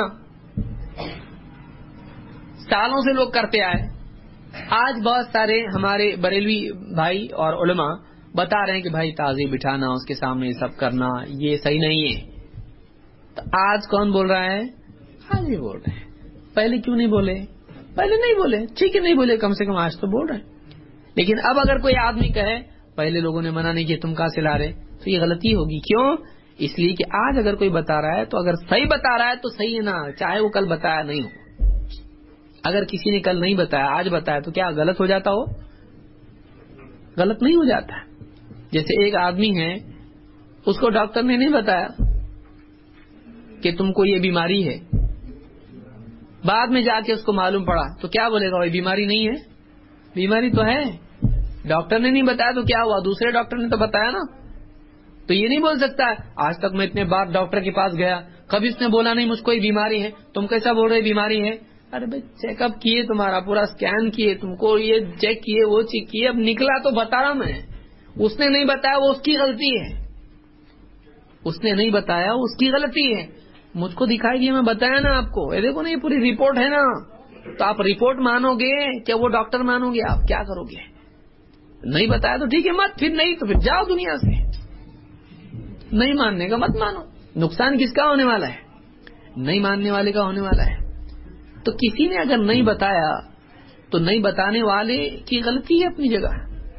Speaker 1: سالوں سے لوگ کرتے آئے. آج بہت سارے ہمارے بریلوی بھائی اور علماء بتا رہے ہیں کہ بھائی تعزیہ بٹھانا، اس کے سامنے یہ سب کرنا، یہ صحیح نہیں ہے. تو آج کون بول رہا ہے؟ آج بھی بول رہے ہیں. پہلے کیوں نہیں بولے؟ پہلے نہیں بولے، ٹھیک ہے نہیں بولے، کم سے کم آج تو بول رہے ہیں. لیکن اب اگر کوئی آدمی کہے پہلے لوگوں نے منع نہیں کیا، تم کہاں سے لا رہے، تو یہ غلطی ہوگی. کیوں؟ اس لیے کہ آج اگر کوئی بتا رہا ہے تو اگر صحیح بتا رہا ہے تو صحیح ہے نا، چاہے وہ کل بتایا نہیں ہو. اگر کسی نے کل نہیں بتایا آج بتایا تو کیا غلط ہو جاتا ہو؟ غلط نہیں ہو جاتا. جیسے ایک آدمی ہے، اس کو ڈاکٹر نے نہیں بتایا کہ تم کو یہ بیماری ہے، بعد میں جا کے اس کو معلوم پڑا تو کیا بولے گا؟ یہ بیماری نہیں ہے. بیماری تو ہے، ڈاکٹر نے نہیں بتایا تو کیا ہوا؟ دوسرے ڈاکٹر نے تو بتایا نا. تو یہ نہیں بول سکتا آج تک میں اتنے بار ڈاکٹر کے پاس گیا، کبھی اس نے بولا نہیں مجھ کو یہ بیماری ہے، تم کیسا بول رہے بیماری ہے؟ ارے بھائی چیک اپ کیے، تمہارا پورا اسکین کیے، تم کو یہ چیک کیے، وہ چیک کیے، اب نکلا تو بتا رہا میں. اس نے نہیں بتایا وہ اس کی غلطی ہے. اس نے نہیں بتایا اس کی غلطی ہے. مجھ کو دکھائی دیا، میں بتایا نا آپ کو، یہ دیکھو نا یہ پوری رپورٹ ہے نا. تو آپ رپورٹ مانو گے کیا وہ ڈاکٹر مانو گے؟ آپ کیا کرو گے؟ نہیں بتایا تو ٹھیک ہے مت، پھر نہیں تو پھر جاؤ دنیا سے. نہیں ماننے کا مت مانو. نقصان کس کا ہونے والا ہے؟ نہیں ماننے والے کا ہونے والا ہے. تو کسی نے اگر نہیں بتایا تو نہیں بتانے والے کی غلطی ہے اپنی جگہ.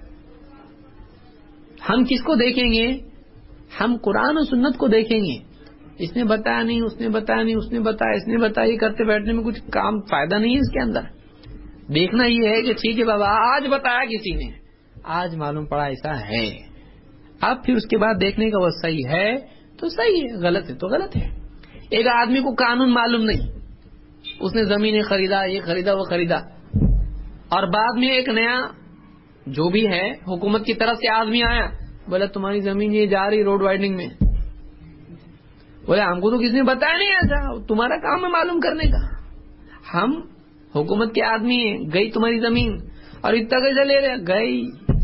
Speaker 1: ہم کس کو دیکھیں گے؟ ہم قرآن و سنت کو دیکھیں گے. اس نے بتایا نہیں، اس نے بتایا نہیں، اس نے بتایا، اس نے بتایا، یہ کرتے بیٹھنے میں کچھ کام فائدہ نہیں ہے اس کے اندر. دیکھنا یہ ہے کہ ٹھیک ہے بابا آج بتایا کسی نے، آج معلوم پڑا ایسا ہے، اب پھر اس کے بعد دیکھنے کا وہ صحیح ہے تو صحیح ہے، غلط ہے تو غلط ہے. ایک آدمی کو قانون معلوم نہیں، اس نے زمینیں خریدا، یہ خریدا، وہ خریدا، اور بعد میں ایک نیا جو بھی ہے حکومت کی طرف سے آدمی آیا، بولا تمہاری زمین یہ جا رہی روڈ وائڈنگ میں. بولے ہم کو تو کسی نے بتایا نہیں ایسا، تمہارا کام ہے معلوم کرنے کا. ہم حکومت کے آدمی ہیں، گئی تمہاری زمین اور اتنا کیسے لے رہے؟ گئی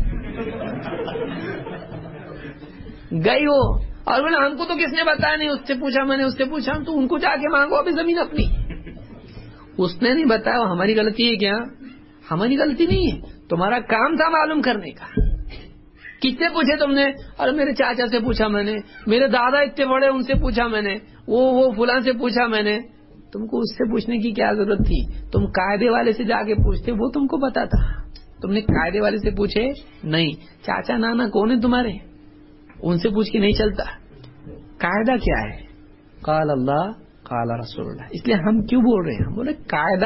Speaker 1: گئی وہ، اور بولے ہم کو تو کس نے بتایا نہیں، اس سے پوچھا میں نے، اس سے پوچھا، تو ان کو جا کے مانگو ابھی زمین اپنی. اس نے نہیں بتایا، ہماری غلطی ہے کیا؟ ہماری غلطی نہیں ہے، تمہارا کام تھا معلوم کرنے کا. کس سے پوچھے تم نے؟ اور میرے چاچا سے پوچھا میں نے، میرے دادا اتنے بڑے ان سے پوچھا میں نے، وہ وہ فلاں سے پوچھا میں نے. تم کو اس سے پوچھنے کی کیا ضرورت تھی؟ تم قاعدے والے سے جا کے پوچھتے، وہ تم کو بتاتا. تم نے قاعدے والے سے پوچھے نہیں. چاچا نانا کون ہے تمہارے؟ ان سے پوچھ کے نہیں چلتا. قاعدہ کیا ہے؟ قال اللہ قال رسول اللہ. اس لیے ہم کیوں بول رہے ہیں؟ ہم بولے قاعدہ،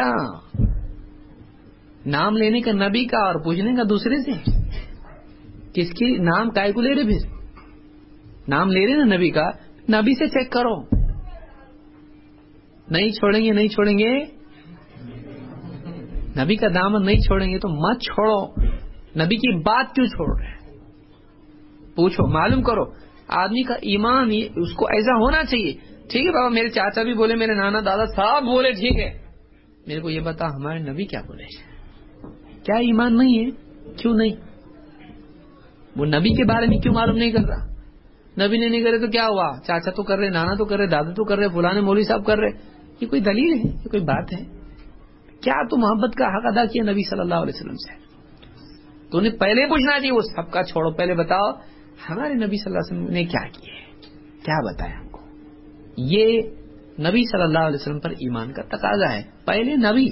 Speaker 1: نام لینے کا نبی کا اور پوچھنے کا دوسرے سے. کس کی نام کائے کو لے رہے؟ پھر نام لے رہے نا نبی کا، نبی سے چیک کرو. نہیں چھوڑیں گے نہیں چھوڑیں گے نبی کا دامن نہیں چھوڑیں گے تو مت چھوڑو. نبی کی بات کیوں چھوڑ رہے ہیں؟ پوچھو، معلوم کرو. آدمی کا ایمان اس کو ایسا ہونا چاہیے. ٹھیک ہے بابا، میرے چاچا بھی بولے، میرے نانا دادا صاحب بولے، ٹھیک ہے، میرے کو یہ بتا ہمارے نبی کیا بولے. کیا ایمان نہیں ہے؟ کیوں نہیں؟ وہ نبی کے بارے میں کیوں معلوم نہیں کر رہا؟ نبی نے نہیں کرے تو کیا ہوا؟ چاچا تو کر رہے، نانا تو کر رہے، دادا تو کر رہے، فلانے مولوی صاحب کر رہے. یہ کوئی دلیل ہے؟ یہ کوئی بات ہے؟ کیا تو محبت کا حق ادا کیا نبی صلی اللہ علیہ وسلم سے؟ تو انہیں پہلے پوچھنا چاہیے. وہ سب کا چھوڑو، پہلے بتاؤ ہمارے نبی صلی اللہ علیہ وسلم نے کیا کیے، کیا بتایا ہم کو. یہ نبی صلی اللہ علیہ وسلم پر ایمان کا تقاضا ہے. پہلے نبی،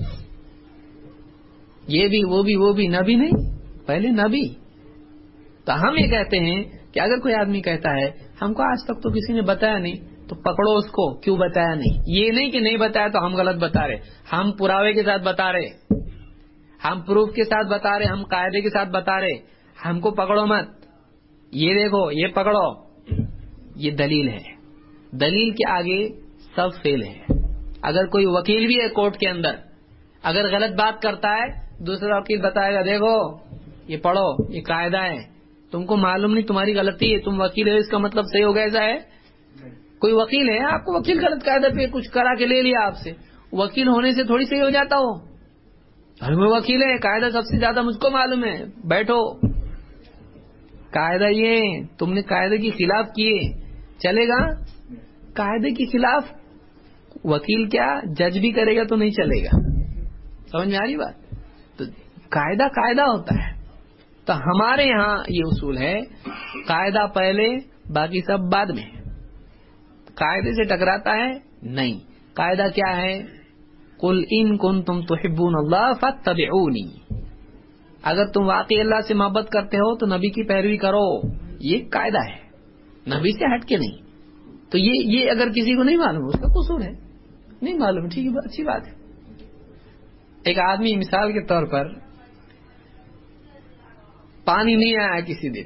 Speaker 1: یہ بھی وہ بھی وہ بھی نبی نہیں، پہلے نبی. تو ہم یہ کہتے ہیں کہ اگر کوئی آدمی کہتا ہے ہم کو آج تک تو کسی نے بتایا نہیں، تو پکڑو اس کو، کیوں بتایا نہیں. یہ نہیں کہ نہیں بتایا تو ہم غلط بتا رہے، ہم پراوے کے ساتھ بتا رہے، ہم پروف کے ساتھ بتا رہے، ہم قاعدے کے ساتھ بتا رہے. ہم کو پکڑو مت، یہ دیکھو، یہ پکڑو، یہ دلیل ہے. دلیل کے آگے سب فیل ہے. اگر کوئی وکیل بھی ہے کورٹ کے اندر، اگر غلط بات کرتا ہے، دوسرا وکیل بتائے گا دیکھو یہ پڑھو، یہ قاعدہ ہے، تم کو معلوم نہیں، تمہاری غلطی ہے، تم وکیل ہے، اس کا مطلب صحیح ہو گیا. ایسا ہے؟ کوئی وکیل ہے، آپ کو وکیل غلط قاعدہ پہ کچھ کرا کے لے لیا آپ سے، وکیل ہونے سے تھوڑی صحیح ہو جاتا ہو. گھر میں وکیل ہے، قاعدہ سب سے زیادہ مجھ کو معلوم ہے، بیٹھو. قاعدہ یہ تم نے قاعدے کے خلاف کیے، چلے گا؟ قاعدے کے خلاف وکیل کیا جج بھی کرے گا تو نہیں چلے گا. سمجھ میں آ رہی بات؟ تو قاعدہ قاعدہ ہوتا ہے. تو ہمارے یہاں یہ اصول ہے، قاعدہ پہلے باقی سب بعد میں. قاعدے سے ٹکراتا ہے نہیں. قاعدہ کیا ہے؟ قل ان کنتم تحبون اللہ فاتبعونی. اگر تم واقعی اللہ سے محبت کرتے ہو تو نبی کی پیروی کرو. یہ قاعدہ ہے، نبی سے ہٹ کے نہیں. تو یہ یہ اگر کسی کو نہیں معلوم اس کا قصور ہے، نہیں معلوم، ٹھیک ہے، اچھی بات ہے. ایک آدمی مثال کے طور پر پانی نہیں آیا کسی دن،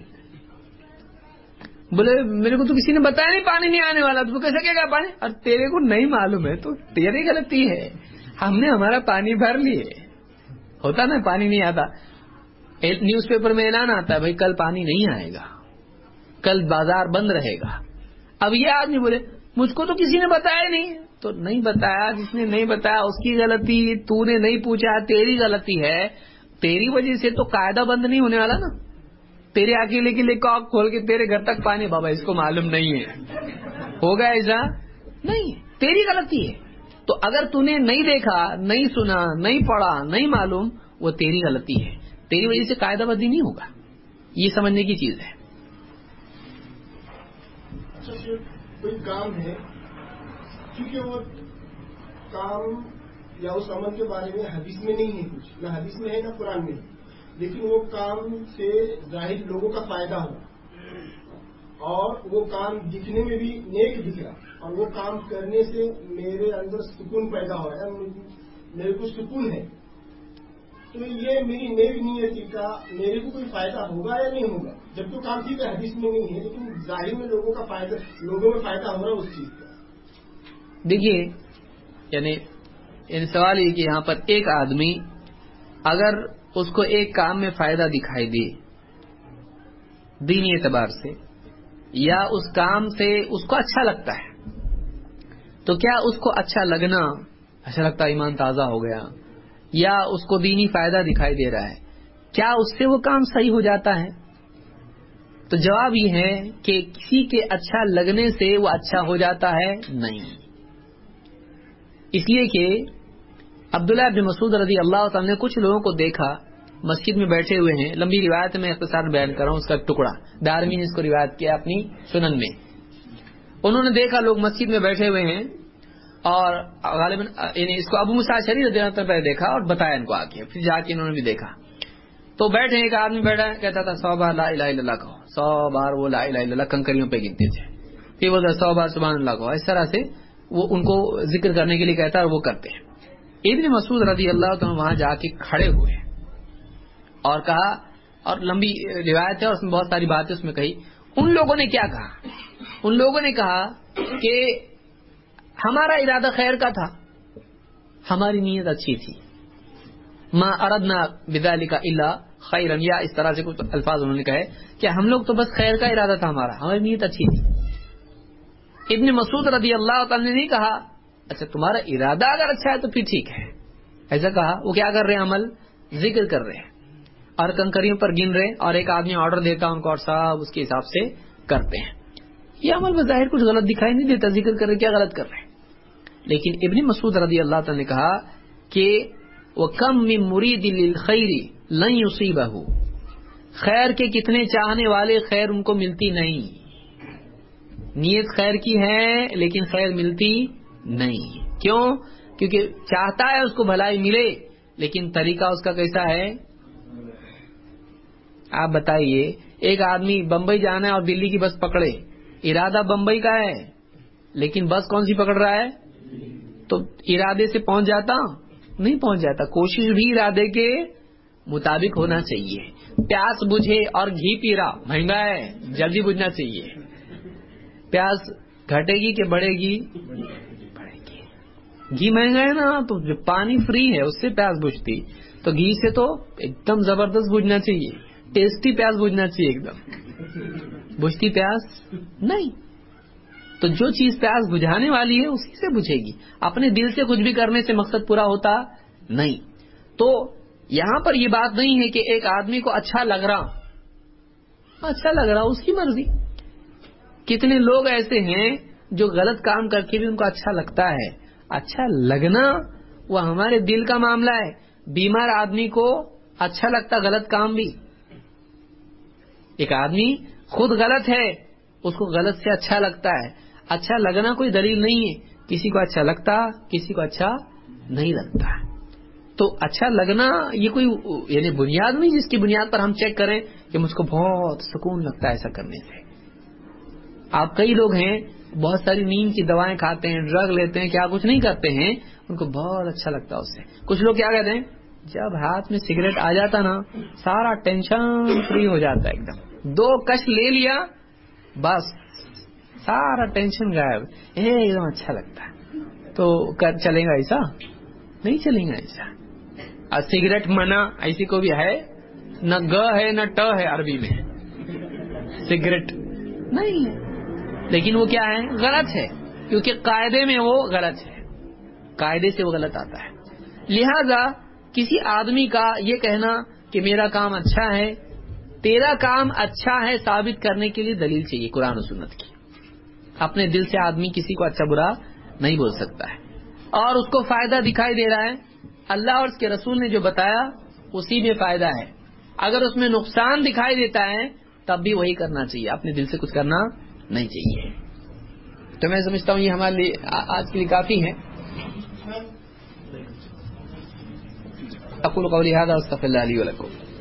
Speaker 1: بولے میرے کو تو کسی نے بتایا نہیں پانی نہیں آنے والا، تو کیسے کیا پانی؟ اور تیرے کو نہیں معلوم ہے تو تیری غلطی ہے. ہم نے ہمارا پانی بھر لیے. ہوتا نا پانی نہیں آتا، نیوز پیپر میں اعلان آتا ہے بھائی کل پانی نہیں آئے گا، کل بازار بند رہے گا. اب یہ آدمی بولے مجھ کو تو کسی نے بتایا نہیں. تو نہیں بتایا، جس نے نہیں بتایا اس کی غلطی، تو نے نہیں پوچھا تیری غلطی ہے. تیری وجہ سے تو قاعدہ بند نہیں ہونے والا نا. تیرے اکیلے کے لیے کاک کھول کے تیرے گھر تک پانی، بابا اس کو معلوم نہیں ہے، ہوگا ایسا نہیں، تیری غلطی ہے. تو اگر تو نے نہیں دیکھا، نہیں سنا، نہیں پڑھا، نہیں معلوم، وہ تیری غلطی ہے. تیری وجہ سے قاعدہ بندی نہیں ہوگا. یہ سمجھنے کی چیز ہے.
Speaker 2: اچھا، کوئی کام ہے کیونکہ وہ کام یا اس عمل کے بارے میں حدیث میں نہیں ہے، کچھ نہ حدیث میں ہے نہ قرآن میں ہے، لیکن وہ کام سے ظاہر لوگوں کا فائدہ ہو اور وہ کام دکھنے میں بھی نیک دکھ رہا اور وہ کام کرنے سے میرے اندر سکون پیدا ہو رہا ہے، میرے کو سکون ہے، تو یہ میری نیک نیتی کا میرے کو کوئی فائدہ ہوگا یا نہیں ہوگا؟ جب تو کام ٹھیک ہے حدیث میں نہیں ہے، لیکن ظاہر میں لوگوں کا فائدہ، لوگوں میں فائدہ ہو رہا ہے اس چیز کا.
Speaker 1: دیکھیے یعنی یعنی سوال یہ کہ یہاں پر ایک آدمی اگر اس کو ایک کام میں فائدہ دکھائی دے دینی اعتبار سے، یا اس کام سے اس کو اچھا لگتا ہے، تو کیا اس کو اچھا لگنا، اچھا لگتا ایمان تازہ ہو گیا، یا اس کو دینی فائدہ دکھائی دے رہا ہے، کیا اس سے وہ کام صحیح ہو جاتا ہے؟ تو جواب یہ ہے کہ کسی کے اچھا لگنے سے وہ اچھا ہو جاتا ہے نہیں. اس لیے کہ عبداللہ بن مسعود رضی اللہ تعالیٰ نے کچھ لوگوں کو دیکھا مسجد میں بیٹھے ہوئے ہیں. لمبی روایت میں اختصار بیان کر رہا ہوں، اس کا ٹکڑا دارمی نے اس کو روایت کیا اپنی سنن میں. انہوں نے دیکھا لوگ مسجد میں بیٹھے ہوئے ہیں اور غالباً یعنی اس کو ابو موسیٰ اشعری رضی اللہ عنہ پہلے دیکھا اور بتایا ان کو آ کے، پھر جا کے انہوں نے بھی دیکھا. تو بیٹھے ایک آدمی بیٹھا کہتا تھا سو بار لا الہ الا اللہ کہو، سو بار وہ لا الہ الا اللہ کنکریوں پہ گنتے تھے، پھر وہ سو بار سبحان اللہ کہو. اس طرح سے وہ ان کو ذکر کرنے کے لیے کہتا ہے اور وہ کرتے ہیں. ابن مسعود رضی اللہ تعالیٰ وہاں جا کے کھڑے ہوئے اور کہا، اور لمبی روایت ہے اور اس میں بہت ساری باتیں اس میں کہی. ان لوگوں نے کیا کہا؟ ان لوگوں نے کہا کہ ہمارا ارادہ خیر کا تھا، ہماری نیت اچھی تھی، ما اردنا بذالک الا خیرا، یا اس طرح سے کچھ الفاظ انہوں نے کہے کہ ہم لوگ تو بس خیر کا ارادہ تھا ہمارا، ہماری نیت اچھی تھی. ابن مسعود رضی اللہ تعالی نے نہیں کہا اچھا تمہارا ارادہ اگر اچھا ہے تو پھر ٹھیک ہے، ایسا کہا. وہ کیا کر رہے ہیں؟ عمل ذکر کر رہے ہیں اور کنکریوں پر گن رہے، اور ایک آدمی آرڈر دیتا ان کو اور صاحب اس کے حساب سے کرتے ہیں. یہ عمل بظاہر کچھ غلط دکھائی نہیں دیتا، ذکر کر رہے کیا غلط کر رہے ہیں. لیکن ابن مسعود رضی اللہ تعالی نے کہا کہ وَكَمْ مِن مُرِيدٍ لِلْخَيْرِ لَن يُصِيبَهُ، خیر کے کتنے چاہنے والے خیر ان کو ملتی نہیں. نیت خیر کی ہے لیکن خیر ملتی نہیں. کیوں؟ کیونکہ چاہتا ہے اس کو بھلائی ملے لیکن طریقہ اس کا کیسا ہے؟ آپ بتائیے، ایک آدمی بمبئی جانا ہے اور دلی کی بس پکڑے، ارادہ بمبئی کا ہے لیکن بس کون سی پکڑ رہا ہے؟ تو ارادے سے پہنچ جاتا نہیں، پہنچ جاتا. کوشش بھی ارادے کے مطابق ہونا چاہیے. پیاس بجھے اور گھی پی رہا، مہنگا ہے، جلدی بجھنا چاہیے. پیاس گھٹے گی کہ بڑھے گی؟ بڑھے گی. گھی مہنگا ہے نا، تو جو پانی فری ہے اس سے پیاس بجھتی، تو گھی سے تو ایک دم زبردست بجھنا چاہیے، ٹیسٹی پیاس بجھنا چاہیے. ایک دم بجھتی پیاس نہیں. تو جو چیز پیاس بجھانے والی ہے اسی سے بجھے گی. اپنے دل سے کچھ بھی کرنے سے مقصد پورا ہوتا نہیں. تو یہاں پر یہ بات نہیں ہے کہ ایک آدمی کو اچھا لگ رہا، اچھا لگ رہا اس کی مرضی. کتنے لوگ ایسے ہیں جو غلط کام کر کے بھی ان کو اچھا لگتا ہے. اچھا لگنا وہ ہمارے دل کا معاملہ ہے. بیمار آدمی کو اچھا لگتا غلط کام بھی. ایک آدمی خود غلط ہے، اس کو غلط سے اچھا لگتا ہے. اچھا لگنا کوئی دلیل نہیں ہے. کسی کو اچھا لگتا، کسی کو اچھا نہیں لگتا. تو اچھا لگنا یہ کوئی یعنی بنیاد نہیں جس کی بنیاد پر ہم چیک کریں کہ مجھ کو بہت سکون لگتا ہے ایسا کرنے سے. آپ کئی لوگ ہیں بہت ساری نیند کی دوائیں کھاتے ہیں، ڈرگ لیتے ہیں، کیا کچھ نہیں کرتے ہیں، ان کو بہت اچھا لگتا ہے اس سے. کچھ لوگ کیا کہتے ہیں، جب ہاتھ میں سگریٹ آ جاتا نا سارا ٹینشن فری ہو جاتا ہے. ایک دم دو کش لے لیا بس سارا ٹینشن غائب، ایک دم اچھا لگتا ہے. تو چلے گا ایسا؟ نہیں چلیں گا ایسا. اور سگریٹ منع ایسی کو بھی ہے نہ، گ ہے نہ ٹ ہے عربی میں، سگریٹ نہیں ہے. لیکن وہ کیا ہے؟ غلط ہے، کیونکہ قاعدے میں وہ غلط ہے، قاعدے سے وہ غلط آتا ہے. لہذا کسی آدمی کا یہ کہنا کہ میرا کام اچھا ہے، تیرا کام اچھا ہے ثابت کرنے کے لیے دلیل چاہیے قرآن و سنت کی. اپنے دل سے آدمی کسی کو اچھا برا نہیں بول سکتا ہے، اور اس کو فائدہ دکھائی دے رہا ہے. اللہ اور اس کے رسول نے جو بتایا اسی میں فائدہ ہے. اگر اس میں نقصان دکھائی دیتا ہے تب بھی وہی کرنا چاہیے، اپنے دل سے کچھ کرنا نہیں چاہیے. تو میں سمجھتا ہوں یہ ہمارے لیے آج کے لیے کافی ہے. اقول قولی ھذا واستغفر اللہ لی ولکم.